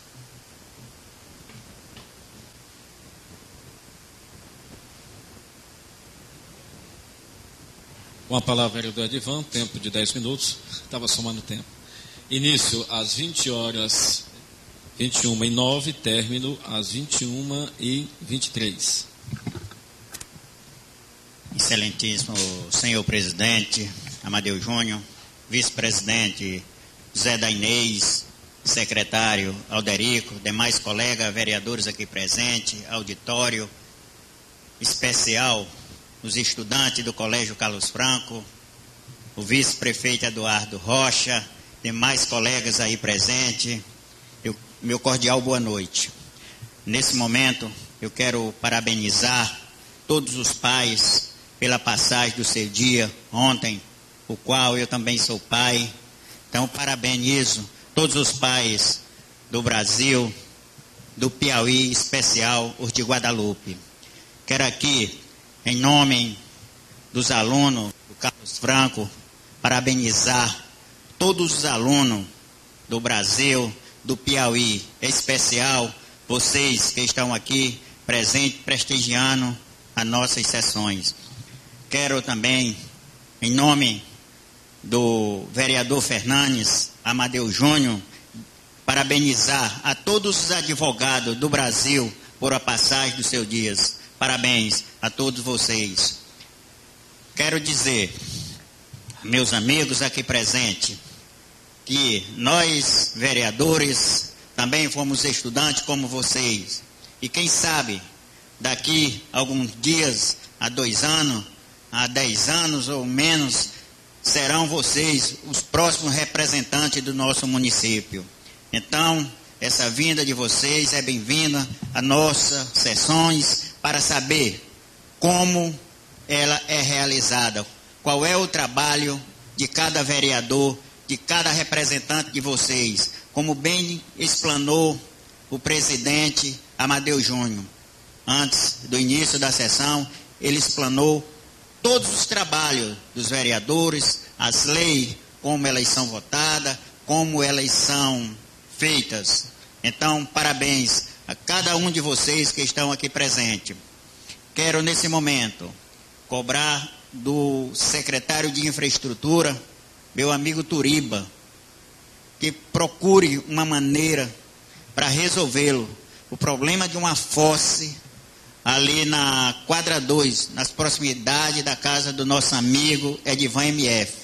Speaker 1: Com a palavra, vereador Edivan, tempo de 10 minutos, estava somando tempo. Início às 20h21h09, término às 21h23.
Speaker 7: Excelentíssimo senhor presidente Amadeu Júnior, vice-presidente Zé da Inês, secretário Alderico, demais colegas vereadores aqui presentes, auditório especial, os estudantes do Colégio Carlos Franco, o vice-prefeito Eduardo Rocha, demais colegas aí presentes, meu cordial boa noite. Nesse momento, eu quero parabenizar todos os pais pela passagem do seu dia ontem, o qual eu também sou pai. Então, parabenizo todos os pais do Brasil, do Piauí, em especial os de Guadalupe. Quero aqui, em nome dos alunos do Carlos Franco, parabenizar todos os alunos do Brasil, do Piauí, em especial vocês que estão aqui presentes, prestigiando as nossas sessões. Quero também, em nome do vereador Fernandes Amadeu Júnior, parabenizar a todos os advogados do Brasil por a passagem dos seus dias. Parabéns a todos vocês. Quero dizer, meus amigos aqui presentes, que nós, vereadores, também fomos estudantes como vocês. E quem sabe, daqui a alguns dias, a 2 anos, a 10 anos ou menos, serão vocês os próximos representantes do nosso município. Então, essa vinda de vocês é bem-vinda a nossas sessões para saber como ela é realizada, qual é o trabalho de cada vereador, de cada representante de vocês, como bem explanou o presidente Amadeu Júnior. Antes do início da sessão, ele explanou todos os trabalhos dos vereadores, as leis, como elas são votadas, como elas são feitas. Então, parabéns a cada um de vocês que estão aqui presentes. Quero, nesse momento, cobrar do secretário de Infraestrutura, meu amigo Turiba, que procure uma maneira para resolvê-lo. O problema de uma fosse ali na quadra 2, nas proximidades da casa do nosso amigo Edivan MF.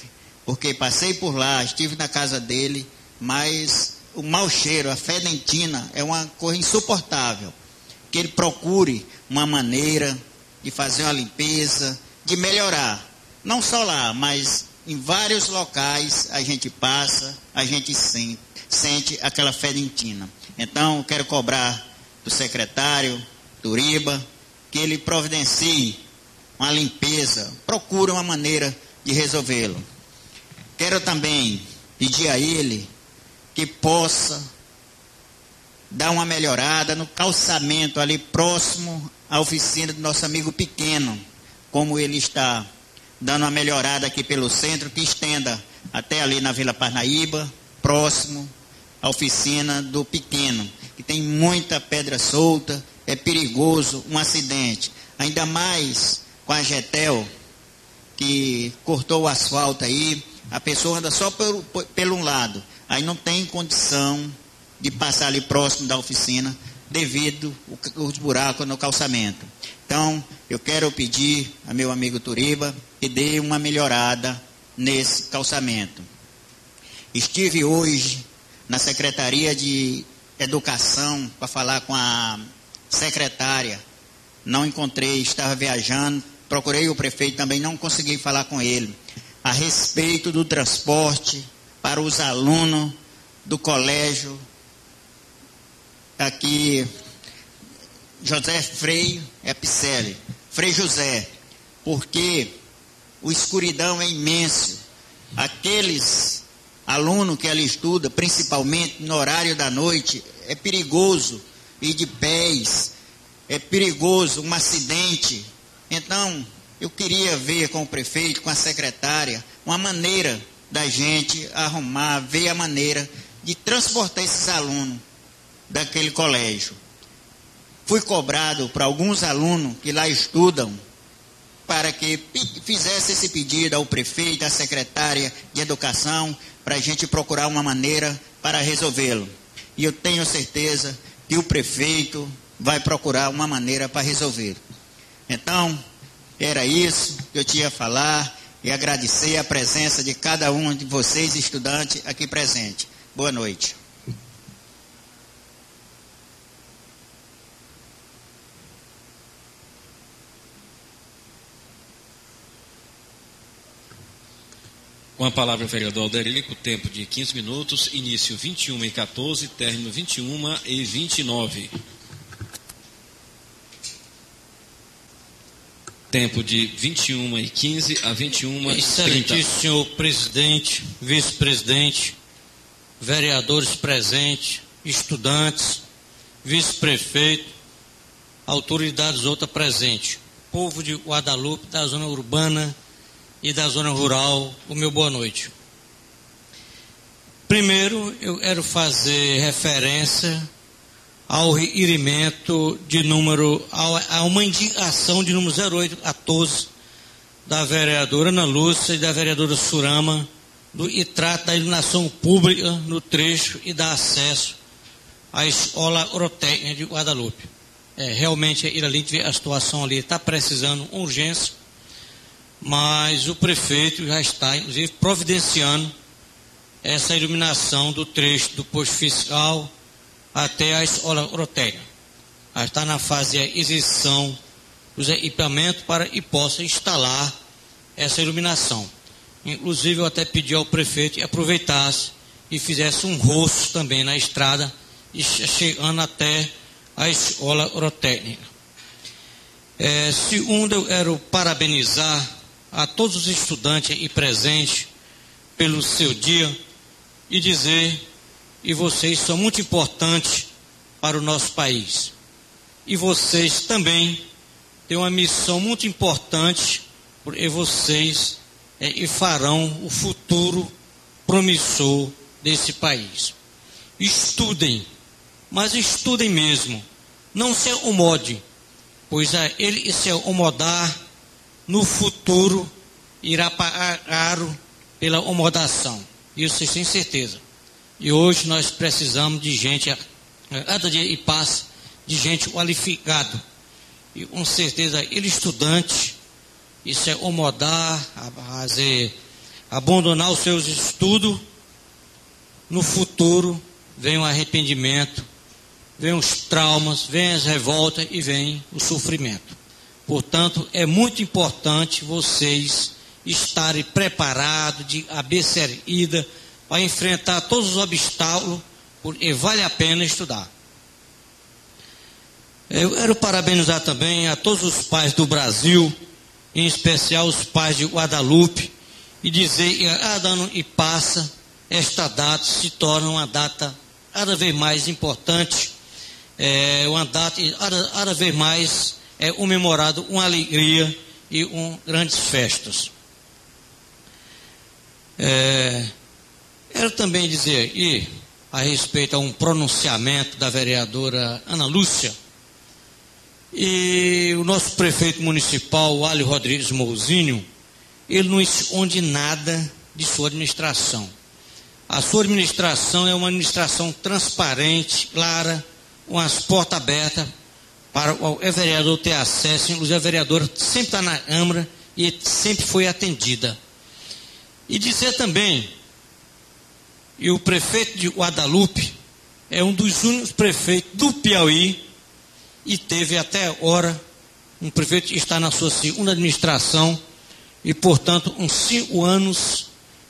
Speaker 7: porque passei por lá, estive na casa dele, mas o mau cheiro, a fedentina, é uma coisa insuportável. Que ele procure uma maneira de fazer uma limpeza, de melhorar. Não só lá, mas em vários locais a gente passa, a gente sente aquela fedentina. Então, eu quero cobrar do secretário Turiba que ele providencie uma limpeza, procure uma maneira de resolvê-lo. Quero também pedir a ele que possa dar uma melhorada no calçamento ali próximo à oficina do nosso amigo Pequeno, como ele está dando uma melhorada aqui pelo centro, que estenda até ali na Vila Parnaíba, próximo à oficina do Pequeno, que tem muita pedra solta, é perigoso um acidente, ainda mais com a Getel, que cortou o asfalto aí, a pessoa anda só pelo um lado, aí não tem condição de passar ali próximo da oficina, devido aos buracos no calçamento. Então, eu quero pedir a meu amigo Turiba que dê uma melhorada nesse calçamento. Estive hoje na Secretaria de Educação para falar com a secretária, não encontrei, estava viajando, procurei o prefeito também, não consegui falar com ele, a respeito do transporte para os alunos do colégio aqui, José Frei Epicelli, Frei José, porque o escuridão é imenso. Aqueles alunos que ali estudam, principalmente no horário da noite, é perigoso ir de pés, é perigoso um acidente. Então, eu queria ver com o prefeito, com a secretária, uma maneira da gente arrumar, ver a maneira de transportar esses alunos daquele colégio. Fui cobrado por alguns alunos que lá estudam para que fizesse esse pedido ao prefeito, à secretária de educação, para a gente procurar uma maneira para resolvê-lo. E eu tenho certeza que o prefeito vai procurar uma maneira para resolver. Então, era isso que eu tinha a falar e agradecer a presença de cada um de vocês, estudantes, aqui presente. Boa noite.
Speaker 1: Com a palavra o vereador Alderico, tempo de 15 minutos, início 21h14, término 21h29. Tempo de 21h15 a 21h30.
Speaker 3: Excelentíssimo senhor presidente, vice-presidente, vereadores presentes, estudantes, vice-prefeito, autoridades outras presentes, povo de Guadalupe, da zona urbana e da zona rural, o meu boa noite. Primeiro, eu quero fazer referência ao requerimento de número, a uma indicação de número 0814 da vereadora Ana Lúcia e da vereadora Surama, e trata da iluminação pública no trecho e dá acesso à escola agrotécnica de Guadalupe. Realmente, a situação ali está precisando urgência, mas o prefeito já está, inclusive, providenciando essa iluminação do trecho do posto fiscal até a escola agrotécnica. Já está na fase de aquisição dos equipamentos para que possa instalar essa iluminação. Inclusive, eu até pedi ao prefeito que aproveitasse e fizesse um rosto também na estrada, chegando até a escola agrotécnica. Segundo, eu quero parabenizar a todos os estudantes aí presentes pelo seu dia e dizer que vocês são muito importantes para o nosso país. E vocês também têm uma missão muito importante, porque vocês farão o futuro promissor desse país. Estudem, mas estudem mesmo, não se acomodem, pois ele se acomodar no futuro irá pagar caro pela acomodação. Isso vocês têm certeza. E hoje nós precisamos de gente, cada dia e passa, de gente qualificada. E com certeza ele estudante, isso é acomodar, a fazer abandonar os seus estudos, no futuro vem o arrependimento, vem os traumas, vem as revoltas e vem o sofrimento. Portanto, é muito importante vocês estarem preparados de cabeça erguida para enfrentar todos os obstáculos, porque vale a pena estudar. Eu quero parabenizar também a todos os pais do Brasil, em especial os pais de Guadalupe, e dizer que a cada ano que passa, esta data se torna uma data cada vez mais importante, uma data cada vez mais comemorado com alegria e com grandes festas. Quero também dizer aqui, a respeito a um pronunciamento da vereadora Ana Lúcia, e o nosso prefeito municipal, Alio Rodrigues Mouzinho, ele não esconde nada de sua administração. A sua administração é uma administração transparente, clara, com as portas abertas para o vereador ter acesso. Inclusive a vereadora sempre está na Câmara e sempre foi atendida. E dizer também que o prefeito de Guadalupe é um dos únicos prefeitos do Piauí, e teve até agora um prefeito que está na sua segunda administração, e portanto uns 5 anos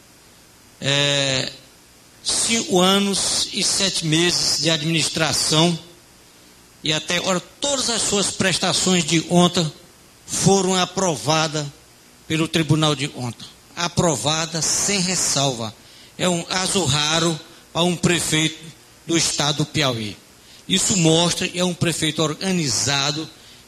Speaker 3: e 7 meses de administração, e até agora todas as suas prestações de conta foram aprovadas pelo Tribunal de Contas, aprovada sem ressalva. É um caso raro para um prefeito do estado do Piauí. Isso mostra que é um prefeito organizado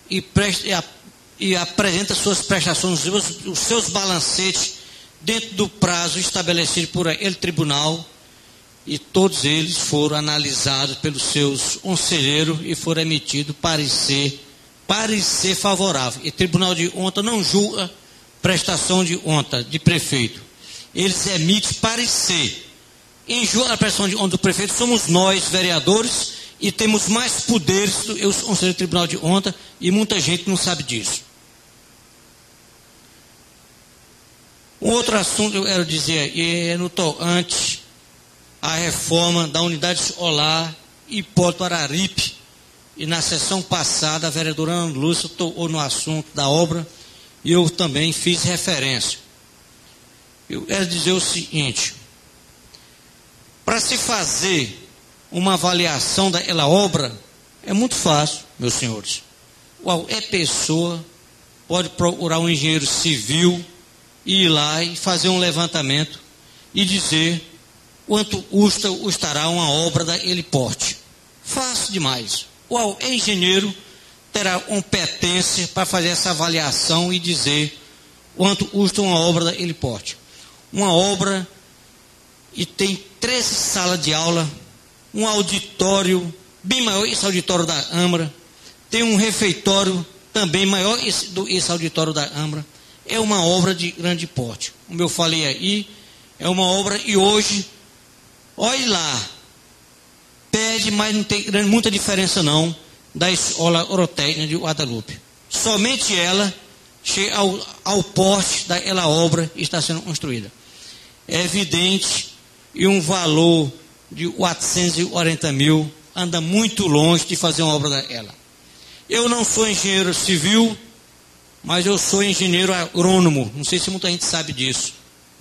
Speaker 3: e apresenta suas prestações, os seus balancetes dentro do prazo estabelecido por ele tribunal, e todos eles foram analisados pelos seus conselheiros e foram emitido parecer favorável. E Tribunal de Contas não julga prestação de conta de prefeito, eles emitem parecer. Quem julga a prestação de conta do prefeito somos nós, vereadores, e temos mais poderes do que o Conselho do Tribunal de Contas, e muita gente não sabe disso. Um outro assunto que eu quero dizer é no tocante à reforma da unidade escolar Hipólito Araripe, e na sessão passada a vereadora Ana Lúcia tocou no assunto da obra, e eu também fiz referência. Eu quero dizer o seguinte: para se fazer uma avaliação daquela obra, é muito fácil, meus senhores. Qualquer pessoa pode procurar um engenheiro civil, ir lá e fazer um levantamento e dizer quanto custará uma obra daquele porte. Fácil demais. Qualquer engenheiro terá competência para fazer essa avaliação e dizer quanto custa uma obra daquele porte. Uma obra e tem 13 salas de aula, um auditório bem maior que esse auditório da Câmara, tem um refeitório também maior que esse auditório da Câmara. É uma obra de grande porte. Como eu falei aí, é uma obra, e hoje, olhe lá, pede, mas não tem muita diferença não da escola agrotécnica de Guadalupe. Somente ela chega ao porte daquela obra que está sendo construída. É evidente, e um valor de 440 mil anda muito longe de fazer uma obra daquela. Eu não sou engenheiro civil, mas eu sou engenheiro agrônomo, não sei se muita gente sabe disso.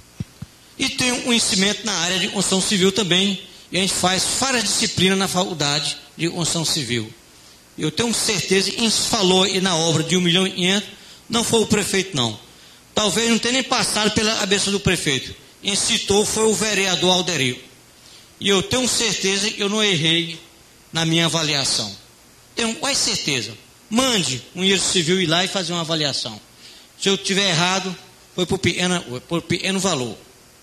Speaker 3: E tenho um conhecimento na área de construção civil também, e a gente faz várias disciplinas na faculdade de construção civil. Eu tenho certeza, quem falou aí na obra de 1,5 milhão, não foi o prefeito não. Talvez não tenha nem passado pela cabeça do prefeito. Quem citou foi o vereador Alderico. E eu tenho certeza que eu não errei na minha avaliação. Tenho quase certeza. Mande um engenheiro civil ir lá e fazer uma avaliação. Se eu tiver errado, foi por pequeno valor.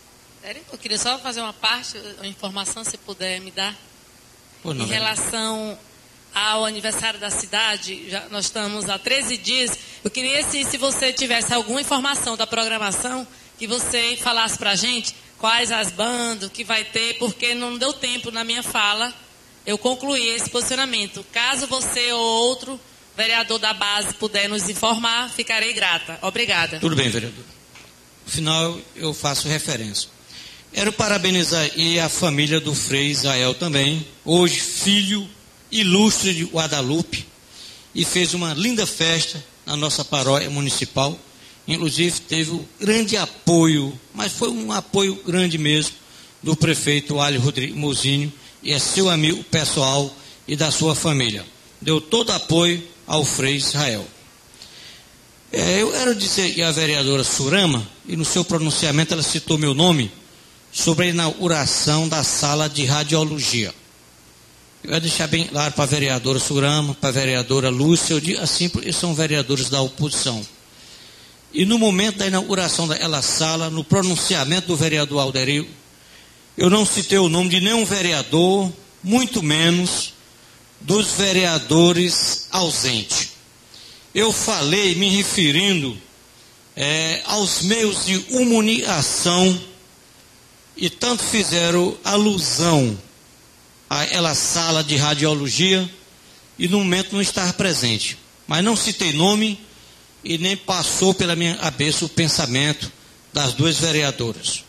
Speaker 8: Eu queria só fazer uma informação, se puder me dar. Em relação ao aniversário da cidade, nós estamos há 13 dias. Eu queria, se você tivesse alguma informação da programação, que você falasse para a gente quais as bandas que vai ter, porque não deu tempo na minha fala eu concluir esse posicionamento. Caso você ou outro vereador da base puder nos informar, ficarei grata. Obrigada.
Speaker 3: Tudo bem, vereador. No final eu faço referência. Quero parabenizar e a família do Frei Israel também, hoje filho ilustre de Guadalupe, e fez uma linda festa na nossa paróquia municipal. Inclusive teve um grande apoio, mas foi um apoio grande mesmo, do prefeito Alho Rodrigues Mozinho, e é seu amigo pessoal e da sua família. Deu todo apoio ao Frei Israel. Eu quero dizer, e a vereadora Surama, e no seu pronunciamento ela citou meu nome, sobre a inauguração da sala de radiologia. Eu ia deixar bem claro para a vereadora Surama, para a vereadora Lúcia, eu digo assim porque são vereadores da oposição. E no momento da inauguração daquela sala, no pronunciamento do vereador Alderico, eu não citei o nome de nenhum vereador, muito menos dos vereadores ausentes. Eu falei me referindo aos meios de comunicação, e tanto fizeram alusão àquela sala de radiologia, e no momento não estar presente. Mas não citei nome, e nem passou pela minha cabeça o pensamento das duas vereadoras.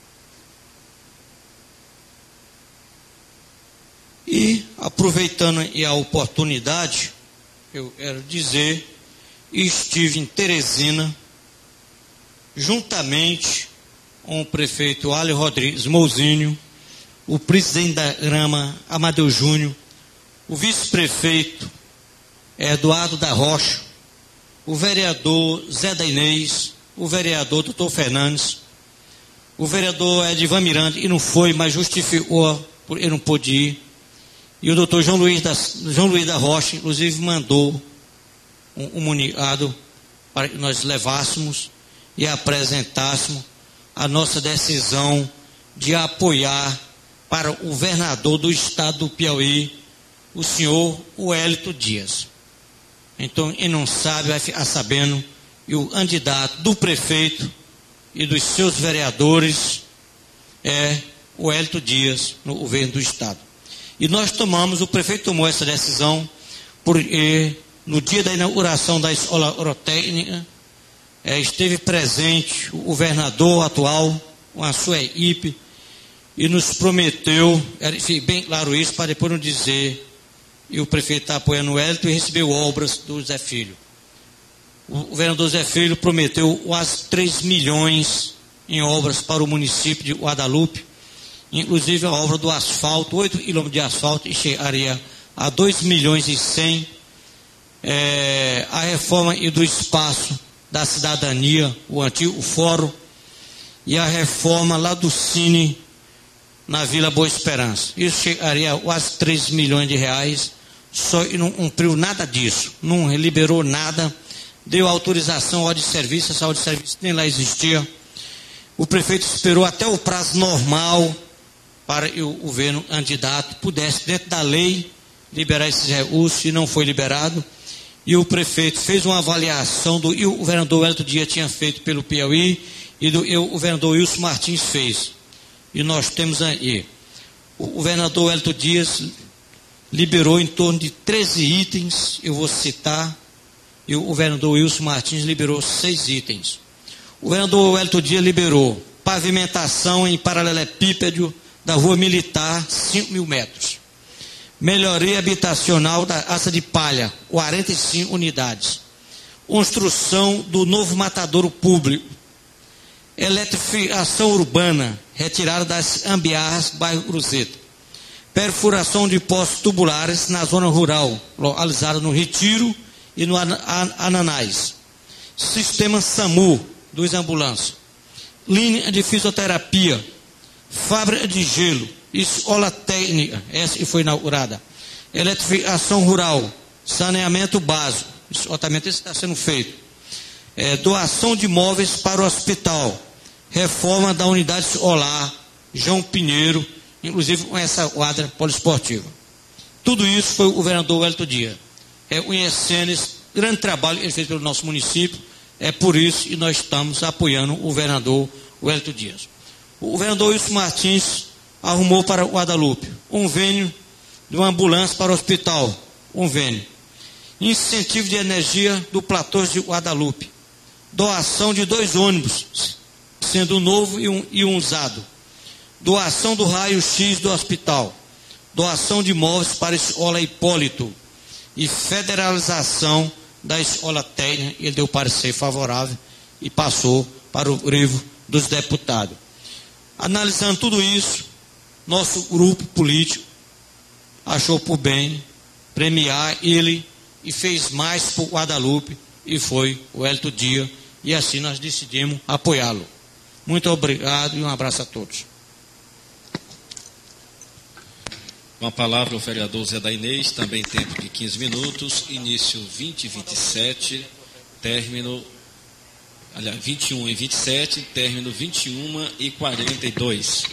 Speaker 3: E, aproveitando a oportunidade, eu quero dizer, estive em Teresina, juntamente com o prefeito Alho Rodrigues Mozinho, o presidente da Grama, Amadeu Júnior, o vice-prefeito Eduardo da Rocha, o vereador Zé da Inês, o vereador Doutor Fernandes, o vereador Edivan Miranda, e não foi, mas justificou, ele não pôde ir, e o doutor João Luiz da Rocha, inclusive, mandou um comunicado para que nós levássemos e apresentássemos a nossa decisão de apoiar para o governador do estado do Piauí, o senhor Wellington Dias. Então, quem não sabe vai ficar sabendo, e o candidato do prefeito e dos seus vereadores é o Wellington Dias, no governo do estado. E nós o prefeito tomou essa decisão, porque no dia da inauguração da escola agrotécnica, esteve presente o governador atual, com a sua equipe, e nos prometeu, bem claro isso, para depois não dizer, e o prefeito está apoiando o Wellington, e recebeu obras do Zé Filho. O governador Zé Filho prometeu quase 3 milhões em obras para o município de Guadalupe, inclusive a obra do asfalto, 8 quilômetros de asfalto, e chegaria a 2 milhões e 100, a reforma e do espaço da cidadania, o antigo fórum, e a reforma lá do Cine, na Vila Boa Esperança. Isso chegaria a quase 3 milhões de reais, só e não cumpriu nada disso, não liberou nada, deu autorização à ordem de serviço, essa ordem de serviço nem lá existia. O prefeito esperou até o prazo normal para que o governo candidato pudesse, dentro da lei, liberar esses recursos, e não foi liberado. E o prefeito fez uma avaliação e o governador Wellington Dias tinha feito pelo Piauí, e o governador Wilson Martins fez. E nós temos aí, o governador Wellington Dias liberou em torno de 13 itens, eu vou citar, e o governador Wilson Martins liberou 6 itens. O governador Wellington Dias liberou pavimentação em paralelepípedo da Rua Militar, 5 mil metros. Melhoria habitacional da Aça de Palha, 45 unidades. Construção do novo matadouro público. Eletrificação urbana, retirada das ambiarras, bairro Cruzeta. Perfuração de poços tubulares na zona rural, localizada no Retiro e no Ananás. Sistema SAMU, 2 ambulâncias. Linha de fisioterapia. Fábrica de gelo. Escola técnica, essa que foi inaugurada. Eletrificação rural. Saneamento básico. Esse está sendo feito. Doação de móveis para o hospital. Reforma da unidade escolar João Pinheiro, inclusive com essa quadra poliesportiva. Tudo isso foi o governador Wellington Dias. Reconhecendo esse grande trabalho que ele fez pelo nosso município, é por isso que nós estamos apoiando o governador Wellington Dias. O governador Wilson Martins arrumou para Guadalupe um convênio de uma ambulância para o hospital, convênio. Incentivo de energia do platô de Guadalupe. Doação de 2 ônibus sendo novo e um usado. Doação do raio-x do hospital. Doação de imóveis para a escola Hipólito. E federalização da escola técnica. Ele deu parecer favorável e passou para o crivo dos deputados. Analisando tudo isso, nosso grupo político achou por bem premiar ele e fez mais por Guadalupe, e foi o Hélito Dias, e assim nós decidimos apoiá-lo. Muito obrigado e um abraço a todos.
Speaker 1: Com a palavra o vereador Zé da Inês, também tempo de 15 minutos, início 20 e 27, término, aliás, 21 e 27, término 21 e 42.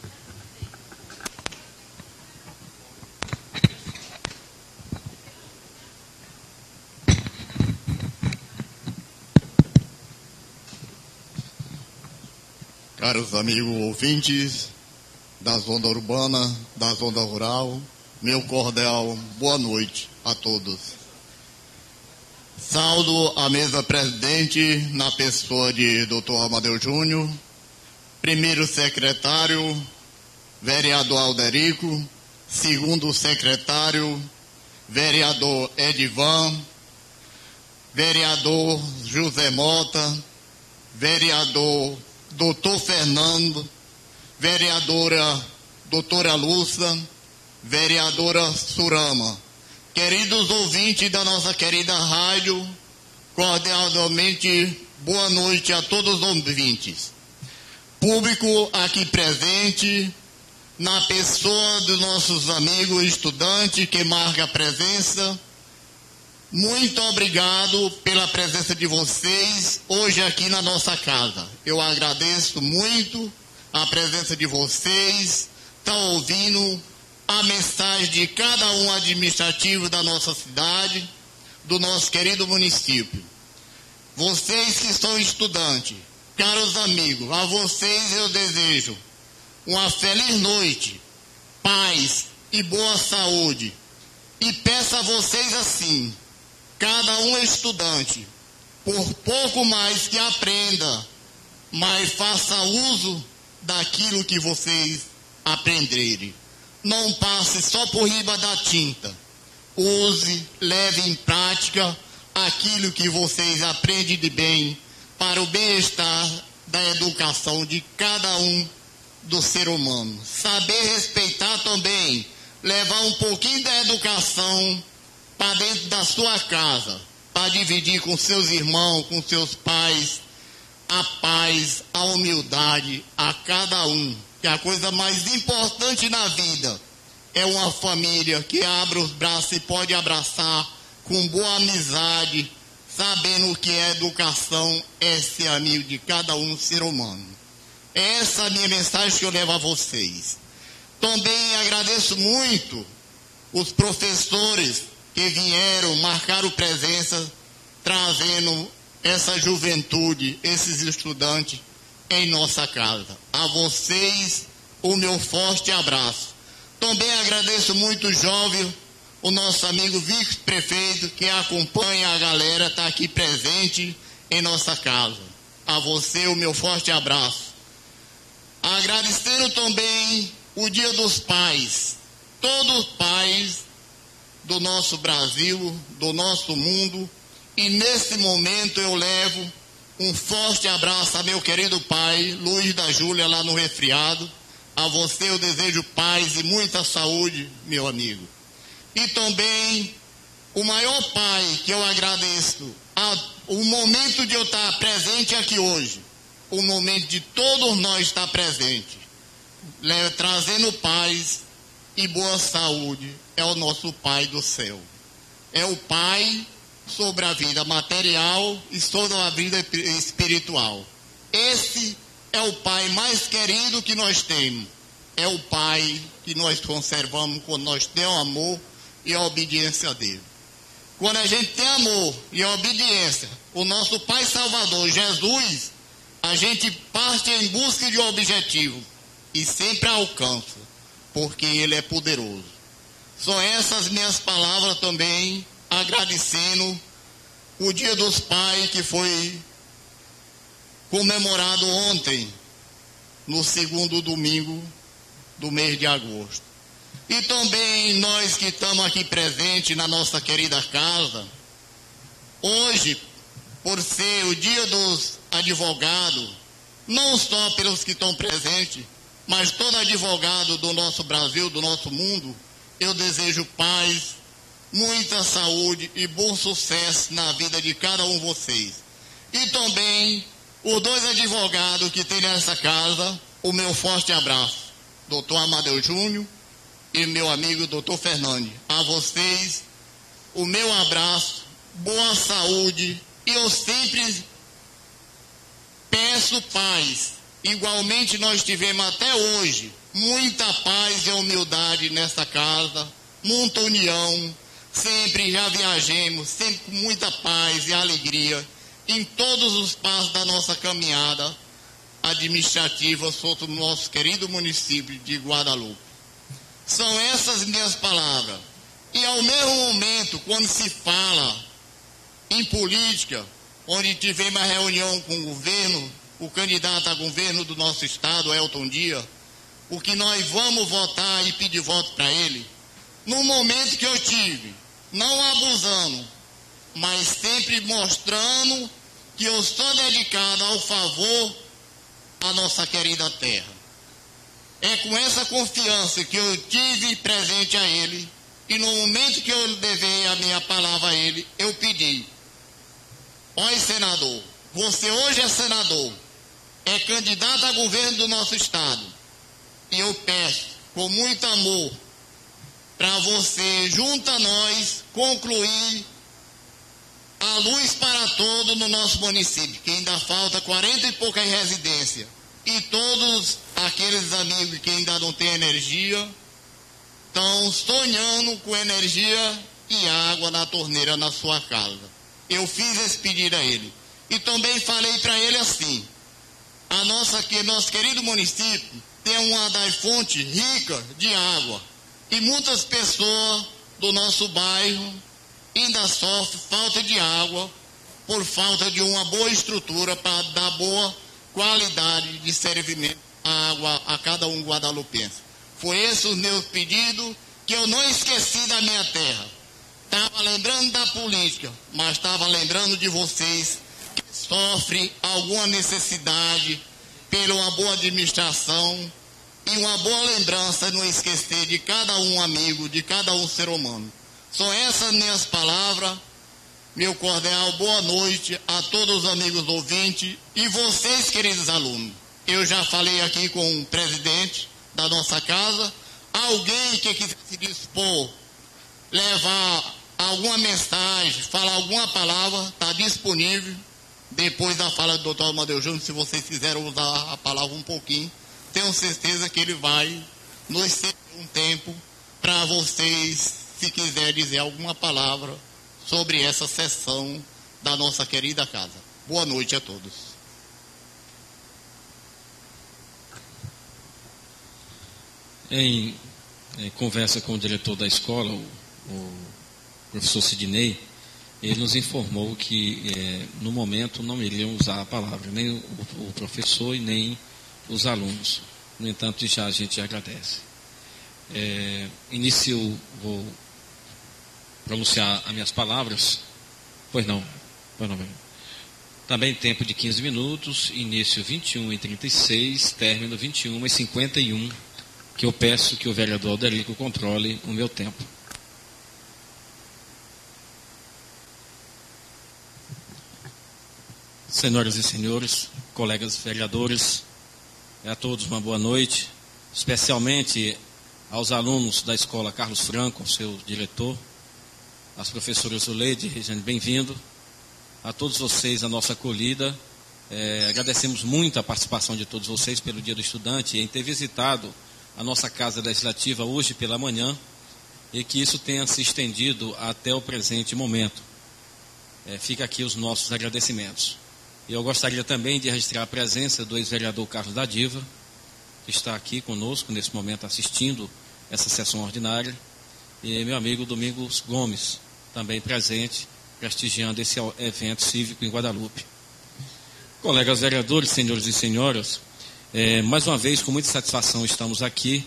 Speaker 5: Caros amigos ouvintes da zona urbana, da zona rural, meu cordial boa noite a todos. Saúdo a mesa presidente na pessoa de Dr. Amadeu Júnior, primeiro secretário, vereador Alderico, segundo secretário, vereador Edivan, vereador José Mota, vereador Doutor Fernando, vereadora doutora Lúcia, vereadora Surama. Queridos ouvintes da nossa querida rádio, cordialmente boa noite a todos os ouvintes. Público aqui presente, na pessoa dos nossos amigos estudantes que marca a presença, muito obrigado pela presença de vocês hoje aqui na nossa casa. Eu agradeço muito a presença de vocês, estão ouvindo a mensagem de cada um administrativo da nossa cidade, do nosso querido município. Vocês que são estudantes, caros amigos, a vocês eu desejo uma feliz noite, paz e boa saúde. E peço a vocês assim, cada um estudante, por pouco mais que aprenda, mas faça uso daquilo que vocês aprenderem. Não passe só por riba da tinta. Use, leve em prática aquilo que vocês aprendem de bem para o bem-estar da educação de cada um do ser humano. Saber respeitar também, levar um pouquinho da educação para dentro da sua casa, para dividir com seus irmãos, com seus pais, a paz, a humildade a cada um. Que a coisa mais importante na vida é uma família que abre os braços e pode abraçar com boa amizade, sabendo o que é educação, é ser amigo de cada um ser humano. Essa é a minha mensagem que eu levo a vocês. Também agradeço muito os professores que vieram, marcaram presença, trazendo essa juventude, esses estudantes em nossa casa. A vocês, o meu forte abraço. Também agradeço muito o jovem, o nosso amigo vice-prefeito, que acompanha a galera, está aqui presente em nossa casa. A você, o meu forte abraço. Agradecendo também o Dia dos Pais. Todos os pais do nosso Brasil, do nosso mundo. E nesse momento eu levo um forte abraço a meu querido pai, Luiz da Júlia, lá no Resfriado. A você eu desejo paz e muita saúde, meu amigo. E também o maior pai que eu agradeço, o momento de eu estar presente aqui hoje, o momento de todos nós estar presente, trazendo paz e boa saúde, é o nosso Pai do céu. É o Pai sobre a vida material e sobre a vida espiritual. Esse é o Pai mais querido que nós temos. É o Pai que nós conservamos quando nós temos amor e a obediência dele. Quando a gente tem amor e a obediência, o nosso Pai Salvador, Jesus, a gente parte em busca de um objetivo e sempre alcança, porque ele é poderoso. São essas minhas palavras também, agradecendo o Dia dos Pais que foi comemorado ontem, no segundo domingo do mês de agosto. E também nós que estamos aqui presentes na nossa querida casa, hoje, por ser o dia dos advogados, não só pelos que estão presentes, mas todo advogado do nosso Brasil, do nosso mundo, eu desejo paz, muita saúde e bom sucesso na vida de cada um de vocês. E também os dois advogados que tem nessa casa, o meu forte abraço, doutor Amadeu Júnior e meu amigo doutor Fernandes. A vocês, o meu abraço, boa saúde, e eu sempre peço paz. Igualmente nós tivemos até hoje muita paz e humildade nessa casa, muita união, sempre já viajemos, sempre com muita paz e alegria em todos os passos da nossa caminhada administrativa sobre o nosso querido município de Guadalupe. São essas minhas palavras. E ao mesmo momento, quando se fala em política, onde tivemos a reunião com o governo, o candidato a governo do nosso estado, Elton Dias, o que nós vamos votar e pedir voto para ele, no momento que eu tive, não abusando, mas sempre mostrando que eu sou dedicado ao favor da nossa querida terra. É com essa confiança que eu tive presente a ele, e no momento que eu levei a minha palavra a ele, eu pedi: olha, senador, você hoje é senador, é candidato a governo do nosso estado, e eu peço com muito amor para você, junto a nós, concluir a luz para todos no nosso município, que ainda falta 40 e poucas residências, e todos aqueles amigos que ainda não têm energia estão sonhando com energia e água na torneira na sua casa. Eu fiz esse pedido a ele. E também falei para ele assim: nosso querido município tem uma das fontes ricas de água. E muitas pessoas do nosso bairro ainda sofrem falta de água por falta de uma boa estrutura para dar boa qualidade de servimento à água a cada um guadalupense. Foi esse o meu pedido, que eu não esqueci da minha terra. Estava lembrando da política, mas estava lembrando de vocês que sofrem alguma necessidade pela uma boa administração, e uma boa lembrança, não esquecer de cada um amigo, de cada um ser humano. São essas minhas palavras. Meu cordial boa noite a todos os amigos ouvintes e vocês, queridos alunos. Eu já falei aqui com o presidente da nossa casa. Alguém que quiser se dispor, levar alguma mensagem, falar alguma palavra, está disponível. Depois da fala do doutor Amadeu Júnior, se vocês quiserem usar a palavra um pouquinho, tenho certeza que ele vai nos ceder um tempo para vocês, se quiser dizer alguma palavra sobre essa sessão da nossa querida casa. Boa noite a todos.
Speaker 1: Em conversa com o diretor da escola, o professor Sidney, ele nos informou que no momento não iriam usar a palavra, nem o professor e nem os alunos. No entanto, a gente agradece. Vou pronunciar as minhas palavras. Pois não. Também tempo de 15 minutos, início 21h36, término 21h51, que eu peço que o vereador Alderico controle o meu tempo. Senhoras e senhores, colegas vereadores, a todos uma boa noite, especialmente aos alunos da Escola Carlos Franco, seu diretor, às professoras Zuleide e Regiane, bem-vindo, a todos vocês a nossa acolhida. Agradecemos muito a participação de todos vocês pelo Dia do Estudante, em ter visitado a nossa Casa Legislativa hoje pela manhã, e que isso tenha se estendido até o presente momento. Fica aqui os nossos agradecimentos. E eu gostaria também de registrar a presença do ex-vereador Carlos da Diva, que está aqui conosco nesse momento assistindo essa sessão ordinária, e meu amigo Domingos Gomes, também presente, prestigiando esse evento cívico em Guadalupe. Colegas vereadores, senhores e senhoras, mais uma vez, com muita satisfação, estamos aqui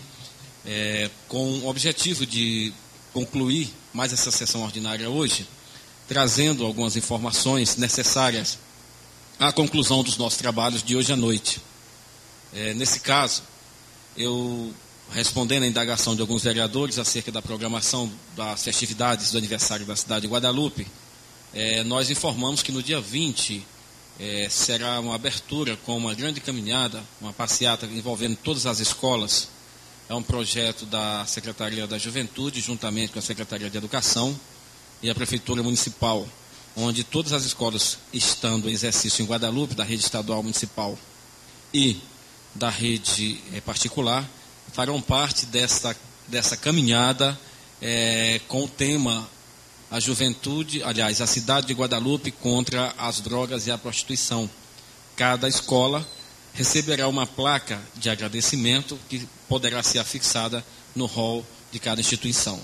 Speaker 1: com o objetivo de concluir mais essa sessão ordinária hoje, trazendo algumas informações necessárias à conclusão dos nossos trabalhos de hoje à noite. Nesse caso, eu, respondendo à indagação de alguns vereadores acerca da programação das festividades do aniversário da cidade de Guadalupe, nós informamos que no dia 20 será uma abertura com uma grande caminhada, uma passeata envolvendo todas as escolas. É um projeto da Secretaria da Juventude, juntamente com a Secretaria de Educação e a Prefeitura Municipal, onde todas as escolas estando em exercício em Guadalupe, da rede estadual municipal e da rede particular, farão parte dessa caminhada com o tema a juventude, aliás, a cidade de Guadalupe contra as drogas e a prostituição. Cada escola receberá uma placa de agradecimento que poderá ser afixada no hall de cada instituição.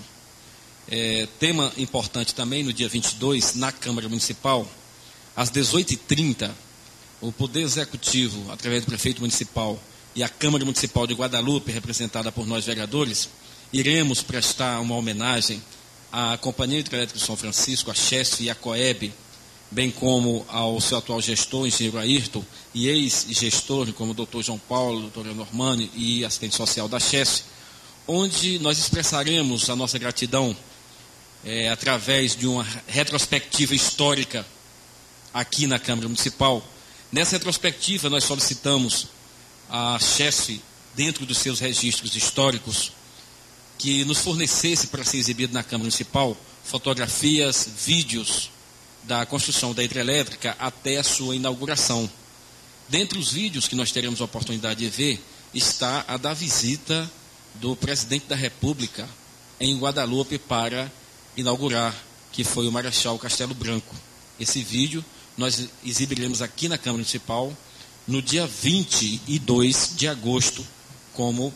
Speaker 1: Tema importante também, no dia 22, na Câmara Municipal, às 18h30, o Poder Executivo, através do Prefeito Municipal e a Câmara Municipal de Guadalupe, representada por nós vereadores, iremos prestar uma homenagem à Companhia Hidrelétrica de São Francisco, a Chesf e a Coeb, bem como ao seu atual gestor, engenheiro Ayrton, e ex-gestor, como o doutor João Paulo, doutora Normani e assistente social da Chesf, onde nós expressaremos a nossa gratidão através de uma retrospectiva histórica aqui na Câmara Municipal. Nessa retrospectiva, nós solicitamos a Chesf, dentro dos seus registros históricos, que nos fornecesse para ser exibido na Câmara Municipal fotografias, vídeos da construção da hidrelétrica até a sua inauguração. Dentre os vídeos que nós teremos a oportunidade de ver, está a da visita do presidente da República em Guadalupe para inaugurar, que foi o Marechal Castelo Branco. Esse vídeo nós exibiremos aqui na Câmara Municipal no dia 22 de agosto, como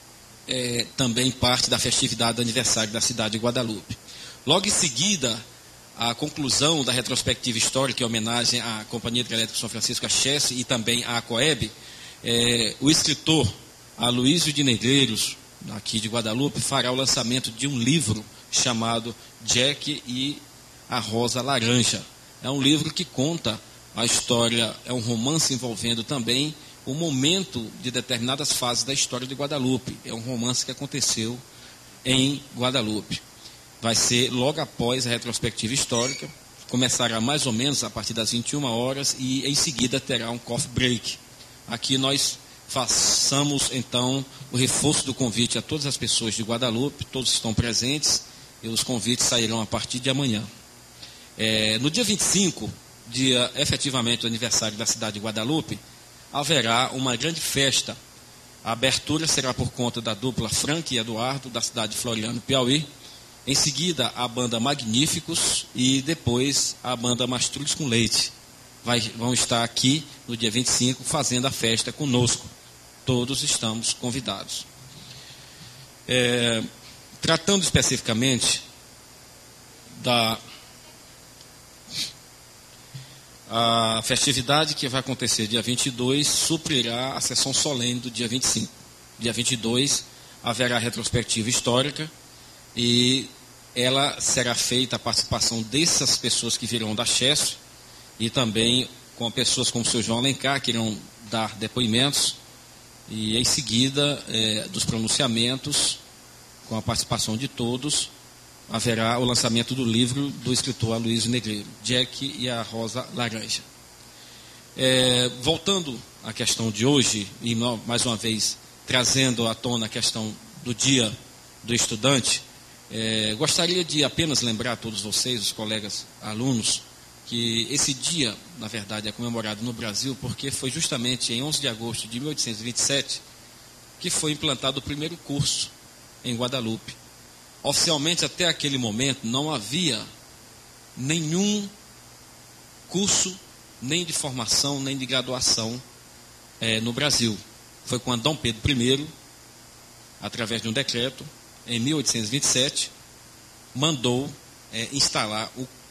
Speaker 1: também parte da festividade do aniversário da cidade de Guadalupe. Logo em seguida, a conclusão da retrospectiva histórica em homenagem à Companhia Hidrelétrica de São Francisco, a Chesf, e também à Coeb, o escritor Aloísio de Negreiros, aqui de Guadalupe, fará o lançamento de um livro chamado Jack e a Rosa Laranja. É um livro que conta a história, é um romance envolvendo também o momento de determinadas fases da história de Guadalupe. É um romance que aconteceu em Guadalupe. Vai ser logo após a retrospectiva histórica, começará mais ou menos a partir das 21 horas e em seguida terá um coffee break. Aqui nós façamos então o reforço do convite a todas as pessoas de Guadalupe, todos estão presentes e os convites sairão a partir de amanhã. No dia 25, dia efetivamente do aniversário da cidade de Guadalupe, haverá uma grande festa. A abertura será por conta da dupla Frank e Eduardo, da cidade de Floriano, Piauí. Em seguida, a banda Magníficos e depois a banda Mastruz com Leite. Vão estar aqui no dia 25 fazendo a festa conosco. Todos estamos convidados. Tratando especificamente a festividade que vai acontecer dia 22 suprirá a sessão solene do dia 25. Dia 22 haverá retrospectiva histórica e ela será feita a participação dessas pessoas que virão da Chesf e também com pessoas como o seu João Alencar, que irão dar depoimentos, e em seguida dos pronunciamentos, com a participação de todos, haverá o lançamento do livro do escritor Aloísio Negreiro, Jack e a Rosa Laranja. Voltando à questão de hoje, e mais uma vez trazendo à tona a questão do Dia do Estudante, gostaria de apenas lembrar a todos vocês, os colegas alunos, que esse dia, na verdade, é comemorado no Brasil porque foi justamente em 11 de agosto de 1827 que foi implantado o primeiro curso em Guadalupe. Oficialmente, até aquele momento, não havia nenhum curso, nem de formação, nem de graduação no Brasil. Foi quando Dom Pedro I, através de um decreto, em 1827, mandou instalar o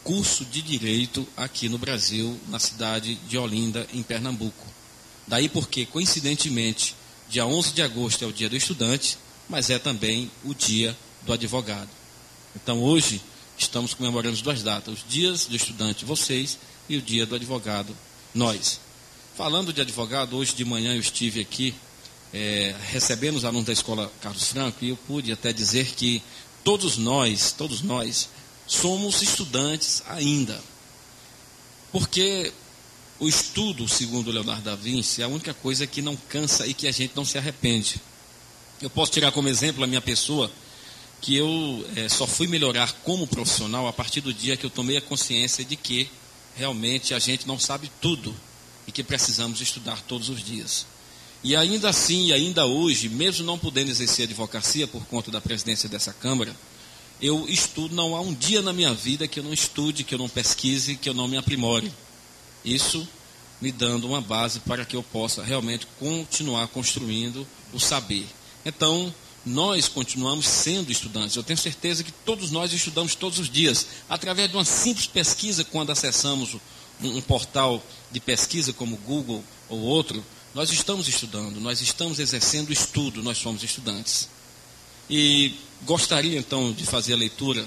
Speaker 1: curso de Direito aqui no Brasil, na cidade de Olinda, em Pernambuco. Daí porque, coincidentemente, dia 11 de agosto é o dia do estudante, mas é também o dia do advogado. Então, hoje, estamos comemorando as duas datas, os dias do estudante, vocês, e o dia do advogado, nós. Falando de advogado, hoje de manhã eu estive aqui recebendo os alunos da Escola Carlos Franco, e eu pude até dizer que todos nós somos estudantes ainda. Porque o estudo, segundo Leonardo da Vinci, é a única coisa que não cansa e que a gente não se arrepende. Eu posso tirar como exemplo a minha pessoa, que eu só fui melhorar como profissional a partir do dia que eu tomei a consciência de que realmente a gente não sabe tudo e que precisamos estudar todos os dias. E ainda assim, e ainda hoje, mesmo não podendo exercer a advocacia por conta da presidência dessa Câmara, eu estudo, não há um dia na minha vida que eu não estude, que eu não pesquise, que eu não me aprimore. Isso me dando uma base para que eu possa realmente continuar construindo o saber. Então, nós continuamos sendo estudantes. Eu tenho certeza que todos nós estudamos todos os dias. Através de uma simples pesquisa, quando acessamos um portal de pesquisa como Google ou outro, nós estamos estudando, nós estamos exercendo estudo, nós somos estudantes. E gostaria então de fazer a leitura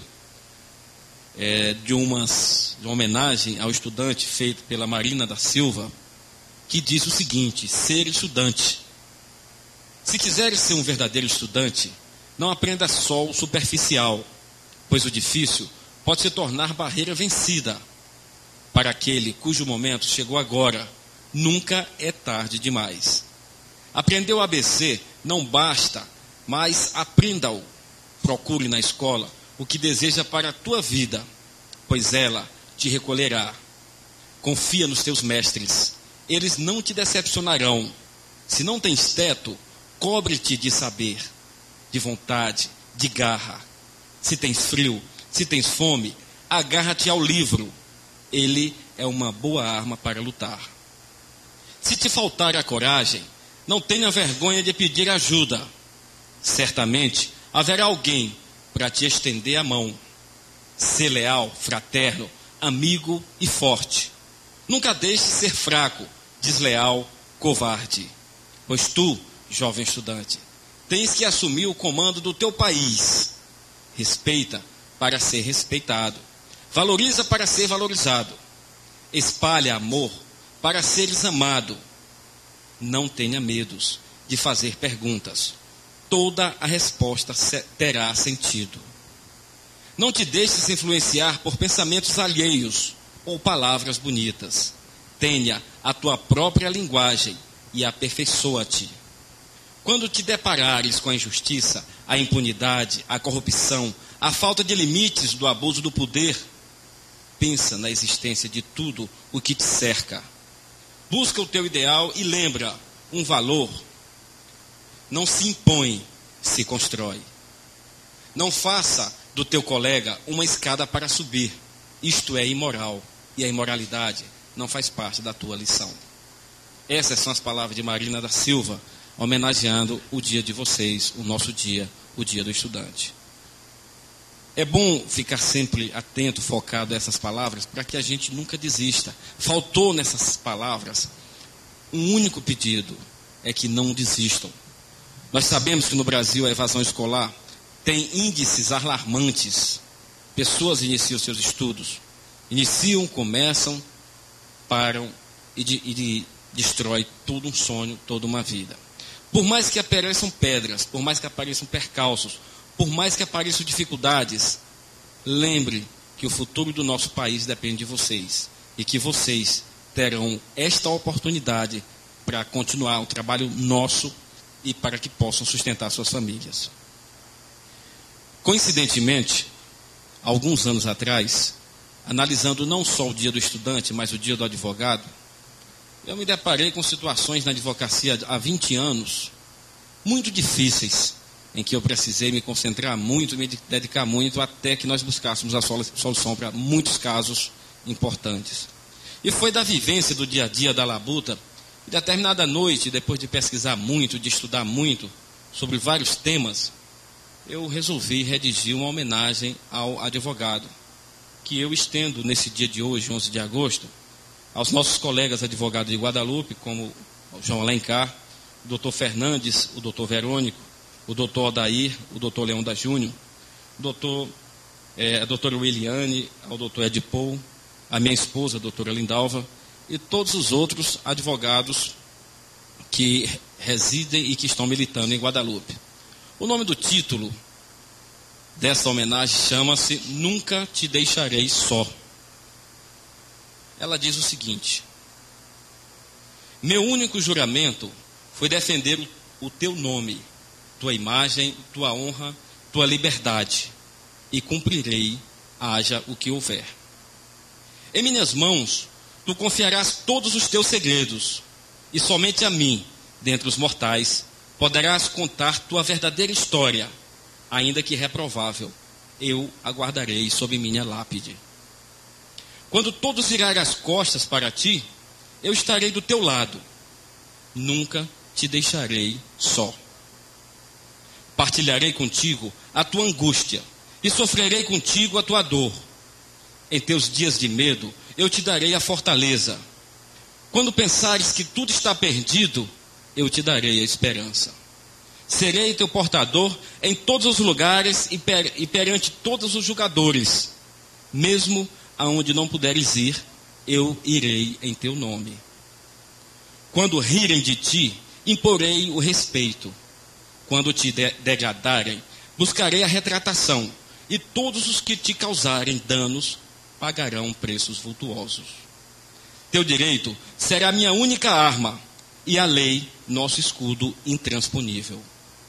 Speaker 1: de uma homenagem ao estudante feito pela Marina da Silva, que diz o seguinte: ser estudante. Se quiseres ser um verdadeiro estudante, não aprenda só o superficial, pois o difícil pode se tornar barreira vencida. Para aquele cujo momento chegou agora, nunca é tarde demais. Aprender o ABC não basta, mas aprenda-o. Procure na escola o que deseja para a tua vida, pois ela te recolherá. Confia nos teus mestres, eles não te decepcionarão. Se não tens teto, cobre-te de saber, de vontade, de garra. Se tens frio, se tens fome, agarra-te ao livro. Ele é uma boa arma para lutar. Se te faltar a coragem, não tenha vergonha de pedir ajuda. Certamente haverá alguém para te estender a mão. Ser leal, fraterno, amigo e forte. Nunca deixe ser fraco, desleal, covarde. Pois tu, jovem estudante, tens que assumir o comando do teu país. Respeita para ser respeitado. Valoriza para ser valorizado. Espalha amor para seres amado. Não tenha medos de fazer perguntas. Toda a resposta terá sentido. Não te deixes influenciar por pensamentos alheios ou palavras bonitas. Tenha a tua própria linguagem e aperfeiçoa-te. Quando te deparares com a injustiça, a impunidade, a corrupção, a falta de limites do abuso do poder, pensa na existência de tudo o que te cerca. Busca o teu ideal e lembra, um valor não se impõe, se constrói. Não faça do teu colega uma escada para subir. Isto é imoral, e a imoralidade não faz parte da tua lição. Essas são as palavras de Marina da Silva, homenageando o dia de vocês, o nosso dia, o dia do estudante. É bom ficar sempre atento, focado a essas palavras, para que a gente nunca desista. Faltou nessas palavras um único pedido, é que não desistam. Nós sabemos que no Brasil a evasão escolar tem índices alarmantes. Pessoas iniciam seus estudos, iniciam, começam, param e destrói todo um sonho, toda uma vida. Por mais que apareçam pedras, por mais que apareçam percalços, por mais que apareçam dificuldades, lembre que o futuro do nosso país depende de vocês e que vocês terão esta oportunidade para continuar o trabalho nosso e para que possam sustentar suas famílias. Coincidentemente, alguns anos atrás, analisando não só o dia do estudante, mas o dia do advogado, eu me deparei com situações na advocacia há 20 anos, muito difíceis, em que eu precisei me concentrar muito, me dedicar muito, até que nós buscássemos a solução para muitos casos importantes. E foi da vivência do dia a dia da labuta, e determinada noite, depois de pesquisar muito, de estudar muito sobre vários temas, eu resolvi redigir uma homenagem ao advogado. que eu estendo nesse dia de hoje, 11 de agosto, aos nossos colegas advogados de Guadalupe, como o João Alencar, o doutor Fernandes, o doutor Verônico, o doutor Odair, o doutor Leão da Júnior, a doutora Williane, ao doutor Edipol, a minha esposa, a doutora Lindalva, e todos os outros advogados que residem e que estão militando em Guadalupe. O nome do título dessa homenagem chama-se Nunca Te Deixarei Só. Ela diz o seguinte: meu único juramento foi defender o teu nome, tua imagem, tua honra, tua liberdade, e cumprirei, haja o que houver. Em minhas mãos, tu confiarás todos os teus segredos, e somente a mim, dentre os mortais, poderás contar tua verdadeira história, ainda que reprovável, eu aguardarei sob minha lápide. Quando todos virarem as costas para ti, eu estarei do teu lado, nunca te deixarei só. Partilharei contigo a tua angústia, e sofrerei contigo a tua dor. Em teus dias de medo, eu te darei a fortaleza. Quando pensares que tudo está perdido, eu te darei a esperança. Serei teu portador em todos os lugares e perante todos os julgadores. Mesmo aonde não puderes ir, eu irei em teu nome. Quando rirem de ti, imporei o respeito. Quando te degradarem, buscarei a retratação. E todos os que te causarem danos pagarão preços vultuosos. Teu direito será minha única arma, e a lei, nosso escudo intransponível.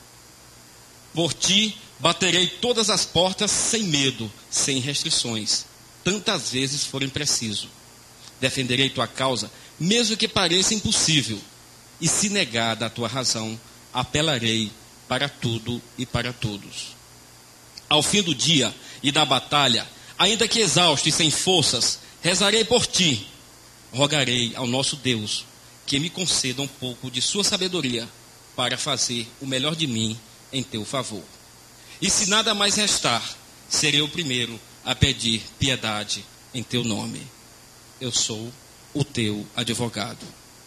Speaker 1: Por ti, baterei todas as portas sem medo, sem restrições, tantas vezes forem preciso. Defenderei tua causa, mesmo que pareça impossível, e se negada a tua razão, apelarei para tudo e para todos. Ao fim do dia e da batalha, ainda que exausto e sem forças, rezarei por ti. Rogarei ao nosso Deus que me conceda um pouco de sua sabedoria para fazer o melhor de mim em teu favor. E se nada mais restar, serei o primeiro a pedir piedade em teu nome. Eu sou o teu advogado.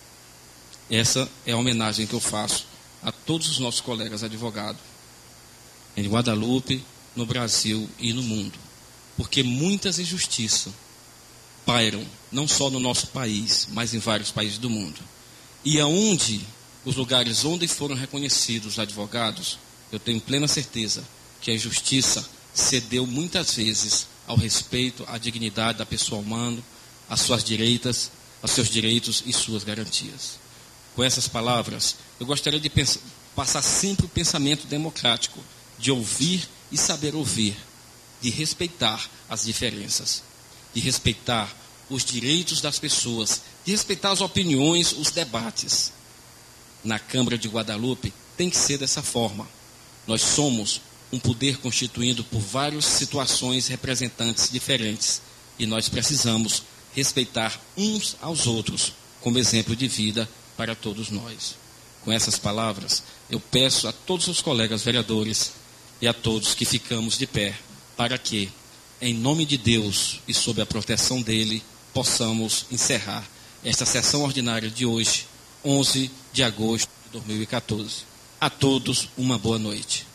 Speaker 1: Essa é a homenagem que eu faço a todos os nossos colegas advogados em Guadalupe, no Brasil e no mundo, porque muitas injustiças pairam, não só no nosso país, mas em vários países do mundo. E aonde, os lugares onde foram reconhecidos os advogados, eu tenho plena certeza que a justiça cedeu muitas vezes ao respeito, à dignidade da pessoa humana, às suas direitos, aos seus direitos e suas garantias. Com essas palavras, eu gostaria de passar sempre o pensamento democrático, de ouvir e saber ouvir, de respeitar as diferenças, de respeitar os direitos das pessoas, de respeitar as opiniões, os debates. Na Câmara de Guadalupe tem que ser dessa forma. Nós somos um poder constituído por várias situações representantes diferentes e nós precisamos respeitar uns aos outros como exemplo de vida para todos nós. Com essas palavras, eu peço a todos os colegas vereadores e a todos que ficamos de pé, para que, em nome de Deus e sob a proteção dele, possamos encerrar esta sessão ordinária de hoje, 11 de agosto de 2014. A todos, uma boa noite.